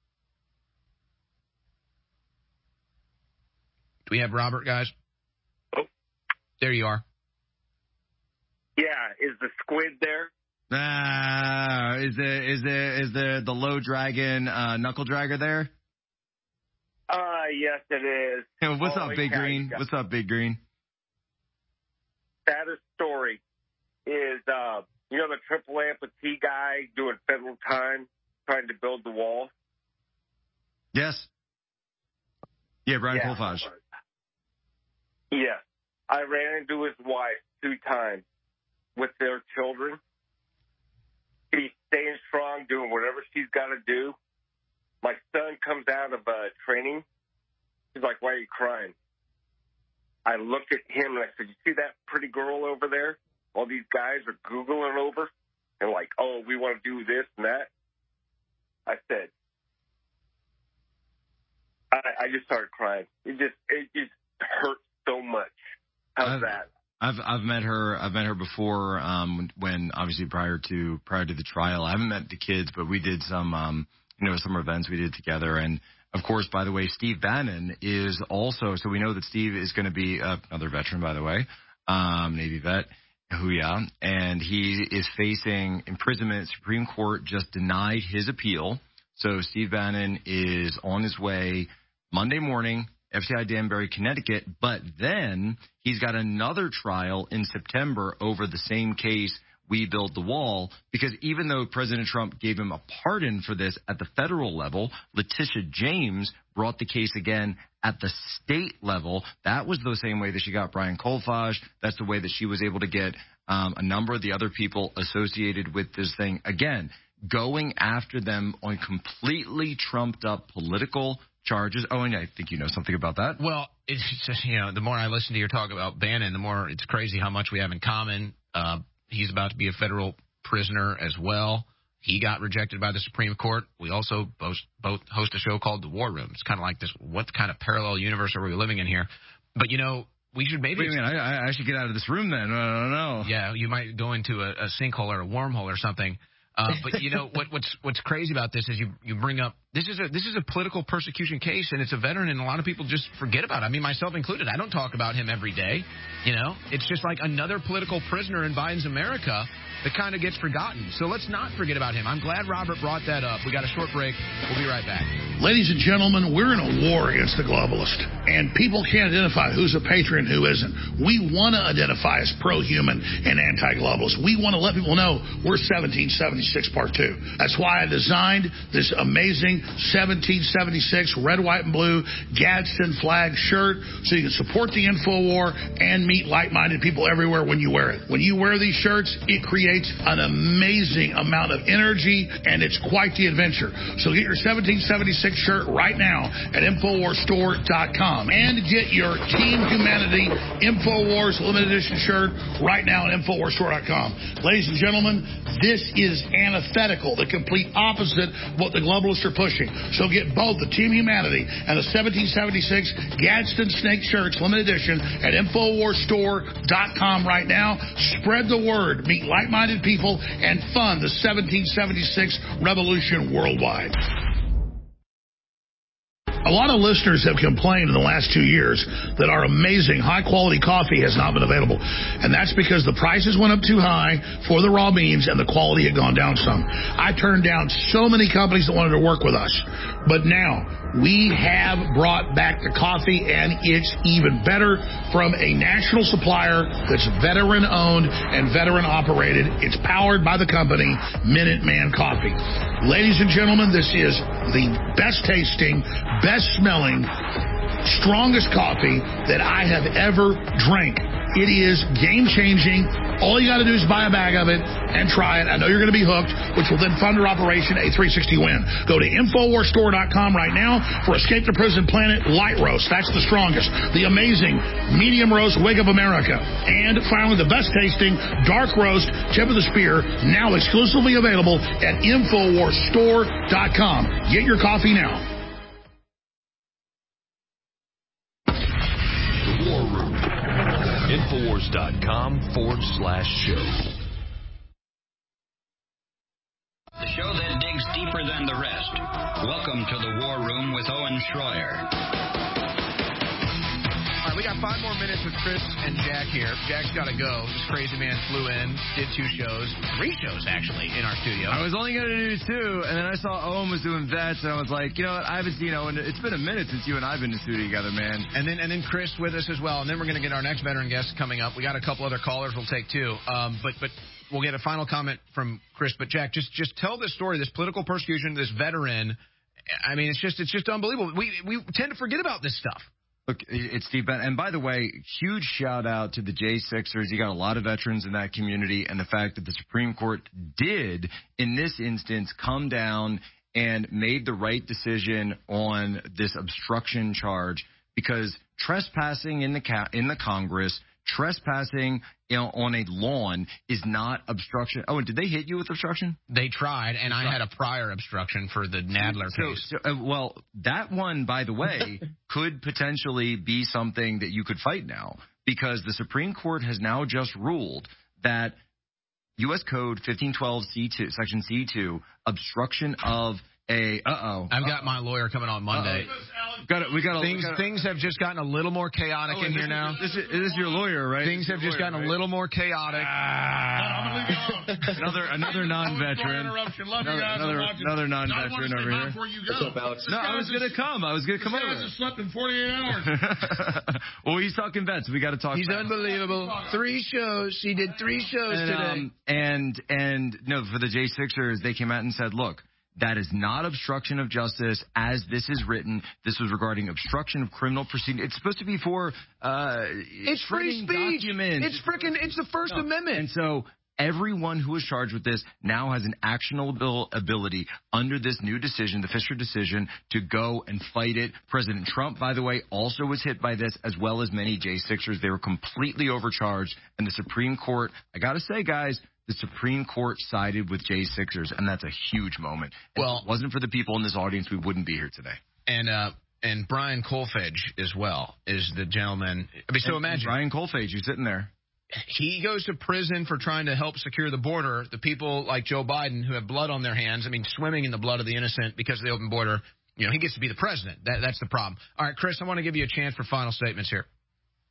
A: Do we have Robert, guys?
G: Oh.
A: There you are.
G: Yeah, is the squid there?
O: Ah, is the is the is the the low dragon uh, knuckle dragger there?
G: Uh, yes, it is.
O: Hey, well, what's
G: oh,
O: up, Big Green?
G: Got...
O: What's up, Big Green?
G: Saddest story is, uh, you know, the triple amputee guy doing federal time, trying to build the wall?
O: Yes. Yeah, Brian
G: yeah.
O: Kolfage.
G: Yes. I ran into his wife two times with their children. He's staying strong, doing whatever she's got to do. My son comes out of uh, training. He's like, why are you crying? I looked at him and I said, you see that pretty girl over there? All these guys are Googling over and like, oh, we want to do this and that. I said, I, I just started crying. It just, it just hurt so much. How's
O: I've,
G: that?
O: I've I've met her. I've met her before. Um, when obviously prior to prior to the trial, I haven't met the kids, but we did some um, you know, some events we did together. And of course, by the way, Steve Bannon is also. So we know that Steve is going to be uh, another veteran, by the way, um, Navy vet. Huya, and he is facing imprisonment. Supreme Court just denied his appeal. So Steve Bannon is on his way Monday morning, F C I Danbury, Connecticut, but then he's got another trial in September over the same case, We Build the Wall, because even though President Trump gave him a pardon for this at the federal level, Letitia James brought the case again at the state level. That was the same way that she got Brian Kolfage. That's the way that she was able to get um, a number of the other people associated with this thing. Again, going after them on completely trumped up political charges. Oh, and I think you know something about that.
A: Well, it's just, you know, the more I listen to your talk about Bannon, the more it's crazy how much we have in common. Uh, he's about to be a federal prisoner as well. He got rejected by the Supreme Court. We also both, both host a show called The War Room. It's kind of like this, what kind of parallel universe are we living in here? But, you know, we should maybe...
O: Wait a minute, I, I should get out of this room then. I don't know.
A: Yeah, you might go into a, a sinkhole or a wormhole or something. Uh, but, you know, what, what's what's crazy about this is you, you bring up, this is a this is a political persecution case, and it's a veteran, and a lot of people just forget about it. I mean, myself included. I don't talk about him every day. You know, it's just like another political prisoner in Biden's America that kind of gets forgotten. So let's not forget about him. I'm glad Robert brought that up. We got a short break. We'll be right back.
C: Ladies and gentlemen, we're in a war against the globalist, and people can't identify who's a patriot and who isn't. We want to identify as pro-human and anti-globalist. We want to let people know we're seventeen seventy-six Part two. That's why I designed this amazing seventeen seventy-six red, white, and blue Gadsden flag shirt so you can support the InfoWar and meet like-minded people everywhere when you wear it. When you wear these shirts, it creates an amazing amount of energy, and it's quite the adventure. So get your seventeen seventy-six shirt right now at Infowars Store dot com and get your Team Humanity InfoWars limited edition shirt right now at Infowars Store dot com. Ladies and gentlemen, this is antithetical, the complete opposite of what the globalists are pushing. So get both the Team Humanity and the seventeen seventy-six Gadsden Snake shirts limited edition at Infowars Store dot com right now. Spread the word, meet like-minded people, and fund the seventeen seventy-six revolution worldwide. A lot of listeners have complained in the last two years that our amazing high-quality coffee has not been available. And that's because the prices went up too high for the raw beans and the quality had gone down some. I turned down so many companies that wanted to work with us. But now, we have brought back the coffee, and it's even better from a national supplier that's veteran-owned and veteran-operated. It's powered by the company Minuteman Coffee. Ladies and gentlemen, this is the best-tasting, best-smelling, strongest coffee that I have ever drank. It is game-changing. All you got to do is buy a bag of it and try it. I know you're going to be hooked, which will then fund our Operation A three sixty Win. Go to Infowars Store dot com right now for Escape the Prison Planet Light Roast. That's the strongest. The amazing Medium Roast Wake Up America. And finally, the best-tasting Dark Roast Tip of the Spear, now exclusively available at Infowars Store dot com. Get your coffee now.
K: Infowars dot com forward slash show.
J: The show that digs deeper than the rest. Welcome to the War Room with Owen Schroyer.
A: All right, we got five more minutes with Chris and Jack here. Jack's got to go. This crazy man flew in, did two shows, three shows actually, in our studio.
O: I was only going to do two, and then I saw Owen was doing vets, and I was like, you know what, I haven't seen Owen. It's been a minute since you and I have been in the studio together, man.
A: And then and then Chris with us as well, and then we're going to get our next veteran guest coming up. We got a couple other callers we'll take too, um, but but we'll get a final comment from Chris. But Jack, just just tell this story, this political persecution, this veteran. I mean, it's just it's just unbelievable. We we tend to forget about this stuff.
O: Look, it's Steve Ben. And by the way, huge shout out to the J Sixers. You got a lot of veterans in that community, and the fact that the Supreme Court did, in this instance, come down and made the right decision on this obstruction charge, because trespassing in the ca- in the Congress, trespassing, you know, on a lawn is not obstruction. Oh, and did they hit you with obstruction?
A: They tried, and I had a prior obstruction for the Nadler
O: so,
A: case.
O: So, uh, well, that one, by the way, could potentially be something that you could fight now, because the Supreme Court has now just ruled that U S Code fifteen twelve C two, Section C two, obstruction of a uh-oh.
A: I've got my lawyer coming on Monday.
O: Uh-oh. Got it. We got
A: things.
O: Gotta,
A: things have just gotten a little more chaotic
O: oh,
A: in here
O: this
A: now.
O: Is, this, is, this is your lawyer, right?
A: Things have just
O: lawyer,
A: gotten
O: right?
A: a little more chaotic.
C: Ah.
O: another another non-veteran.
C: Love
O: another another, another non-veteran over here.
C: Before you go.
N: What's up, Alex?
O: No, I was going to come. I was going to come over.
C: He hasn't slept in forty-eight hours.
O: Well, he's talking vets. We got to talk.
A: He's
O: about
A: unbelievable. Three shows. He did three shows
O: and,
A: today.
O: Um, and and no, for the J Sixers, they came out and said, look, that is not obstruction of justice as this is written. This was regarding obstruction of criminal proceedings. It's supposed to be for uh,
A: it's free speech.
O: Documents.
A: It's freaking. It's the First
O: no.
A: Amendment.
O: And so everyone who is charged with this now has an actionable ability under this new decision, the Fisher decision, to go and fight it. President Trump, by the way, also was hit by this, as well as many J Sixers. They were completely overcharged, and the Supreme Court, I got to say, guys, the Supreme Court sided with J Sixers, and that's a huge moment. And well, if it wasn't for the people in this audience, we wouldn't be here today.
A: And uh, and Brian Kolfage as well is the gentleman. I mean, so
O: and,
A: imagine
O: and Brian Kolfage, who's sitting there.
A: He goes to prison for trying to help secure the border. The people like Joe Biden who have blood on their hands, I mean, swimming in the blood of the innocent because of the open border, you know, he gets to be the president. That, that's the problem. All right, Chris, I want to give you a chance for final statements here.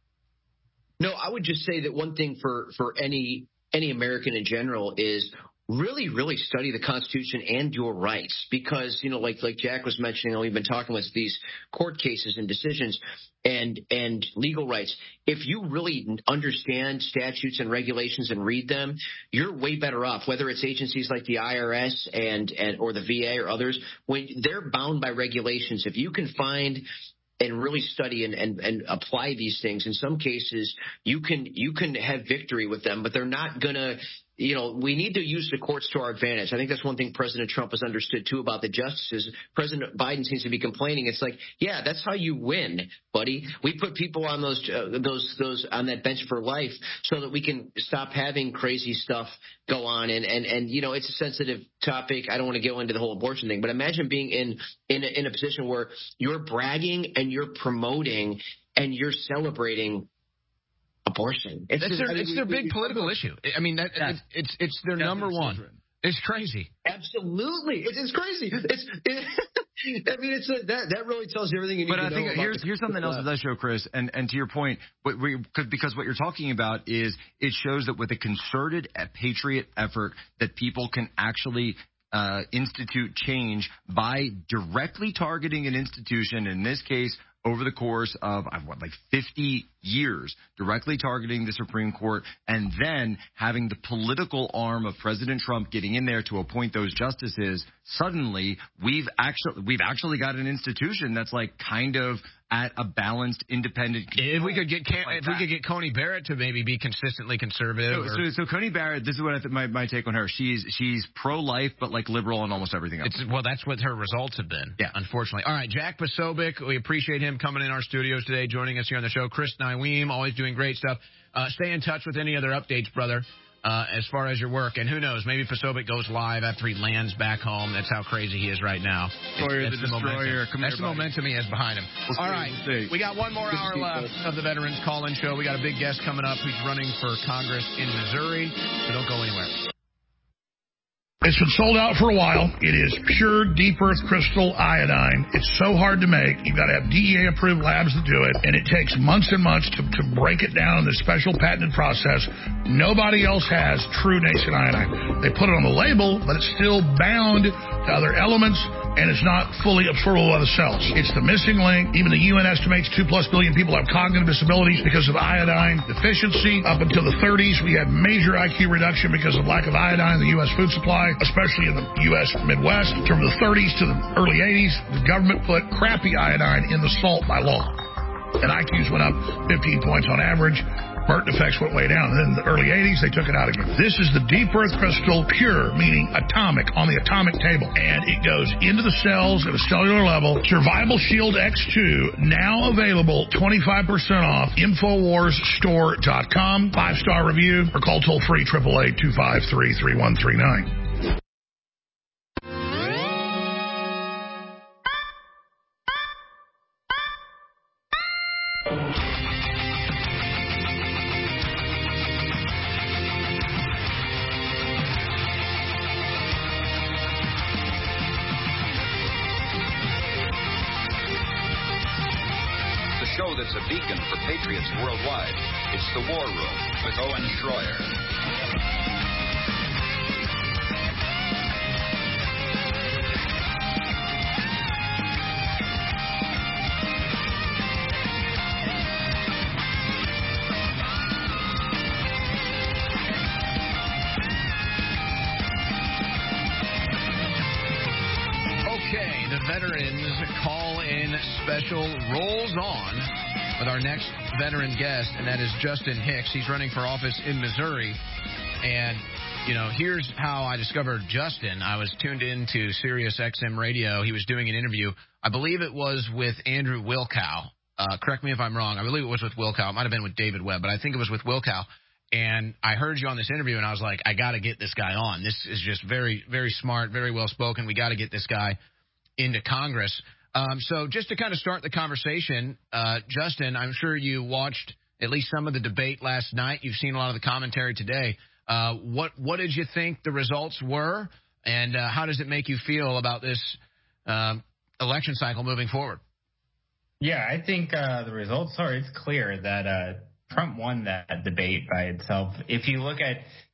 N: No, I would just say that one thing for, for any any American in general is really, really study the Constitution and your rights, because, you know, like like Jack was mentioning, we've been talking with these court cases and decisions and and legal rights. If you really understand statutes and regulations and read them, you're way better off, whether it's agencies like the I R S and, and or the V A or others. When they're bound by regulations, if you can find and really study and, and, and apply these things, in some cases you can you can have victory with them, but they're not going to, you know, we need to use the courts to our advantage. I think that's one thing President Trump has understood, too, about the justices. President Biden seems to be complaining. It's like, yeah, that's how you win, buddy. We put people on those uh, those those on that bench for life so that we can stop having crazy stuff go on. And, and, and you know, it's a sensitive topic. I don't want to go into the whole abortion thing, but imagine being in, in, a, in a position where you're bragging and you're promoting and you're celebrating abortion.
A: It's, it's, their, I mean, it's their big political issue. I mean, that, yeah. it's, it's it's their That's number one. Children. It's crazy.
N: Absolutely, it's, it's crazy. It's, it, I mean, it's a, that that really tells you everything you need
O: but
N: to
O: I
N: know.
O: But I think here's
N: about
O: here's something else that does show, Chris, and and to your point, what we because what you're talking about is it shows that with a concerted patriot effort, that people can actually uh, institute change by directly targeting an institution. In this case, over the course of, what, like fifty years, directly targeting the Supreme Court, and then having the political arm of President Trump getting in there to appoint those justices, suddenly we've actually we've actually got an institution that's like kind of at a balanced, independent.
A: If we could get like if that. we could get Coney Barrett to maybe be consistently conservative.
O: So, or... so, so Coney Barrett, this is what I th- my my take on her. She's she's pro-life, but like liberal on almost everything else.
A: It's, well, that's what her results have been. Yeah, unfortunately. All right, Jack Posobiec, we appreciate him coming in our studios today, joining us here on the show. Chris Nyweem, always doing great stuff. Uh, stay in touch with any other updates, brother. Uh, as far as your work, and who knows, maybe Posobiec goes live after he lands back home. That's how crazy he is right now.
O: Destroyer,
A: that's
O: the,
A: the
O: destroyer.
A: momentum. That's the momentum he has behind him.
O: We'll
A: All
O: see,
A: right,
O: we'll
A: we got one more hour left of the Veterans Call-In Show. We got a big guest coming up who's running for Congress in Missouri, so don't go anywhere.
C: It's been sold out for a while. It is pure deep earth crystal iodine. It's so hard to make. You've got to have D E A-approved labs that do it, and it takes months and months to, to break it down in this special patented process. Nobody else has true nascent iodine. They put it on the label, but it's still bound to other elements, and it's not fully absorbable by the cells. It's the missing link. Even the U N estimates two plus billion people have cognitive disabilities because of iodine deficiency. Up until the thirties, we had major I Q reduction because of lack of iodine in the U S food supply, especially in the U S Midwest. From the thirties to the early eighties, the government put crappy iodine in the salt by law. And I Qs went up fifteen points on average. Burnt defects went way down. And then in the early eighties, they took it out again. This is the deep earth crystal, pure, meaning atomic, on the atomic table. And it goes into the cells at a cellular level. Survival Shield X two, now available twenty-five percent off. Infowars Store dot com. Five-star review, or call toll-free, eight eight eight, two five three, three one three nine.
J: That's a beacon for patriots worldwide. It's the War Room with Owen Schroyer.
A: Okay, the Veterans Call-In Special rolls on with our next veteran guest, and that is Justin Hicks. He's running for office in Missouri. And, you know, here's how I discovered Justin. I was tuned in to Sirius X M Radio. He was doing an interview. I believe it was with Andrew Wilkow. Uh, correct me if I'm wrong. I believe it was with Wilkow. It might have been with David Webb, but I think it was with Wilkow. And I heard you on this interview, and I was like, I got to get this guy on. This is just very, very smart, very well spoken. We got to get this guy into Congress. Um, so just to kind of start the conversation, uh, Justin, I'm sure you watched at least some of the debate last night. You've seen a lot of the commentary today. Uh, what what did you think the results were, and uh, how does it make you feel about this uh, election cycle moving forward?
Q: Yeah, I think uh, the results are, it's clear that uh, Trump won that debate by itself. If you look at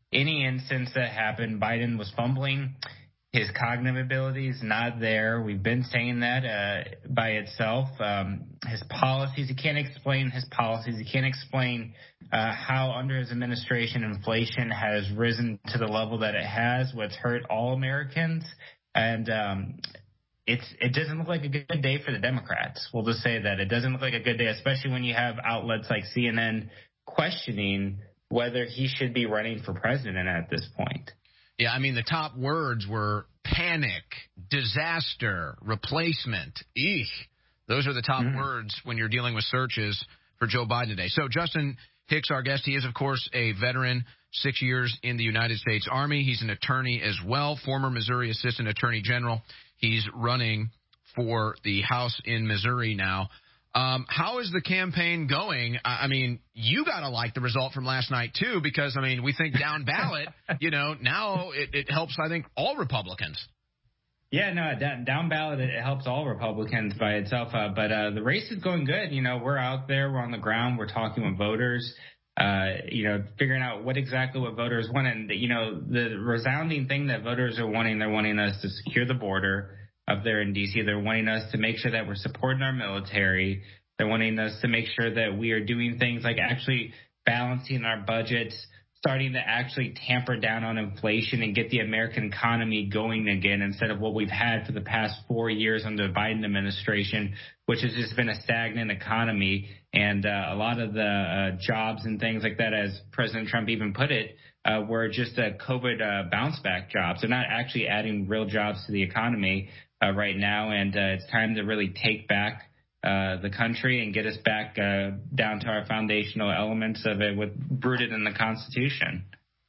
Q: any instance that happened, Biden was fumbling. His cognitive ability is not there. We've been saying that uh, by itself. Um, his policies, he can't explain his policies. He can't explain uh, how under his administration inflation has risen to the level that it has, what's hurt all Americans. And um, it's it doesn't look like a good day for the Democrats. We'll just say that. It doesn't look like a good day, especially when you have outlets like C N N questioning whether he should be running for president at this point.
A: Yeah, I mean, the top words were panic, disaster, replacement. Eek. Those are the top mm-hmm. words when you're dealing with searches for Joe Biden today. So Justin Hicks, our guest, he is, of course, a veteran, six years in the United States Army. He's an attorney as well, former Missouri Assistant Attorney General. He's running for the House in Missouri now. Um, how is the campaign going? I mean, you got to like the result from last night, too, because, I mean, we think down ballot, you know, now it, it helps, I think, all Republicans.
Q: Yeah, no, down, down ballot, it helps all Republicans by itself. Uh, but uh, the race is going good. You know, we're out there. We're on the ground. We're talking with voters, uh, you know, figuring out what exactly what voters want. And, you know, the resounding thing that voters are wanting, they're wanting us to secure the border up there in D C. They're wanting us to make sure that we're supporting our military. They're wanting us to make sure that we are doing things like actually balancing our budgets, starting to actually tamper down on inflation and get the American economy going again instead of what we've had for the past four years under the Biden administration, which has just been a stagnant economy. And uh, a lot of the uh, jobs and things like that, as President Trump even put it, uh, were just uh, COVID uh, bounce back jobs. They're not actually adding real jobs to the economy Uh, right now, and uh, it's time to really take back uh, the country and get us back uh, down to our foundational elements of it, with rooted in the Constitution.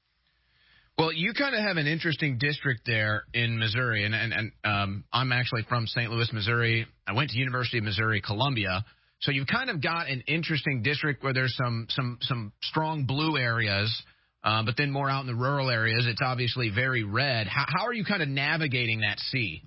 A: Well, you kind of have an interesting district there in Missouri, and and, and um, I'm actually from Saint Louis, Missouri. I went to University of Missouri Columbia, so you've kind of got an interesting district where there's some some some strong blue areas. Uh, but then more out in the rural areas, it's obviously very red. How, how are you kind of navigating that sea?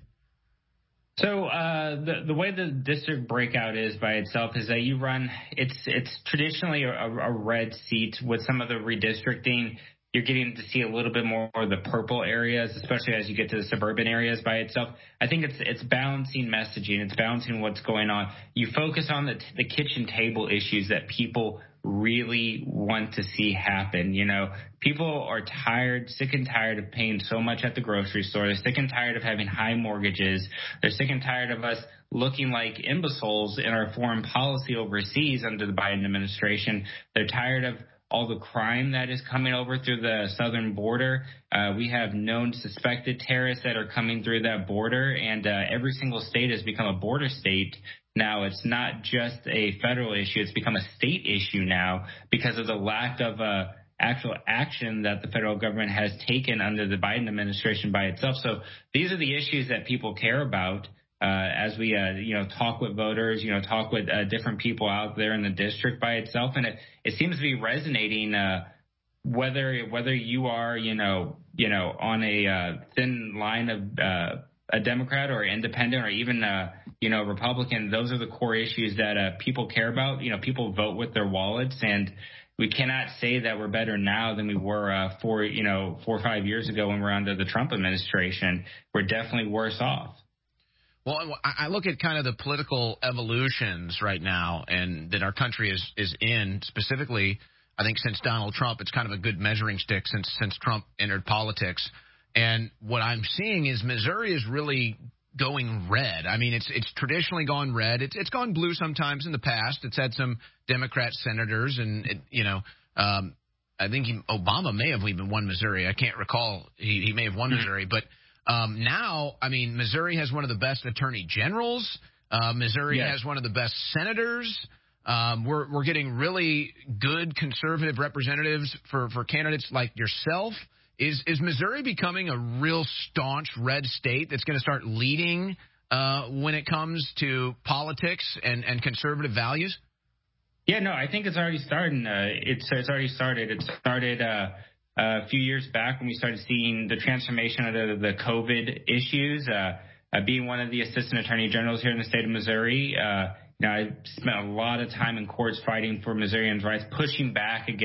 Q: So uh, the the way the district breakout is by itself is that you run it's it's traditionally a, a red seat. With some of the redistricting, you're getting to see a little bit more of the purple areas, especially as you get to the suburban areas by itself. I think it's it's balancing messaging. It's balancing what's going on. You focus on the the kitchen table issues that people really want to see happen. You know, people are tired, sick and tired of paying so much at the grocery store. They're sick and tired of having high mortgages. They're sick and tired of us looking like imbeciles in our foreign policy overseas under the Biden administration. They're tired of all the crime that is coming over through the southern border. Uh, we have known suspected terrorists that are coming through that border, and uh, every single state has become a border state. Now, it's not just a federal issue. It's become a state issue now because of the lack of uh, actual action that the federal government has taken under the Biden administration by itself. So these are the issues that people care about uh, as we, uh, you know, talk with voters, you know, talk with uh, different people out there in the district by itself. And it, it seems to be resonating uh, whether whether you are, you know, you know, on a uh, thin line of uh, a Democrat or independent or even, uh, you know, Republican. Those are the core issues that uh, people care about. You know, people vote with their wallets, and we cannot say that we're better now than we were uh, four, you know, four or five years ago when we were under the Trump administration. We're definitely worse off.
A: Well, I look at kind of the political evolutions right now and that our country is, is in, specifically, I think since Donald Trump, it's kind of a good measuring stick since since Trump entered politics. And what I'm seeing is Missouri is really going red. I mean, it's it's traditionally gone red. It's it's gone blue sometimes in the past. It's had some Democrat senators, and it, you know, um, I think he, Obama may have even won Missouri. I can't recall. He he may have won Missouri, but um, now, I mean, Missouri has one of the best attorney generals. Uh, Missouri yes. has one of the best senators. Um, we're we're getting really good conservative representatives for for candidates like yourself. Is is Missouri becoming a real staunch red state that's going to start leading uh, when it comes to politics and, and conservative values?
Q: Yeah, no, I think it's already starting. Uh, it's it's already started. It started uh, a few years back when we started seeing the transformation of the, the COVID issues. Uh, uh, being one of the assistant attorney generals here in the state of Missouri, uh, you know, I spent a lot of time in courts fighting for Missourians' rights, pushing back against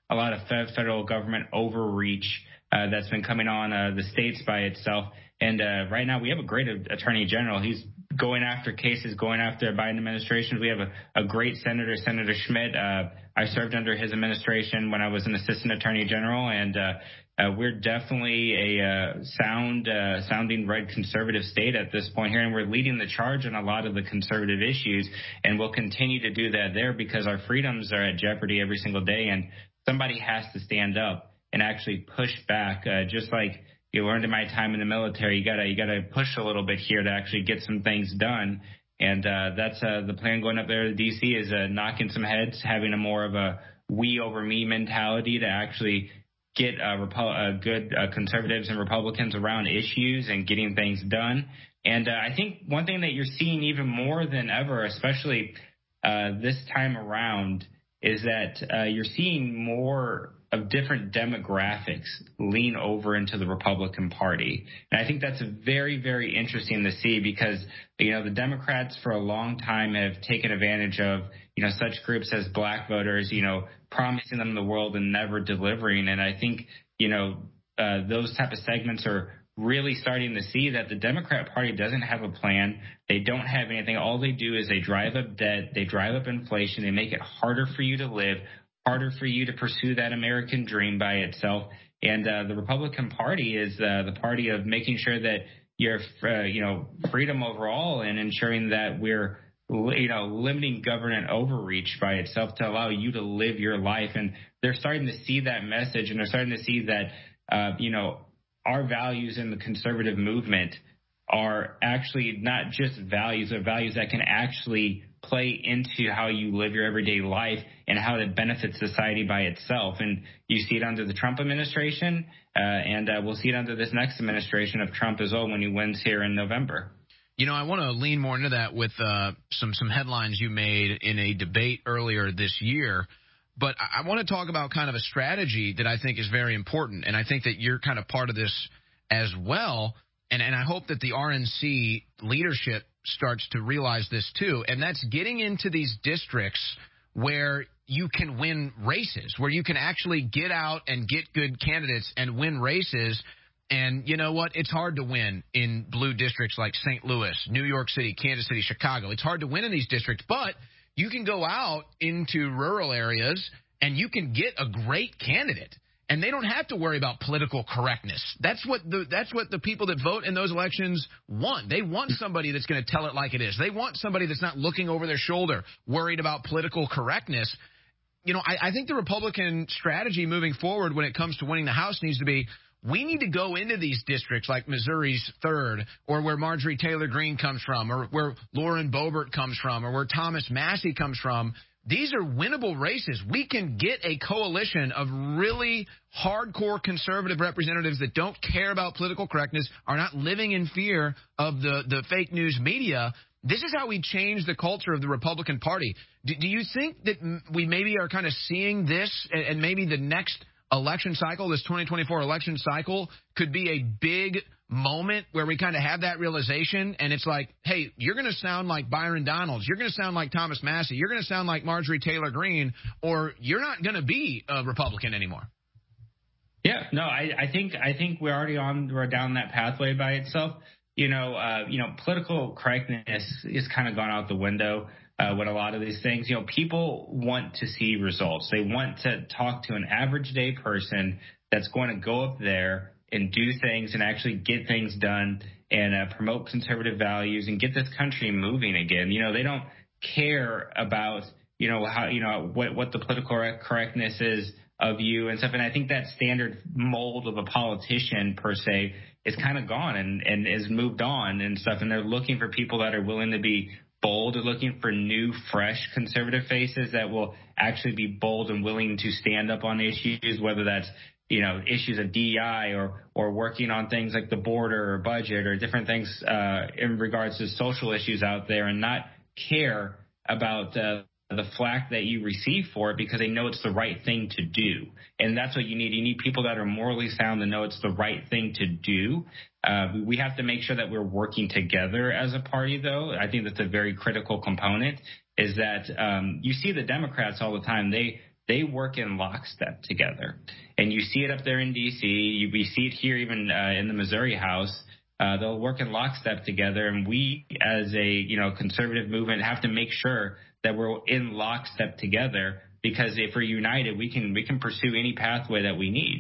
Q: a lot of federal government overreach uh, that's been coming on uh, the states by itself. And uh, right now we have a great attorney general. He's going after cases, going after Biden administration. We have a, a great senator, Senator Schmidt. Uh, I served under his administration when I was an assistant attorney general, and uh, uh, we're definitely a uh, sound, uh, sounding red conservative state at this point here, and we're leading the charge on a lot of the conservative issues, and we'll continue to do that there because our freedoms are at jeopardy every single day, and somebody has to stand up and actually push back, uh, just like you learned in my time in the military. You gotta you gotta push a little bit here to actually get some things done, and uh, that's uh, the plan going up there to D C is uh, knocking some heads, having a more of a we over me mentality to actually get uh, Repo- uh, good uh, conservatives and Republicans around issues and getting things done. And uh, I think one thing that you're seeing even more than ever, especially uh, this time around, is that uh, you're seeing more of different demographics lean over into the Republican Party. And I think that's very, very interesting to see because, you know, the Democrats for a long time have taken advantage of, you know, such groups as black voters, you know, promising them the world and never delivering. And I think, you know, uh, those type of segments are really starting to see that the Democrat Party doesn't have a plan. They don't have anything. All they do is they drive up debt, they drive up inflation, they make it harder for you to live, harder for you to pursue that American dream by itself. And uh, the Republican Party is uh, the party of making sure that you're, uh, you know, freedom overall and ensuring that we're, you know, limiting government overreach by itself to allow you to live your life. And they're starting to see that message, and they're starting to see that, uh, you know, our values in the conservative movement are actually not just values, they're values that can actually play into how you live your everyday life and how it benefits society by itself. And you see it under the Trump administration, uh, and uh, we'll see it under this next administration of Trump as well when he wins here in November.
A: You know, I want to lean more into that with uh, some some headlines you made in a debate earlier this year. But I want to talk about kind of a strategy that I think is very important, and I think that you're kind of part of this as well. And, and I hope that the R N C leadership starts to realize this too, and that's getting into these districts where you can win races, where you can actually get out and get good candidates and win races. And you know what? It's hard to win in blue districts like Saint Louis, New York City, Kansas City, Chicago. It's hard to win in these districts, but you can go out into rural areas and you can get a great candidate. And they don't have to worry about political correctness. That's what the that's what the people that vote in those elections want. They want somebody that's going to tell it like it is. They want somebody that's not looking over their shoulder, worried about political correctness. You know, I, I think the Republican strategy moving forward when it comes to winning the House needs to be, we need to go into these districts like Missouri's third, or where Marjorie Taylor Greene comes from, or where Lauren Boebert comes from, or where Thomas Massie comes from. These are winnable races. We can get a coalition of really hardcore conservative representatives that don't care about political correctness, are not living in fear of the, the fake news media. This is how we change the culture of the Republican Party. Do, do you think that we maybe are kind of seeing this, and, and maybe the next election cycle, this twenty twenty-four election cycle, could be a big moment where we kind of have that realization, and it's like, hey, you're going to sound like Byron Donalds, you're going to sound like Thomas Massie, you're going to sound like Marjorie Taylor Greene, or you're not going to be a Republican anymore.
Q: Yeah, no, I, I think I think we're already on we're down that pathway by itself. You know, uh, you know, political correctness is kind of gone out the window uh, with a lot of these things. You know, people want to see results. They want to talk to an average day person that's going to go up there and do things and actually get things done and uh, promote conservative values and get this country moving again. You know, they don't care about, you know, how, you know, what, what the political correctness is of you and stuff. And I think that standard mold of a politician per se is kind of gone and, and is moved on and stuff. And they're looking for people that are willing to be bold. They're looking for new, fresh conservative faces that will actually be bold and willing to stand up on issues, whether that's, you know, issues of D E I or or working on things like the border or budget or different things uh, in regards to social issues out there, and not care about uh, the flack that you receive for it because they know it's the right thing to do. And that's what you need. You need people that are morally sound and know it's the right thing to do. Uh, we have to make sure that we're working together as a party, though. I think that's a very critical component, is that um, you see the Democrats all the time. They they work in lockstep together. And you see it up there in D C. You, we see it here even uh, in the Missouri House. Uh, they'll work in lockstep together. And we, as a you know conservative movement, have to make sure that we're in lockstep together, because if we're united, we can we can pursue any pathway that we need.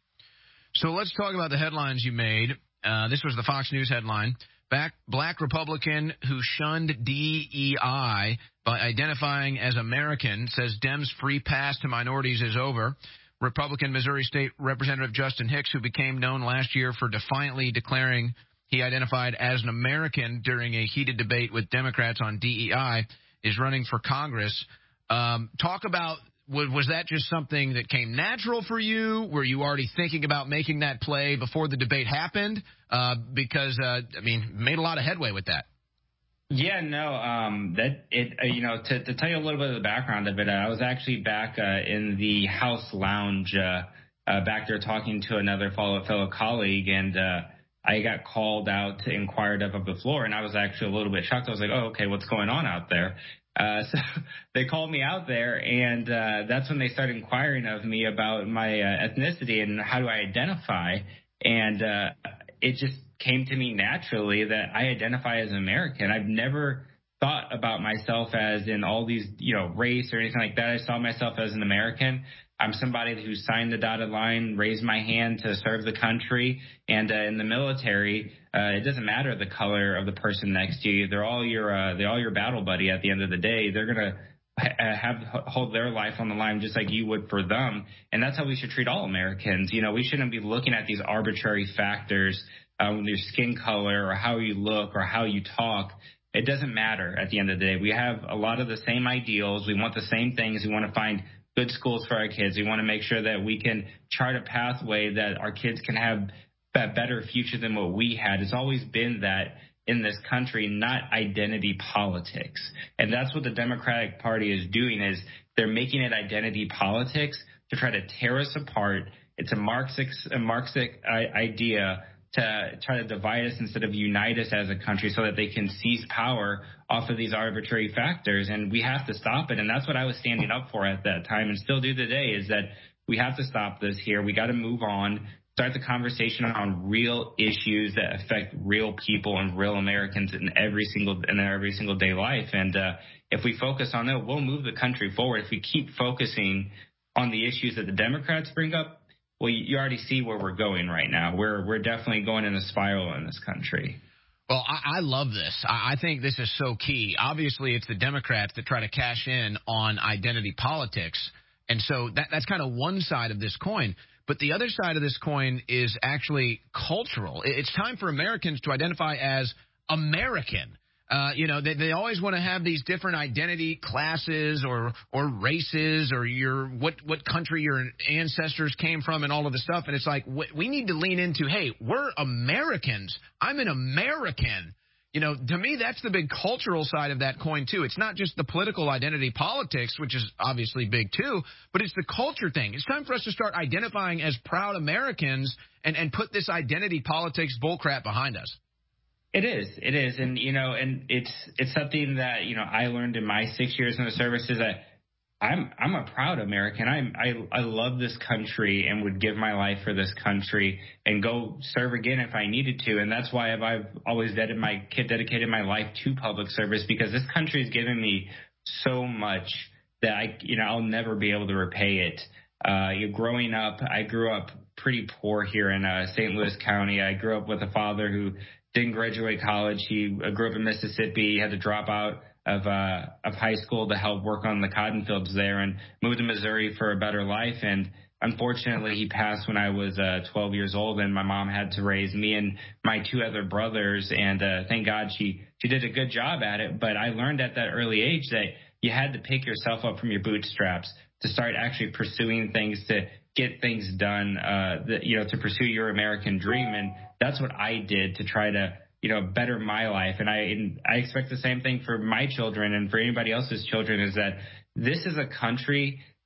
A: So let's talk about the headlines you made. Uh, this was the Fox News headline. Back, black Republican who shunned D E I by identifying as American says Dems' free pass to minorities is over. Republican Missouri State Representative Justin Hicks, who became known last year for defiantly declaring he identified as an American during a heated debate with Democrats on D E I, is running for Congress. Um, talk about, was, was that just something that came natural for you? Were you already thinking about making that play before the debate happened? Uh, because, uh, I mean, made a lot of headway with that.
Q: Yeah, no, um, that it, uh, you know, to, to tell you a little bit of the background of it, uh, I was actually back uh, in the House lounge uh, uh, back there talking to another fellow, fellow colleague, and uh, I got called out to inquire of the floor, and I was actually a little bit shocked. I was like, oh, okay, what's going on out there? Uh, so they called me out there, and uh, that's when they started inquiring of me about my uh, ethnicity and how do I identify, and uh, it just came to me naturally that I identify as an American. I've never thought about myself as in all these, you know, race or anything like that. I saw myself as an American. I'm somebody who signed the dotted line, raised my hand to serve the country. And uh, in the military, uh, it doesn't matter the color of the person next to you. They're all your, uh, they're all your battle buddy at the end of the day. They're going to have hold their life on the line just like you would for them. And that's how we should treat all Americans. You know, we shouldn't be looking at these arbitrary factors, um, your skin color or how you look or how you talk. It doesn't matter at the end of the day. We have a lot of the same ideals. We want the same things. We want to find good schools for our kids. We want to make sure that we can chart a pathway that our kids can have a better future than what we had. It's always been that in this country, not identity politics. And that's what the Democratic Party is doing, is they're making it identity politics to try to tear us apart. It's a Marxist, a Marxist idea to try to divide us instead of unite us as a country so that they can seize power off of these arbitrary factors. And we have to stop it. And that's what I was standing up for at that time and still do today, is that we have to stop this here. We got to move on, start the conversation on real issues that affect real people and real Americans in every single in their every single day life. And uh, if we focus on that, we'll move the country forward. If we keep focusing on the issues that the Democrats bring up, well, you already see where we're going right now. We're we're definitely going in a spiral in this country.
A: Well, I, I love this. I, I think this is so key. Obviously, it's the Democrats that try to cash in on identity politics. And so that that's kind of one side of this coin. But the other side of this coin is actually cultural. It's time for Americans to identify as American. Uh, you know, they, they always want to have these different identity classes or or races or your what what country your ancestors came from and all of the stuff. And it's like we need to lean into, hey, we're Americans. I'm an American. You know, to me, that's the big cultural side of that coin, too. It's not just the political identity politics, which is obviously big, too, but it's the culture thing. It's time for us to start identifying as proud Americans and, and put this identity politics bullcrap behind us.
Q: It is. It is. And, you know, and it's it's something that, you know, I learned in my six years in the service is that I'm I'm a proud American. I'm, I I love this country and would give my life for this country and go serve again if I needed to. And that's why I've, I've always dedicated my kid dedicated my life to public service, because this country has given me so much that I you know I'll never be able to repay it. Uh, you growing up, I grew up pretty poor here in uh, Saint Louis County. I grew up with a father who didn't graduate college. He uh, grew up in Mississippi. He had to drop out of uh, of high school to help work on the cotton fields there, and moved to Missouri for a better life. And unfortunately, he passed when I was uh, twelve years old, and my mom had to raise me and my two other brothers. And uh, thank God she she did a good job at it. But I learned at that early age that you had to pick yourself up from your bootstraps to start actually pursuing things, to get things done, uh, that, you know, to pursue your American dream. And that's what I did to try to, you know, better my life. And I and I expect the same thing for my children and for anybody else's children, is that this is a country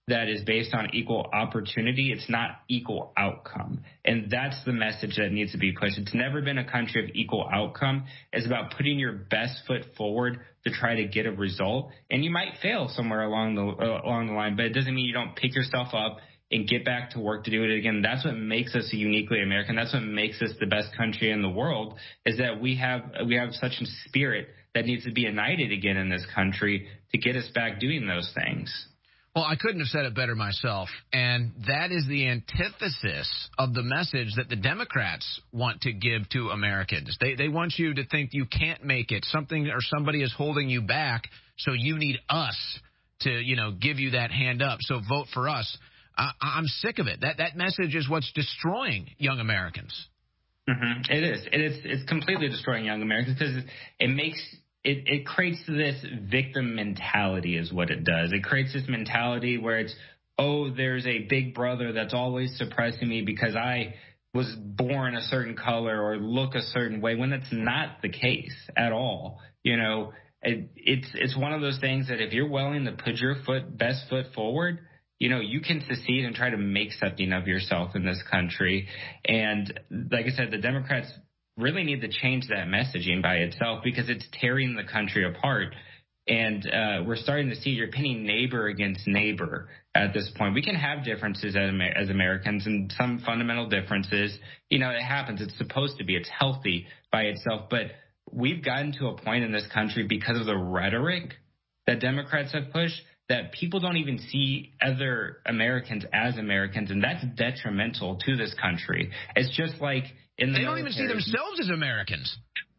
Q: that is based on equal opportunity. It's not equal outcome. And that's the message that needs to be pushed. It's never been a country of equal outcome. It's about putting your best foot forward to try to get a result. And you might fail somewhere along the uh, along the line, but it doesn't mean you don't pick yourself up and get back to work to do it again. That's what makes us uniquely American. That's what makes us the best country in the world, is that we have we have such a spirit that needs to be ignited again in this country to get us back doing those things.
A: Well, I couldn't have said it better myself, and that is the antithesis of the message that the Democrats want to give to Americans. They they want you to think you can't make it, something or somebody is holding you back, so you need us to, you know, give you that hand up, so vote for us. I, I'm sick of it. That that message is what's destroying young Americans.
Q: Mm-hmm. It is. It is. It's completely destroying young Americans because it makes it, it creates this victim mentality is what it does. It creates this mentality where it's, oh, there's a big brother that's always suppressing me because I was born a certain color or look a certain way, when that's not the case at all. You know, it, it's it's one of those things that if you're willing to put your foot best foot forward, you know, you can succeed and try to make something of yourself in this country. And like I said, the Democrats really need to change that messaging by itself because it's tearing the country apart. And uh, we're starting to see you're pinning neighbor against neighbor at this point. We can have differences as, Amer- as Americans and some fundamental differences. You know, it happens. It's supposed to be. It's healthy by itself. But we've gotten to a point in this country because of the rhetoric that Democrats have pushed that people don't even see other Americans as Americans, and that's detrimental to this country. It's just like in the
A: They don't
Q: military.
A: even see themselves as Americans.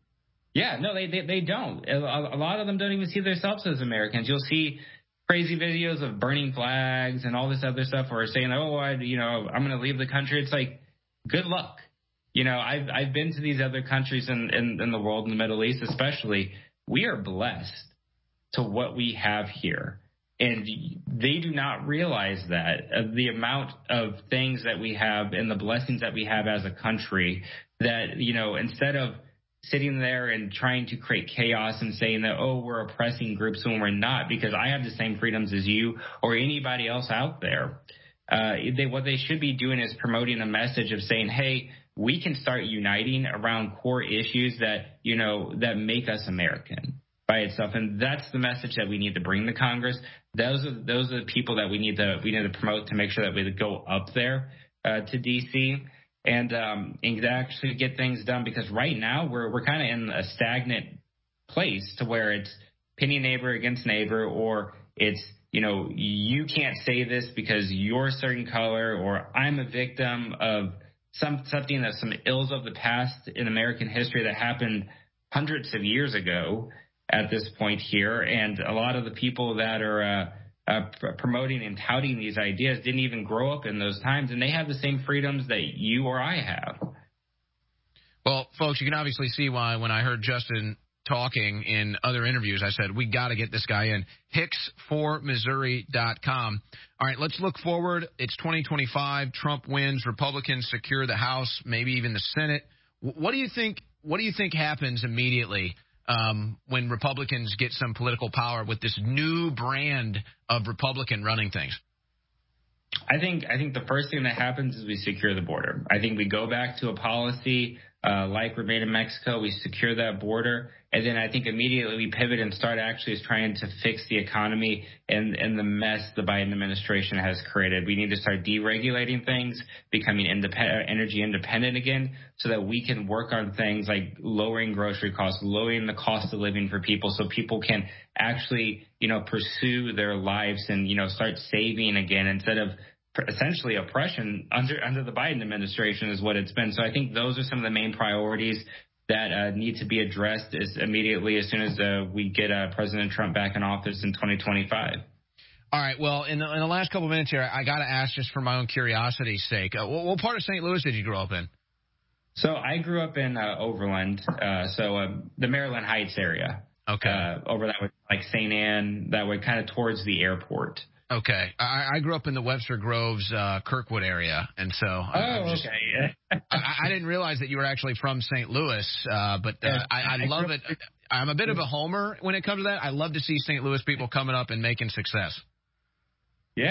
Q: Yeah, no, they they, they don't. A, a lot of them don't even see themselves as Americans. You'll see crazy videos of burning flags and all this other stuff, or saying, "Oh, I, you know, I'm going to leave the country." It's like, good luck. You know, I've I've been to these other countries in, in in the world, in the Middle East especially. We are blessed to what we have here. And they do not realize that uh, the amount of things that we have and the blessings that we have as a country, that, you know, instead of sitting there and trying to create chaos and saying that, oh, we're oppressing groups when we're not, because I have the same freedoms as you or anybody else out there. Uh, they, what they should be doing is promoting a message of saying, hey, we can start uniting around core issues that, you know, that make us American by itself. And that's the message that we need to bring to Congress. Those are those are the people that we need to we need to promote to make sure that we go up there uh, to D C and um, and actually get things done. Because right now we're we're kind of in a stagnant place to where it's pinning neighbor against neighbor, or it's, you know, you can't say this because you're a certain color, or I'm a victim of some something that some ills of the past in American history that happened hundreds of years ago. At this point here, and a lot of the people that are uh, uh, pr- promoting and touting these ideas didn't even grow up in those times, and they have the same freedoms that you or I have.
A: Well, folks, you can obviously see why when I heard Justin talking in other interviews, I said, we got to get this guy in. Hicks for Missouri dot com. All right, let's look forward. It's twenty twenty-five. Trump wins. Republicans secure the House, maybe even the Senate. What do you think? What do you think happens immediately Um, when Republicans get some political power with this new brand of Republican running things?
Q: I think I think the first thing that happens is we secure the border. I think we go back to a policy uh, like Remain in Mexico. We secure that border, and then I think immediately we pivot and start actually trying to fix the economy and, and the mess the Biden administration has created. We need to start deregulating things, becoming independent, energy independent again, so that we can work on things like lowering grocery costs, lowering the cost of living for people, so people can actually, you know, pursue their lives and, you know, start saving again instead of essentially oppression under under the Biden administration is what it's been. So I think those are some of the main priorities that uh, need to be addressed as immediately as soon as uh, we get uh, President Trump back in office in twenty twenty-five.
A: All right. Well, in the, in the last couple of minutes here, I got to ask just for my own curiosity's sake, uh, what, what part of Saint Louis did you grow up in?
Q: So I grew up in uh, Overland, uh, so uh, the Maryland Heights area.
A: Okay.
Q: Uh, over that way, like Saint Anne, that way, kind of towards the airport.
A: Okay. I, I grew up in the Webster Groves, uh, Kirkwood area, and so
Q: oh,
A: I'm just,
Q: okay.
A: I, I didn't realize that you were actually from Saint Louis, uh, but uh, I, I love it. I'm a bit of a homer when it comes to that. I love to see Saint Louis people coming up and making success.
Q: Yeah.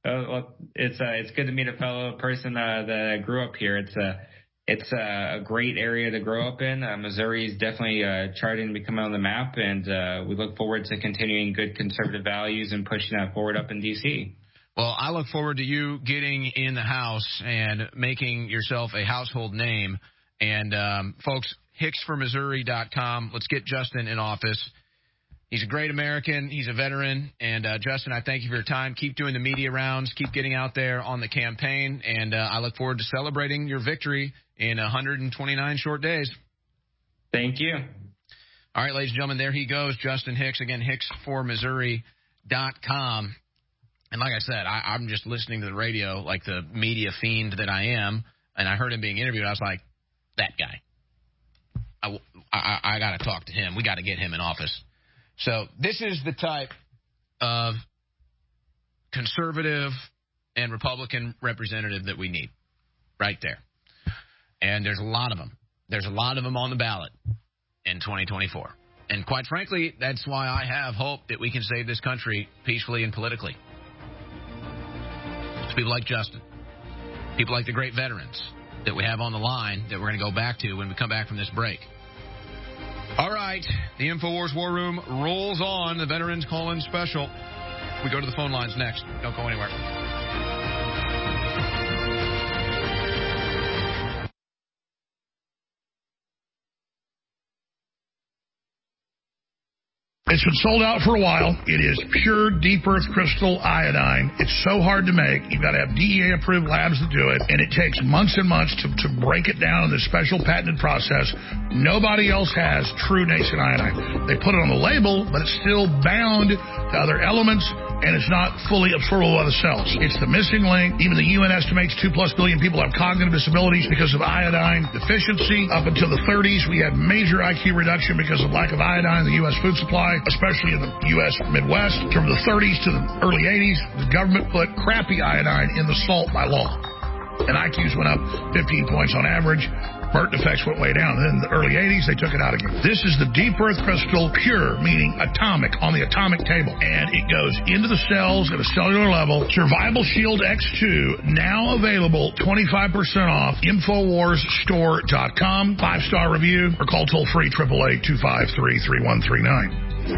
Q: Uh, well, it's uh, it's good to meet a fellow person uh, that grew up here. It's a it's a great area to grow up in. Uh, Missouri is definitely uh, charting to become on the map, and uh, we look forward to continuing good conservative values and pushing that forward up in D C.
A: Well, I look forward to you getting in the House and making yourself a household name. And, um, folks, Hicks for Missouri dot com. Let's get Justin in office. He's a great American. He's a veteran. And, uh, Justin, I thank you for your time. Keep doing the media rounds. Keep getting out there on the campaign. And uh, I look forward to celebrating your victory in one hundred twenty-nine short days.
Q: Thank you.
A: All right, ladies and gentlemen, there he goes, Justin Hicks. Again, Hicks for Missouri dot com. And like I said, I, I'm just listening to the radio like the media fiend that I am, and I heard him being interviewed. I was like, that guy. I, I, I got to talk to him. We got to get him in office. So this is the type of conservative and Republican representative that we need right there. And there's a lot of them. There's a lot of them on the ballot in twenty twenty-four. And quite frankly, that's why I have hope that we can save this country peacefully and politically. It's people like Justin, people like the great veterans that we have on the line that we're going to go back to when we come back from this break. All right, the InfoWars War Room rolls on. The Veterans Call-In Special. We go to the phone lines next. Don't go anywhere.
C: It's been sold out for a while. It is pure deep earth crystal iodine. It's so hard to make. You've got to have D E A-approved labs to do it, and it takes months and months to, to break it down in this special patented process. Nobody else has true nascent iodine. They put it on the label, but it's still bound to other elements, and it's not fully absorbable by the cells. It's the missing link. Even the U N estimates two plus billion people have cognitive disabilities because of iodine deficiency. Up until the thirties, we had major I Q reduction because of lack of iodine in the U S food supply, especially in the U S Midwest. From the thirties to the early eighties, the government put crappy iodine in the salt by law. And I Qs went up fifteen points on average. Burnt defects went way down. And then in the early eighties, they took it out again. This is the deep earth crystal, pure, meaning atomic, on the atomic table. And it goes into the cells at a cellular level. Survival Shield X two, now available, twenty-five percent off, Infowars Store dot com. Five-star review, or call toll-free, eight eight eight, two five three, three one three nine.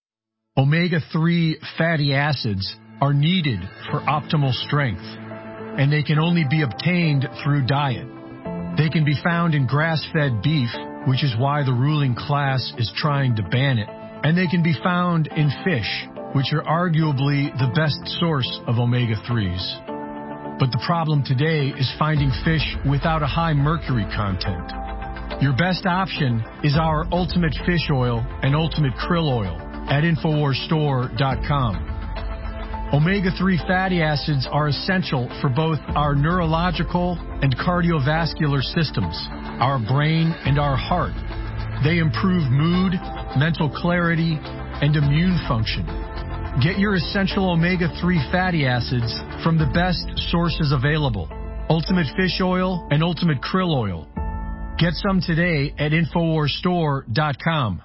D: omega three fatty acids are needed for optimal strength, and they can only be obtained through diet. They can be found in grass-fed beef, which is why the ruling class is trying to ban it. And they can be found in fish, which are arguably the best source of omega threes. But the problem today is finding fish without a high mercury content. Your best option is our Ultimate Fish Oil and Ultimate Krill Oil at Infowars Store dot com. omega three fatty acids are essential for both our neurological and cardiovascular systems, our brain and our heart. They improve mood, mental clarity, and immune function. Get your essential omega three fatty acids from the best sources available, Ultimate Fish Oil and Ultimate Krill Oil. Get some today at Infowars Store dot com.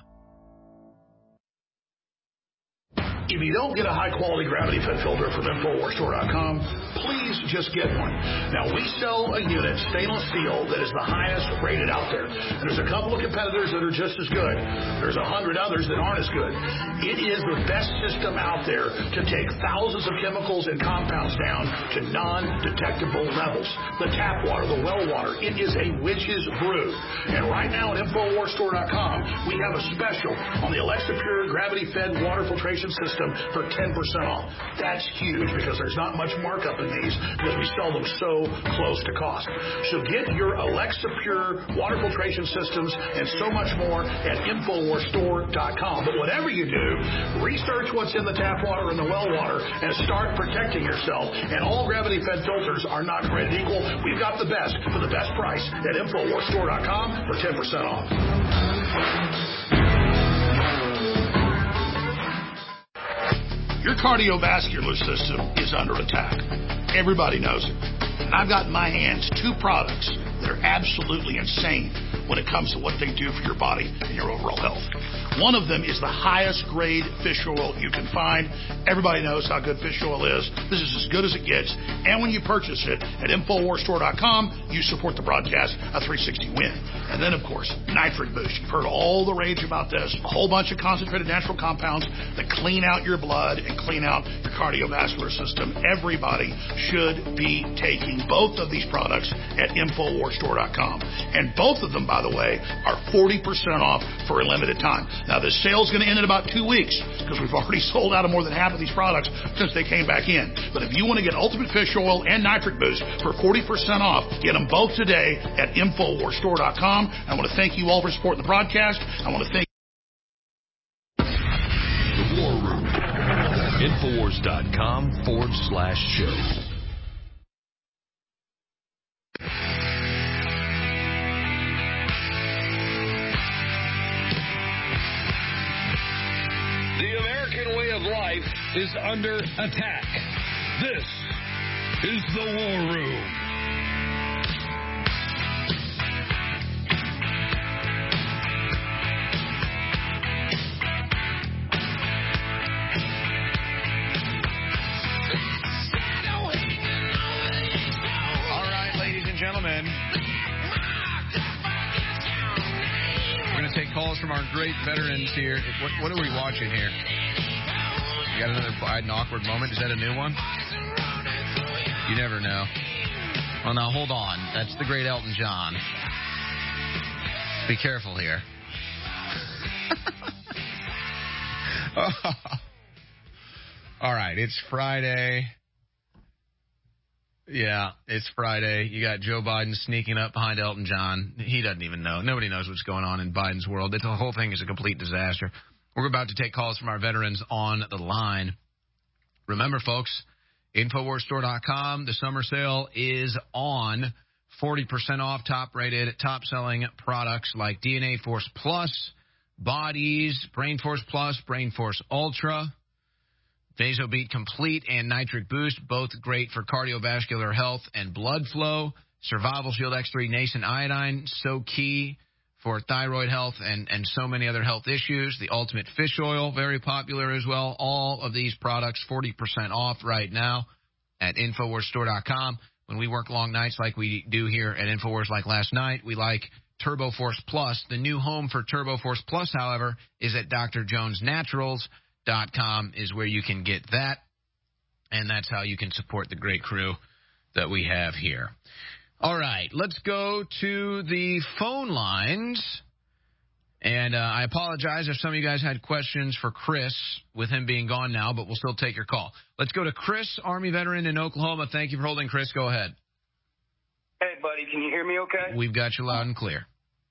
C: If you don't get a high-quality gravity-fed filter from Infowars Store dot com, please just get one. Now, we sell a unit, stainless steel, that is the highest rated out there. And there's a couple of competitors that are just as good. There's a hundred others that aren't as good. It is the best system out there to take thousands of chemicals and compounds down to non-detectable levels. The tap water, the well water, it is a witch's brew. And right now at Infowars Store dot com, we have a special on the Alexa Pure gravity-fed water filtration system for ten percent off. That's huge because there's not much markup in these because we sell them so close to cost. So get your Alexa Pure water filtration systems and so much more at Infowars Store dot com. But whatever you do, research what's in the tap water and the well water and start protecting yourself. And all gravity-fed filters are not created equal. We've got the best for the best price at Infowars Store dot com for ten percent off. Your cardiovascular system is under attack. Everybody knows it. And I've got in my hands two products that are absolutely insane. when it comes to what they do for your body and your overall health. One of them is the highest grade fish oil you can find. Everybody knows how good fish oil is. This is as good as it gets. And when you purchase it at Infowars Store dot com, you support the broadcast, a three sixty win. And then, of course, Nitric Boost. You've heard all the rage about this. A whole bunch of concentrated natural compounds that clean out your blood and clean out your cardiovascular system. Everybody should be taking both of these products at Infowars Store dot com. And both of them, by the way, are forty percent off for a limited time. Now, this sale is going to end in about two weeks because we've already sold out of more than half of these products since they came back in. But if you want to get Ultimate Fish Oil and Nitric Boost for forty percent off, get them both today at Infowars Store dot com. I want to thank you all for supporting the broadcast. I want to thank
K: The War Room. Infowars dot com forward slash show.
H: The American way of life is under attack. This is the War Room.
A: All right, ladies and gentlemen. We're going to take calls from our great veterans here. What, what are we watching here? You got another an awkward moment? Is that a new one? You never know. Well, now, hold on. That's the great Elton John. Be careful here. All right, it's Friday. Yeah, it's Friday. You got Joe Biden sneaking up behind Elton John. He doesn't even know. Nobody knows what's going on in Biden's world. The whole thing is a complete disaster. We're about to take calls from our veterans on the line. Remember, folks, Infowars Store dot com. The summer sale is on. forty percent off top-rated, top-selling products like D N A Force Plus, Bodies, Brain Force Plus, Brain Force Ultra, VasoBeat Complete, and Nitric Boost, both great for cardiovascular health and blood flow. Survival Shield X three Nascent Iodine, so key for thyroid health and, and so many other health issues. The Ultimate Fish Oil, very popular as well. All of these products, forty percent off right now at Infowars Store dot com. When we work long nights like we do here at Infowars like last night, we like Turbo Force Plus. The new home for Turbo Force Plus, however, is at Dr Jones Naturals dot com is where you can get that, and that's how you can support the great crew that we have here. All right, let's go to the phone lines, and uh, I apologize if some of you guys had questions for Chris with him being gone now, but we'll still take your call. Let's go to Chris, Army veteran in Oklahoma. Thank you for holding, Chris. Go ahead.
B: Hey, buddy, can you hear me okay?
A: We've got you loud and clear.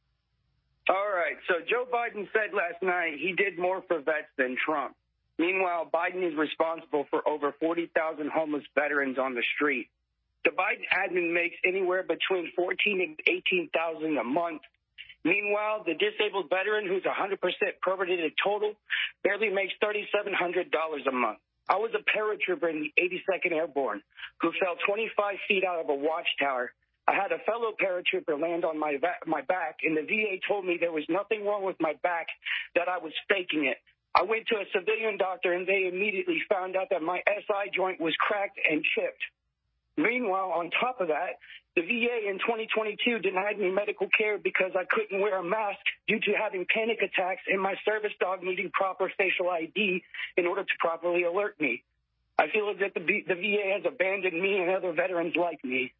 B: All right, so Joe Biden said last night he did more for vets than Trump. Meanwhile, Biden is responsible for over forty thousand homeless veterans on the street. The Biden admin makes anywhere between fourteen and eighteen thousand a month. Meanwhile, the disabled veteran who's one hundred percent prorated total barely makes thirty-seven hundred dollars a month. I was a paratrooper in the eighty-second Airborne who fell twenty-five feet out of a watchtower. I had a fellow paratrooper land on my va- my back, and the V A told me there was nothing wrong with my back, that I was faking it. I went to a civilian doctor, and they immediately found out that my S I joint was cracked and chipped. Meanwhile, on top of that, the V A in twenty twenty-two denied me medical care because I couldn't wear a mask due to having panic attacks and my service dog needing proper facial I D in order to properly alert me. I feel as if the, B- the V A has abandoned me and other veterans like me.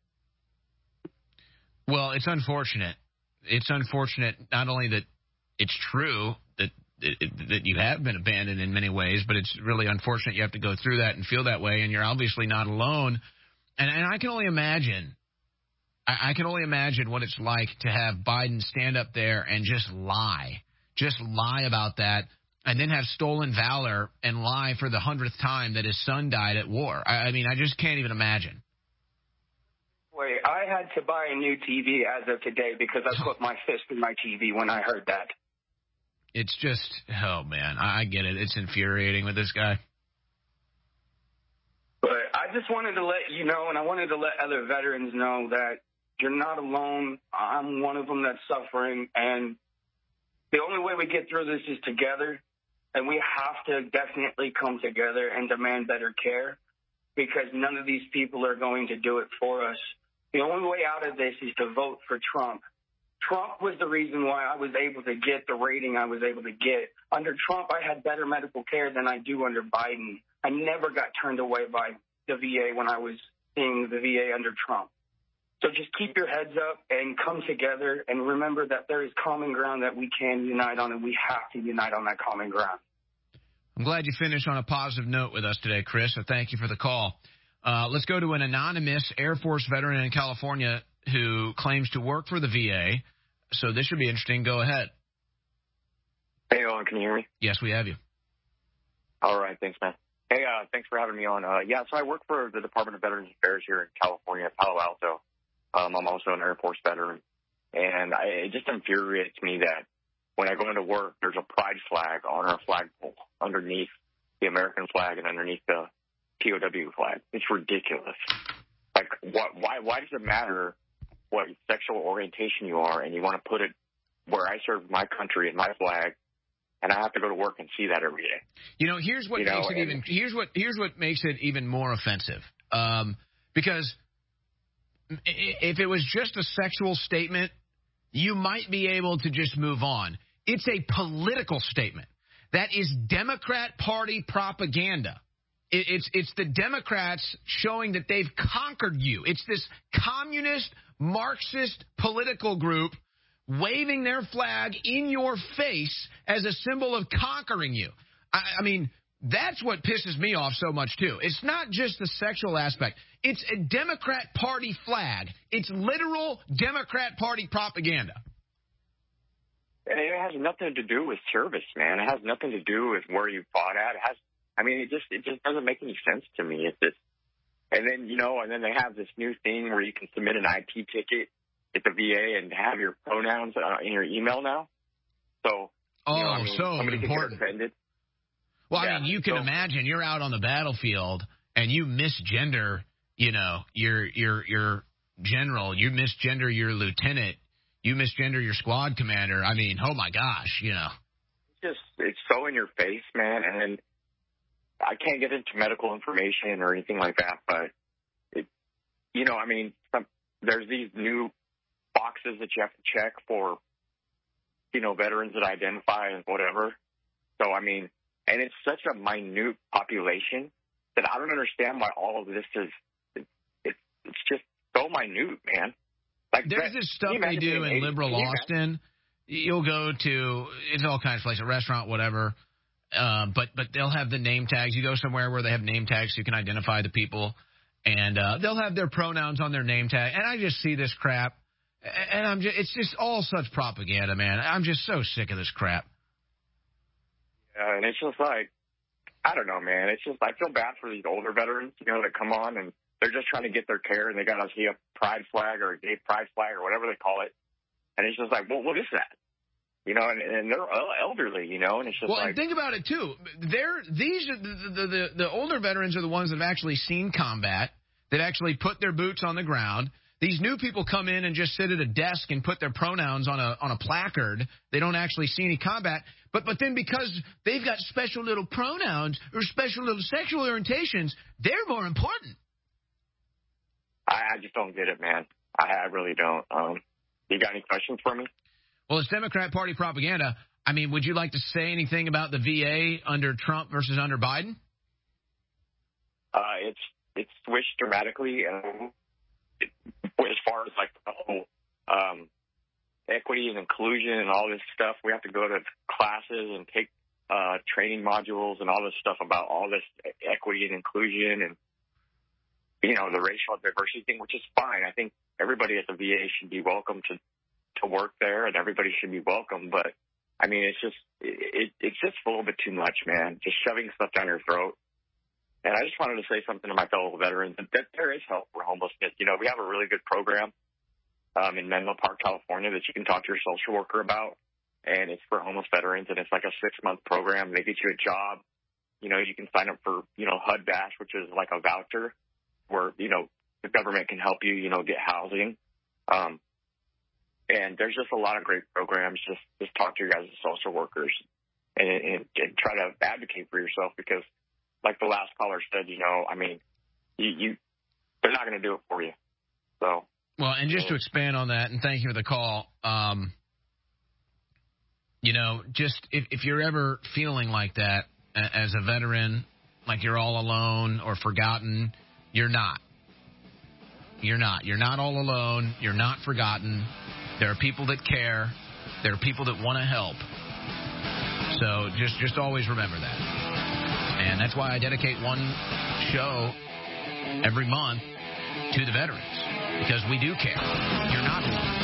A: Well, it's unfortunate. It's unfortunate not only that it's true that that you have been abandoned in many ways, but it's really unfortunate you have to go through that and feel that way, and you're obviously not alone. And, and I can only imagine, I, I can only imagine what it's like to have Biden stand up there and just lie, just lie about that, and then have stolen valor and lie for the hundredth time that his son died at war. I, I mean, I just can't even imagine.
B: Wait, I had to buy a new T V as of today because I put my fist in my T V when I heard that.
A: It's just, oh, man, I, I get it. It's infuriating with this guy.
B: But I just wanted to let you know, and I wanted to let other veterans know that You're not alone. I'm one of them that's suffering. And the only way we get through this is together. And we have to definitely come together and demand better care, because none of these people are going to do it for us. The only way out of this is to vote for Trump. Trump was the reason why I was able to get the rating I was able to get. Under Trump, I had better medical care than I do under Biden. I never got turned away by the V A when I was seeing the V A under Trump. So just keep your heads up and come together, and remember that there is common ground that we can unite on, and we have to unite on that common ground.
A: I'm glad you finished on a positive note with us today, Chris, so thank you for the call. Uh, let's go to an anonymous Air Force veteran in California who claims to work for the V A. So this should be interesting. Go ahead.
R: Hey, Owen, can you hear me?
A: Yes, we have you.
R: All right, thanks, man. Hey, uh, thanks for having me on. Uh, yeah, so I work for the Department of Veterans Affairs here in California, Palo Alto. Um, I'm also an Air Force veteran, and I, it just infuriates me that when I go into work, there's a pride flag on our flagpole underneath the American flag and underneath the P O W flag. It's ridiculous. Like, what, why, why does it matter what sexual orientation you are, and you want to put it where I serve my country and my flag, and I have to go to work and see that every day?
A: You know, here's what
R: you
A: makes
R: know,
A: it even here's what here's what makes it even more offensive. Um, because if it was just a sexual statement, you might be able to just move on. It's a political statement. That is Democrat Party propaganda. It's it's the Democrats showing that they've conquered you. It's this communist, Marxist political group waving their flag in your face as a symbol of conquering you. I, I mean, that's what pisses me off so much, too. It's not just the sexual aspect. It's a Democrat Party flag. It's literal Democrat Party propaganda.
R: It has nothing to do with service, man. It has nothing to do with where you fought at. It has, I mean, it just it just doesn't make any sense to me. It's just, and then you know, and then they have this new thing where you can submit an I T ticket at the V A and have your pronouns uh, in your email now. So,
A: oh,
R: you know, I mean,
A: so
R: somebody
A: important.
R: Could get offended.
A: Well,
R: yeah,
A: I mean, you can
R: so,
A: imagine you're out on the battlefield and you misgender, you know, your your your general, you misgender your lieutenant, you misgender your squad commander. I mean, oh my gosh, you know.
R: It's just it's so in your face, man. And then I can't get into medical information or anything like that, but it, you know, I mean, some, there's these new boxes that you have to check for, you know, veterans that identify as whatever. So, I mean, and it's such a minute population that I don't understand why all of this is, it, it, it's just so minute, man. Like,
A: there's this stuff they do in liberal Austin. You'll go to, it's all kinds of places, a restaurant, whatever, uh, but but they'll have the name tags. You go somewhere where they have name tags so you can identify the people, and uh, they'll have their pronouns on their name tag. And I just see this crap, and I'm just, it's just all such propaganda, man. I'm just so sick of this crap.
R: Yeah, and it's just like, I don't know, man. It's just, I feel bad for these older veterans, you know, that come on and they're just trying to get their care, and they got to see a pride flag or a gay pride flag or whatever they call it. And it's just like, well, what is that? You know, and, and they're elderly, you know, and it's just
A: well,
R: like.
A: Well, and think about it, too. They're, these are the, the, the, the older veterans are the ones that have actually seen combat, that actually put their boots on the ground. These new people come in and just sit at a desk and put their pronouns on a on a placard. They don't actually see any combat. But but then because they've got special little pronouns or special little sexual orientations, they're more important.
R: I, I just don't get it, man. I, I really don't. Um, you got any questions for me?
A: Well, it's Democrat Party propaganda. I mean, would you like to say anything about the V A under Trump versus under Biden?
R: Uh, it's it's switched dramatically, and it, as far as like the whole um, equity and inclusion and all this stuff, we have to go to classes and take uh, training modules and all this stuff about all this equity and inclusion and, you know, the racial diversity thing, which is fine. I think everybody at the V A should be welcome to, to work there, and everybody should be welcome. But, I mean, it's just it, it's just a little bit too much, man, just shoving stuff down your throat. And I just wanted to say something to my fellow veterans, that, that there is help for homelessness. You know, we have a really good program um, in Menlo Park, California, that you can talk to your social worker about, and it's for homeless veterans, and it's like a six-month program. They get you a job. You know, you can sign up for, you know, H U D Dash, which is like a voucher where, you know, the government can help you, you know, get housing. Um, and there's just a lot of great programs. Just just talk to your guys as social workers and, and, and try to advocate for yourself because, like the last caller said, you know, I mean, you, you they're not going to do it for you. So.
A: Well, and just to expand on that, and thank you for the call, um, you know, just if, if you're ever feeling like that as a veteran, like you're all alone or forgotten, you're not. You're not. You're not all alone. You're not forgotten. There are people that care. There are people that want to help. So just, just always remember that. And that's why I dedicate one show every month to the veterans, because we do care. You're not alone.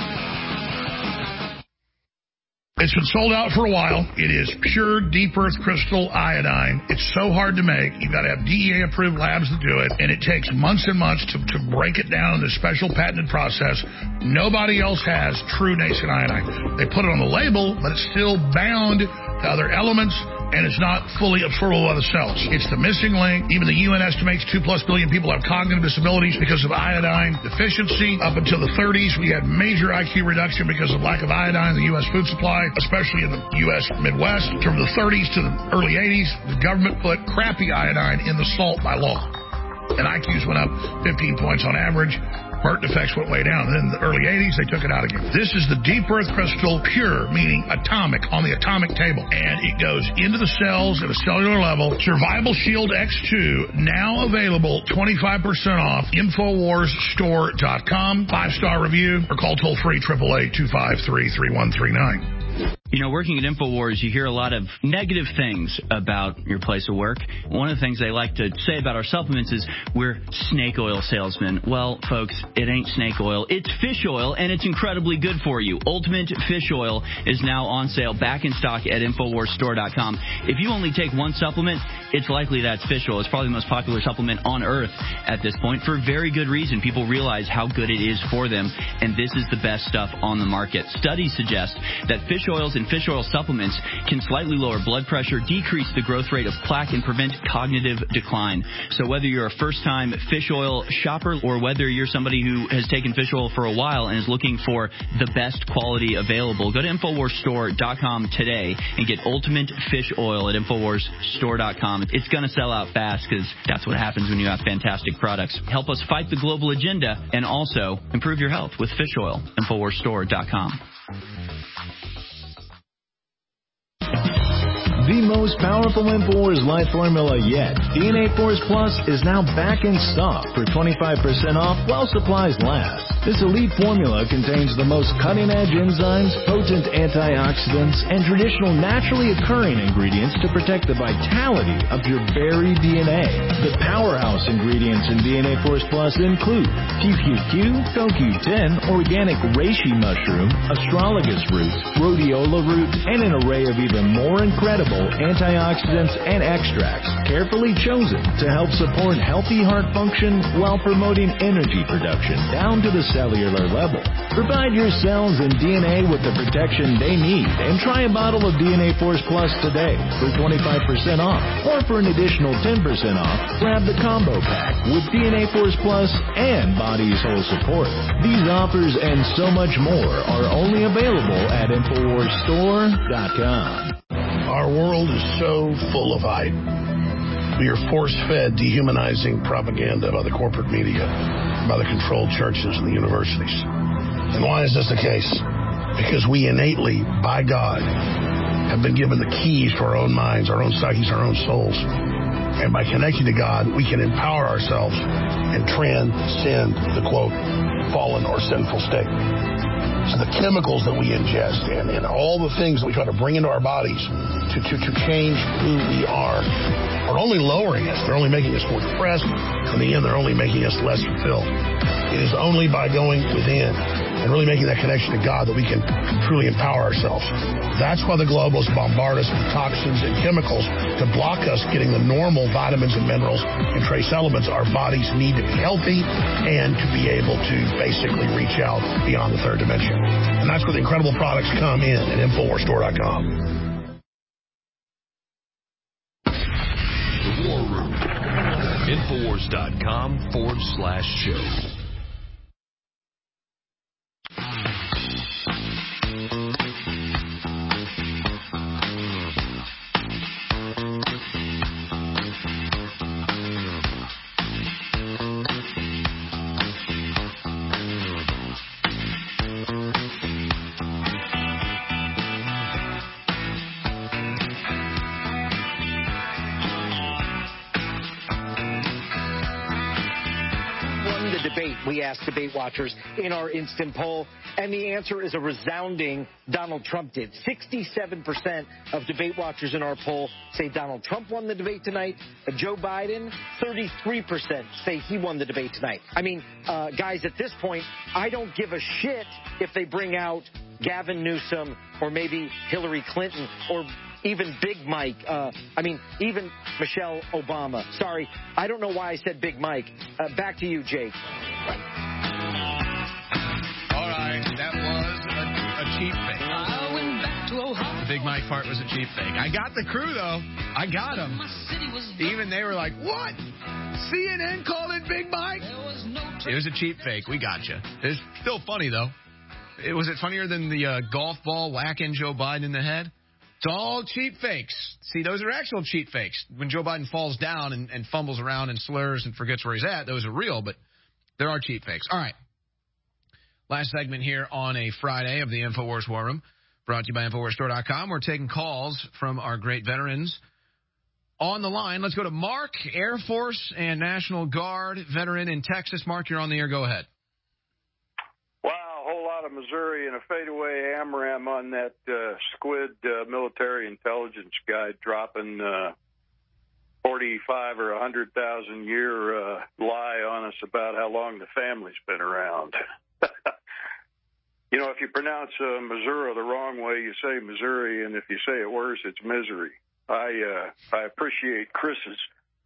C: It's been sold out for a while. It is pure deep earth crystal iodine. It's so hard to make. You've got to have D E A-approved labs to do it, and it takes months and months to, to break it down in this special patented process. Nobody else has true nascent iodine. They put it on the label, but it's still bound to other elements, and it's not fully absorbable by the cells. It's the missing link. Even the U N estimates two plus billion people have cognitive disabilities because of iodine deficiency. Up until the thirties, we had major I Q reduction because of lack of iodine in the U S food supply, especially in the U S Midwest. From the thirties to the early eighties, the government put crappy iodine in the salt by law. And I Qs went up fifteen points on average. Birth defects went way down. And then in the early eighties, they took it out again. This is the deep earth crystal, pure, meaning atomic, on the atomic table. And it goes into the cells at a cellular level. Survival Shield X two, now available twenty-five percent off. Infowars Store dot com. Five-star review, or call toll-free, eight eight eight, two five three, three one three nine.
F: You know, working at InfoWars, you hear a lot of negative things about your place of work. One of the things they like to say about our supplements is we're snake oil salesmen. Well, folks, it ain't snake oil. It's fish oil, and it's incredibly good for you. Ultimate Fish Oil is now on sale, back in stock at Infowars Store dot com. If you only take one supplement, it's likely that's fish oil. It's probably the most popular supplement on earth at this point for very good reason. People realize how good it is for them, and this is the best stuff on the market. Studies suggest that fish oils and fish oil supplements can slightly lower blood pressure, decrease the growth rate of plaque, and prevent cognitive decline. So whether you're a first-time fish oil shopper or whether you're somebody who has taken fish oil for a while and is looking for the best quality available, go to Infowars Store dot com today and get Ultimate Fish Oil at Infowars Store dot com. It's going to sell out fast because that's what happens when you have fantastic products. Help us fight the global agenda and also improve your health with fish oil. Infowars Store dot com.
S: The most powerful InfoWars Life formula yet, D N A Force Plus, is now back in stock for twenty-five percent off while supplies last. This elite formula contains the most cutting-edge enzymes, potent antioxidants, and traditional naturally occurring ingredients to protect the vitality of your very D N A. The powerhouse ingredients in D N A Force Plus include Q Q Q, Co Q ten, organic reishi mushroom, astragalus root, rhodiola root, and an array of even more incredible antioxidants and extracts carefully chosen to help support healthy heart function while promoting energy production down to the cellular level. Provide your cells and D N A with the protection they need and try a bottle of D N A Force Plus today for twenty-five percent off, or for an additional ten percent off, grab the combo pack with D N A Force Plus and Body's Whole Support. These offers and so much more are only available at Infowars Store dot com.
C: Our world is so full of hype. We are force-fed dehumanizing propaganda by the corporate media, by the controlled churches and the universities. And why is this the case? Because we innately, by God, have been given the keys to our own minds, our own psyches, our own souls. And by connecting to God, we can empower ourselves and transcend the, quote, fallen or sinful state. So the chemicals that we ingest and, and all the things that we try to bring into our bodies to, to, to change who we are are only lowering us. They're only making us more depressed. In the end, they're only making us less fulfilled. It is only by going within and really making that connection to God that we can truly empower ourselves. That's why the globalists bombard us with toxins and chemicals to block us getting the normal vitamins and minerals and trace elements our bodies need to be healthy and to be able to basically reach out beyond the third dimension. And that's where the incredible products come in at Infowars Store dot com.
K: The War Room. Infowars dot com forward slash show.
T: debate? We asked debate watchers in our instant poll, and the answer is a resounding Donald Trump did. sixty-seven percent of debate watchers in our poll say Donald Trump won the debate tonight. Joe Biden, thirty-three percent say he won the debate tonight. I mean, uh, guys, at this point, I don't give a shit if they bring out Gavin Newsom or maybe Hillary Clinton or even Big Mike. Uh, I mean, even Michelle Obama. Sorry, I don't know why I said Big Mike. Uh, back to you, Jake.
A: All right, that was a, a cheap fake.
U: I went back to Ohio.
A: The Big Mike part was a cheap fake. I got the crew, though. I got them. Even they were like, what? C N N called it Big Mike? It was a cheap fake. We got you. It's still funny, though. It, was it funnier than the uh, golf ball whacking Joe Biden in the head? It's all cheap fakes. See, those are actual cheap fakes. When Joe Biden falls down and, and fumbles around and slurs and forgets where he's at, those are real, but there are cheap fakes. All right. Last segment here on a Friday of the InfoWars War Room, brought to you by InfoWars Store dot com. We're taking calls from our great veterans on the line. Let's go to Mark, Air Force and National Guard veteran in Texas. Mark, you're on the air. Go ahead.
V: Wow, a whole lot of Missouri and a fadeaway AMRAAM on that uh, squid uh, military intelligence guy dropping uh, forty-five or one hundred thousand year uh, lie on us about how long the family's been around. You know, if you pronounce uh, Missouri the wrong way, you say Missouri, and if you say it worse, it's misery. I uh, I appreciate Chris's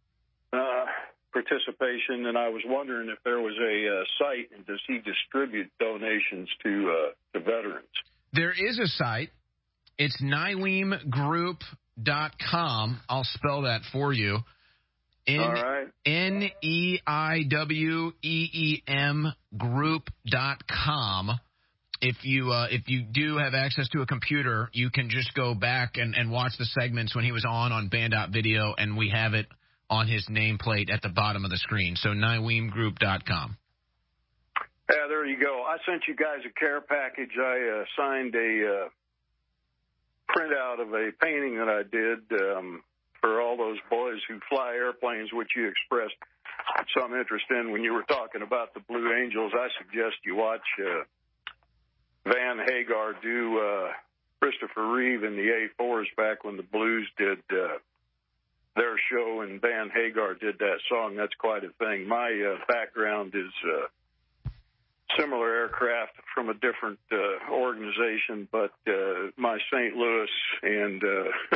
V: uh, participation, and I was wondering if there was a uh, site, and does he distribute donations to uh, to veterans?
A: There is a site. It's Neiweem Group dot com. I'll spell that for you. N-
V: All right.
A: N E I W E E M Group dot com. If you uh, if you do have access to a computer, you can just go back and, and watch the segments when he was on on Bandot Video, and we have it on his nameplate at the bottom of the screen. So Neiweem Group dot com.
V: Yeah, there you go. I sent you guys a care package. I uh, signed a uh, printout of a painting that I did um, for all those boys who fly airplanes, which you expressed some interest in when you were talking about the Blue Angels. I suggest you watch uh, Van Hagar do uh, Christopher Reeve in the A fours back when the Blues did uh, their show, and Van Hagar did that song. That's quite a thing. My uh, background is uh, similar aircraft from a different uh, organization, but uh, my Saint Louis and uh,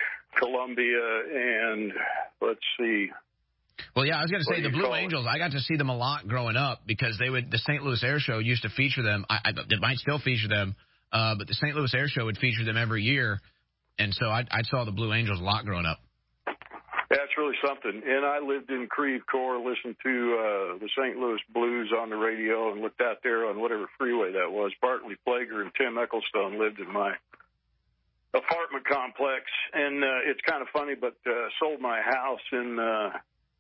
V: Columbia and, let's see,
A: Well, yeah, I was going to say the Blue
V: it?
A: Angels. I got to see them a lot growing up because they would. The Saint Louis Air Show used to feature them. I, I it might still feature them, uh, but the Saint Louis Air Show would feature them every year, and so I, I saw the Blue Angels a lot growing up.
V: That's really something. And I lived in Creve Coeur, listened to uh, the Saint Louis Blues on the radio, and looked out there on whatever freeway that was. Bartley Plager and Tim Ecclestone lived in my apartment complex, and uh, it's kind of funny, but uh, sold my house in uh,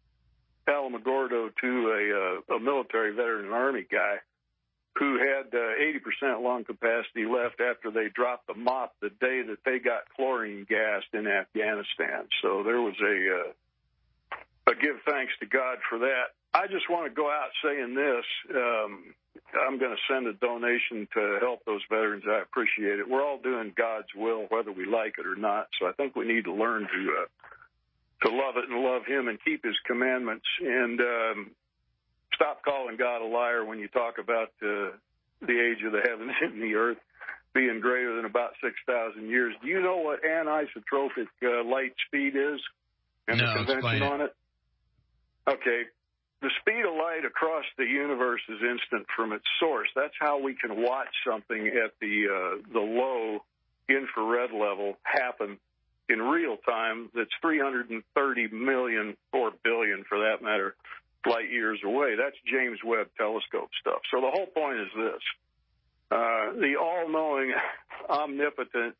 V: Alamogordo to a, uh, a military veteran Army guy who had uh, eighty percent lung capacity left after they dropped the mop the day that they got chlorine gassed in Afghanistan. So there was a, uh, a give thanks to God for that. I just want to go out saying this. Um, I'm going to send a donation to help those veterans. I appreciate it. We're all doing God's will, whether we like it or not. So I think we need to learn to uh, to love it and love him and keep his commandments, and um, stop calling God a liar when you talk about uh, the age of the heavens and the earth being greater than about six thousand years. Do you know what anisotropic uh, light speed is and
A: no,
V: the convention
A: it.
V: on it? Okay. The speed of light across the universe is instant from its source. That's how we can watch something at the uh, the low infrared level happen in real time. That's three hundred thirty million, or billion for that matter, light years away. That's James Webb Telescope stuff. So the whole point is this. Uh, the all-knowing, omnipotent,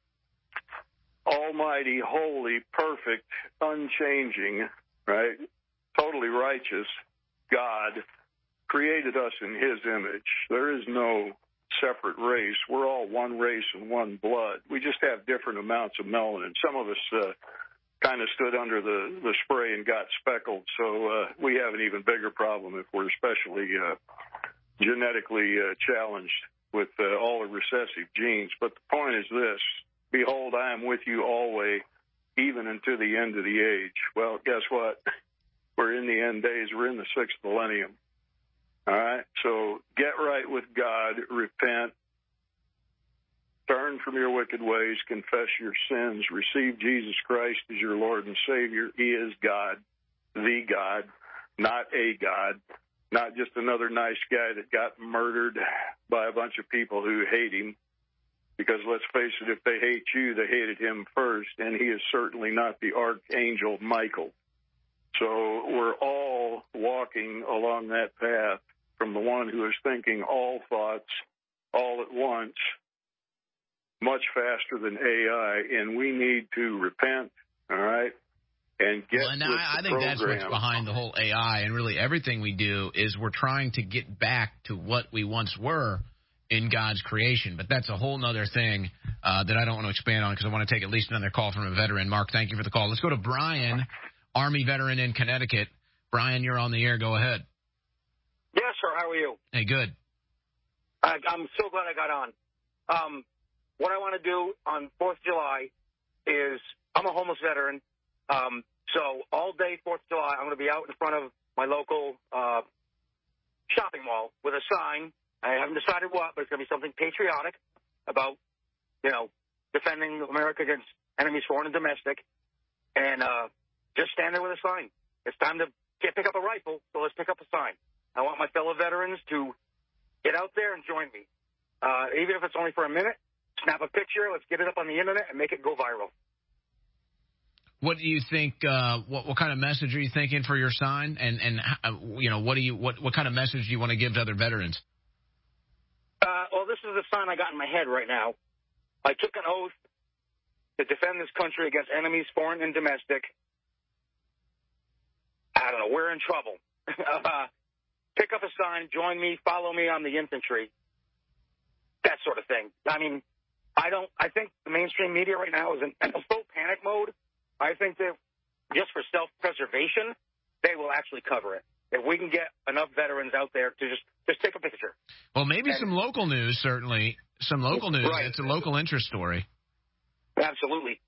V: almighty, holy, perfect, unchanging, right, totally righteous God created us in his image. There is no separate race. We're all one race and one blood. We just have different amounts of melanin. Some of us uh, kind of stood under the, the spray and got speckled. So uh, we have an even bigger problem if we're especially uh, genetically uh, challenged with uh, all the recessive genes. But the point is this: behold, I am with you always, even unto the end of the age. Well, guess what? We're in the end days. We're in the sixth millennium. All right? So get right with God, repent, turn from your wicked ways, confess your sins, receive Jesus Christ as your Lord and Savior. He is God, the God, not a God, not just another nice guy that got murdered by a bunch of people who hate him. Because let's face it, if they hate you, they hated him first, and he is certainly not the archangel Michael. So we're all walking along that path from the one who is thinking all thoughts all at once, much faster than A I, and we need to repent, all right, and get
A: well, and
V: with
A: I, I think
V: program.
A: that's what's behind the whole A I, and really everything we do is we're trying to get back to what we once were in God's creation. But that's a whole other thing uh, that I don't want to expand on because I want to take at least another call from a veteran. Mark, thank you for the call. Let's go to Brian, Army veteran in Connecticut. Brian, you're on the air. Go ahead.
E: Yes, sir. How are you?
A: Hey, good.
E: I, I'm so glad I got on. Um, what I want to do on fourth of July is I'm a homeless veteran. Um, so all day fourth of July, I'm going to be out in front of my local uh, shopping mall with a sign. I haven't decided what, but it's going to be something patriotic about, you know, defending America against enemies, foreign and domestic, and uh, just stand there with a sign. It's time to get, pick up a rifle, so let's pick up a sign. I want my fellow veterans to get out there and join me. Uh, even if it's only for a minute, snap a picture, let's get it up on the internet and make it go viral.
A: What do you think? Uh, what, what kind of message are you thinking for your sign? And and uh, you know, what do you what what kind of message do you want to give to other veterans?
E: Uh, well, this is the sign I got in my head right now. I took an oath to defend this country against enemies, foreign and domestic. I don't know. We're in trouble. uh, pick up a sign, join me, follow me on the infantry. That sort of thing. I mean, I don't. I think the mainstream media right now is in full panic mode. I think that just for self-preservation, they will actually cover it. If we can get enough veterans out there to just, just take a picture.
A: Well, maybe
E: and,
A: some local news, certainly. Some local news.
E: Right.
A: It's a local interest story.
E: Absolutely.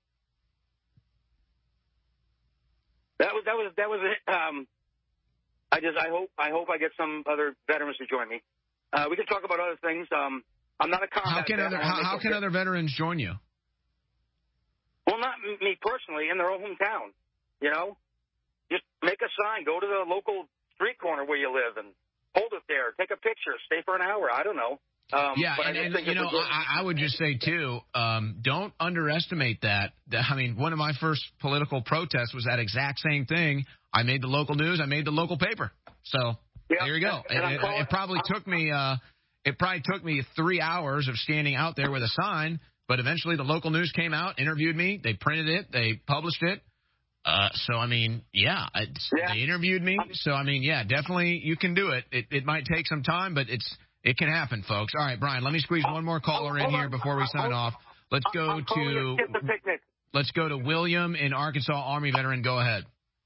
E: That was that was that was it. Um, I just I hope I hope I get some other veterans to join me. Uh, we can talk about other things. Um, I'm not a combat.
A: How can
E: vet.
A: other how, how can other veterans join you?
E: Well, not me personally, in their own hometown. You know, just make a sign, go to the local street corner where you live, and hold it there. Take a picture, stay for an hour. I don't know. Um,
A: yeah,
E: but
A: and,
E: I
A: and
E: think
A: you know, I, I would just say too, um, don't underestimate that. I mean, one of my first political protests was that exact same thing. I made the local news. I made the local paper. So
E: yeah,
A: there you go.
E: And, and
A: it,
E: calling,
A: it probably
E: I'm,
A: took me. Uh, it probably took me three hours of standing out there with a sign. But eventually, the local news came out, interviewed me. They printed it. They published it. Uh, so, I mean, yeah, it's, yeah, they interviewed me. So, I mean, yeah, definitely you can do it. It, it might take some time, but it's it can happen, folks. All right, Brian, let me squeeze one more caller in here before we sign off. Let's go to let's go to William in Arkansas, Army veteran. Go ahead.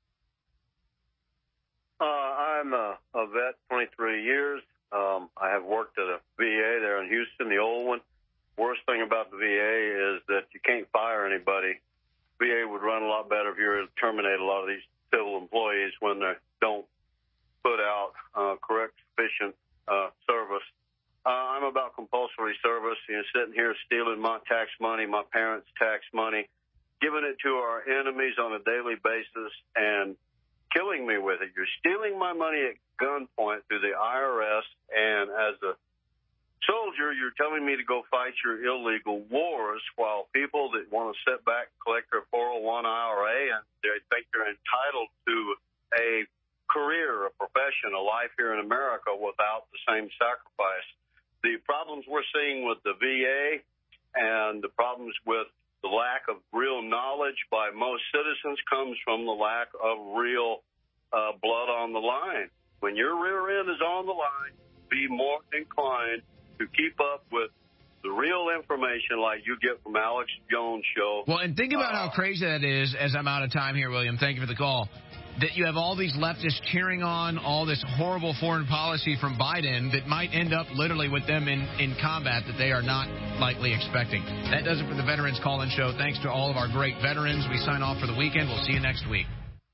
L: Uh, I'm a, a vet, twenty-three years. Um, I have worked at a V A there in Houston, the old one. Worst thing about the V A is that you can't fire anybody. V A would run a lot better if you were to terminate a lot of these civil employees when they don't put out uh, correct, sufficient uh, service. Uh, I'm about compulsory service. You know, sitting here stealing my tax money, my parents' tax money, giving it to our enemies on a daily basis, and killing me with it. You're stealing my money at gunpoint through the I R S, and as a soldier, you're telling me to go fight your illegal wars while people that want to sit back and collect their four oh one I R A and they think they're entitled to a career, a profession, a life here in America without the same sacrifice. The problems we're seeing with the V A and the problems with the lack of real knowledge by most citizens comes from the lack of real uh, blood on the line. When your rear end is on the line, be more inclined to keep up with the real information like you get from Alex Jones' show.
A: Well, and think about
L: uh,
A: how crazy that is, as I'm out of time here, William. Thank you for the call. That you have all these leftists cheering on all this horrible foreign policy from Biden that might end up literally with them in, in combat that they are not likely expecting. That does it for the Veterans Call-In Show. Thanks to all of our great veterans. We sign off for the weekend. We'll see you next week.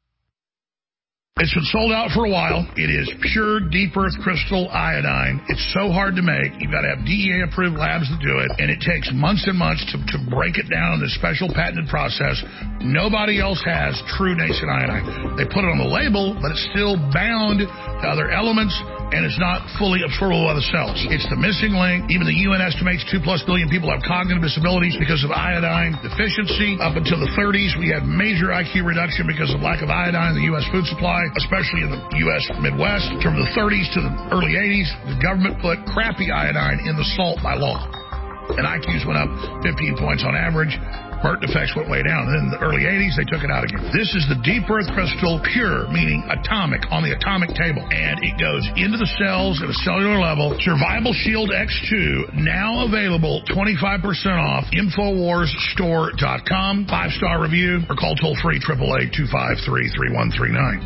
C: It's been sold out for a while. It is pure deep earth crystal iodine. It's so hard to make. You've got to have D E A-approved labs to do it, and it takes months and months to, to break it down in this special patented process. Nobody else has true nascent iodine. They put it on the label, but it's still bound to other elements, and it's not fully absorbable by the cells. It's the missing link. Even the U N estimates two plus billion people have cognitive disabilities because of iodine deficiency. Up until the thirties, we had major I Q reduction because of lack of iodine in the U S food supply, especially in the U S Midwest. From the thirties to the early eighties, the government put crappy iodine in the salt by law. And I Qs went up fifteen points on average. Birth defects went way down. And then in the early eighties, they took it out again. This is the deep earth crystal, pure, meaning atomic, on the atomic table. And it goes into the cells at a cellular level. Survival Shield X two, now available, twenty-five percent off, Infowars Store dot com. Five-star review, or call toll-free, triple A two five three, three one three nine.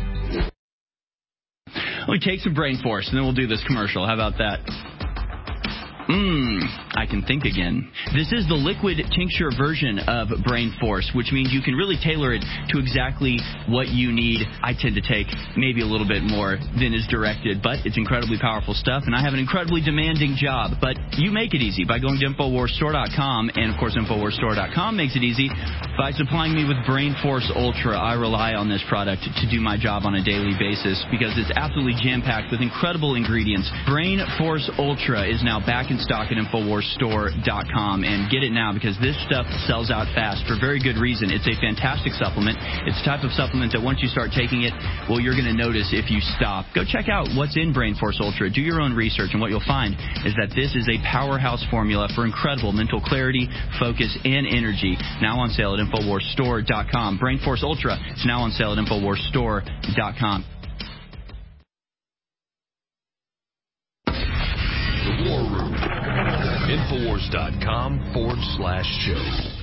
F: Let me take some brain force, and then we'll do this commercial. How about that? Mmm, I can think again. This is the liquid tincture version of Brain Force, which means you can really tailor it to exactly what you need. I tend to take maybe a little bit more than is directed, but it's incredibly powerful stuff, and I have an incredibly demanding job. But you make it easy by going to Infowars Store dot com, and, of course, Infowars Store dot com makes it easy by supplying me with Brain Force Ultra. I rely on this product to do my job on a daily basis because it's absolutely jam-packed with incredible ingredients. Brain Force Ultra is now back in stock at Infowars Store dot com, and get it now because this stuff sells out fast for very good reason. It's a fantastic supplement. It's the type of supplement that once you start taking it, well, you're going to notice if you stop. Go check out what's in Brain Force Ultra. Do your own research, and what you'll find is that this is a powerhouse formula for incredible mental clarity, focus, and energy. Now on sale at Infowars Store dot com. Brain Force Ultra is now on sale at Infowars Store dot com.
K: The War Room. Infowars dot com forward slash show.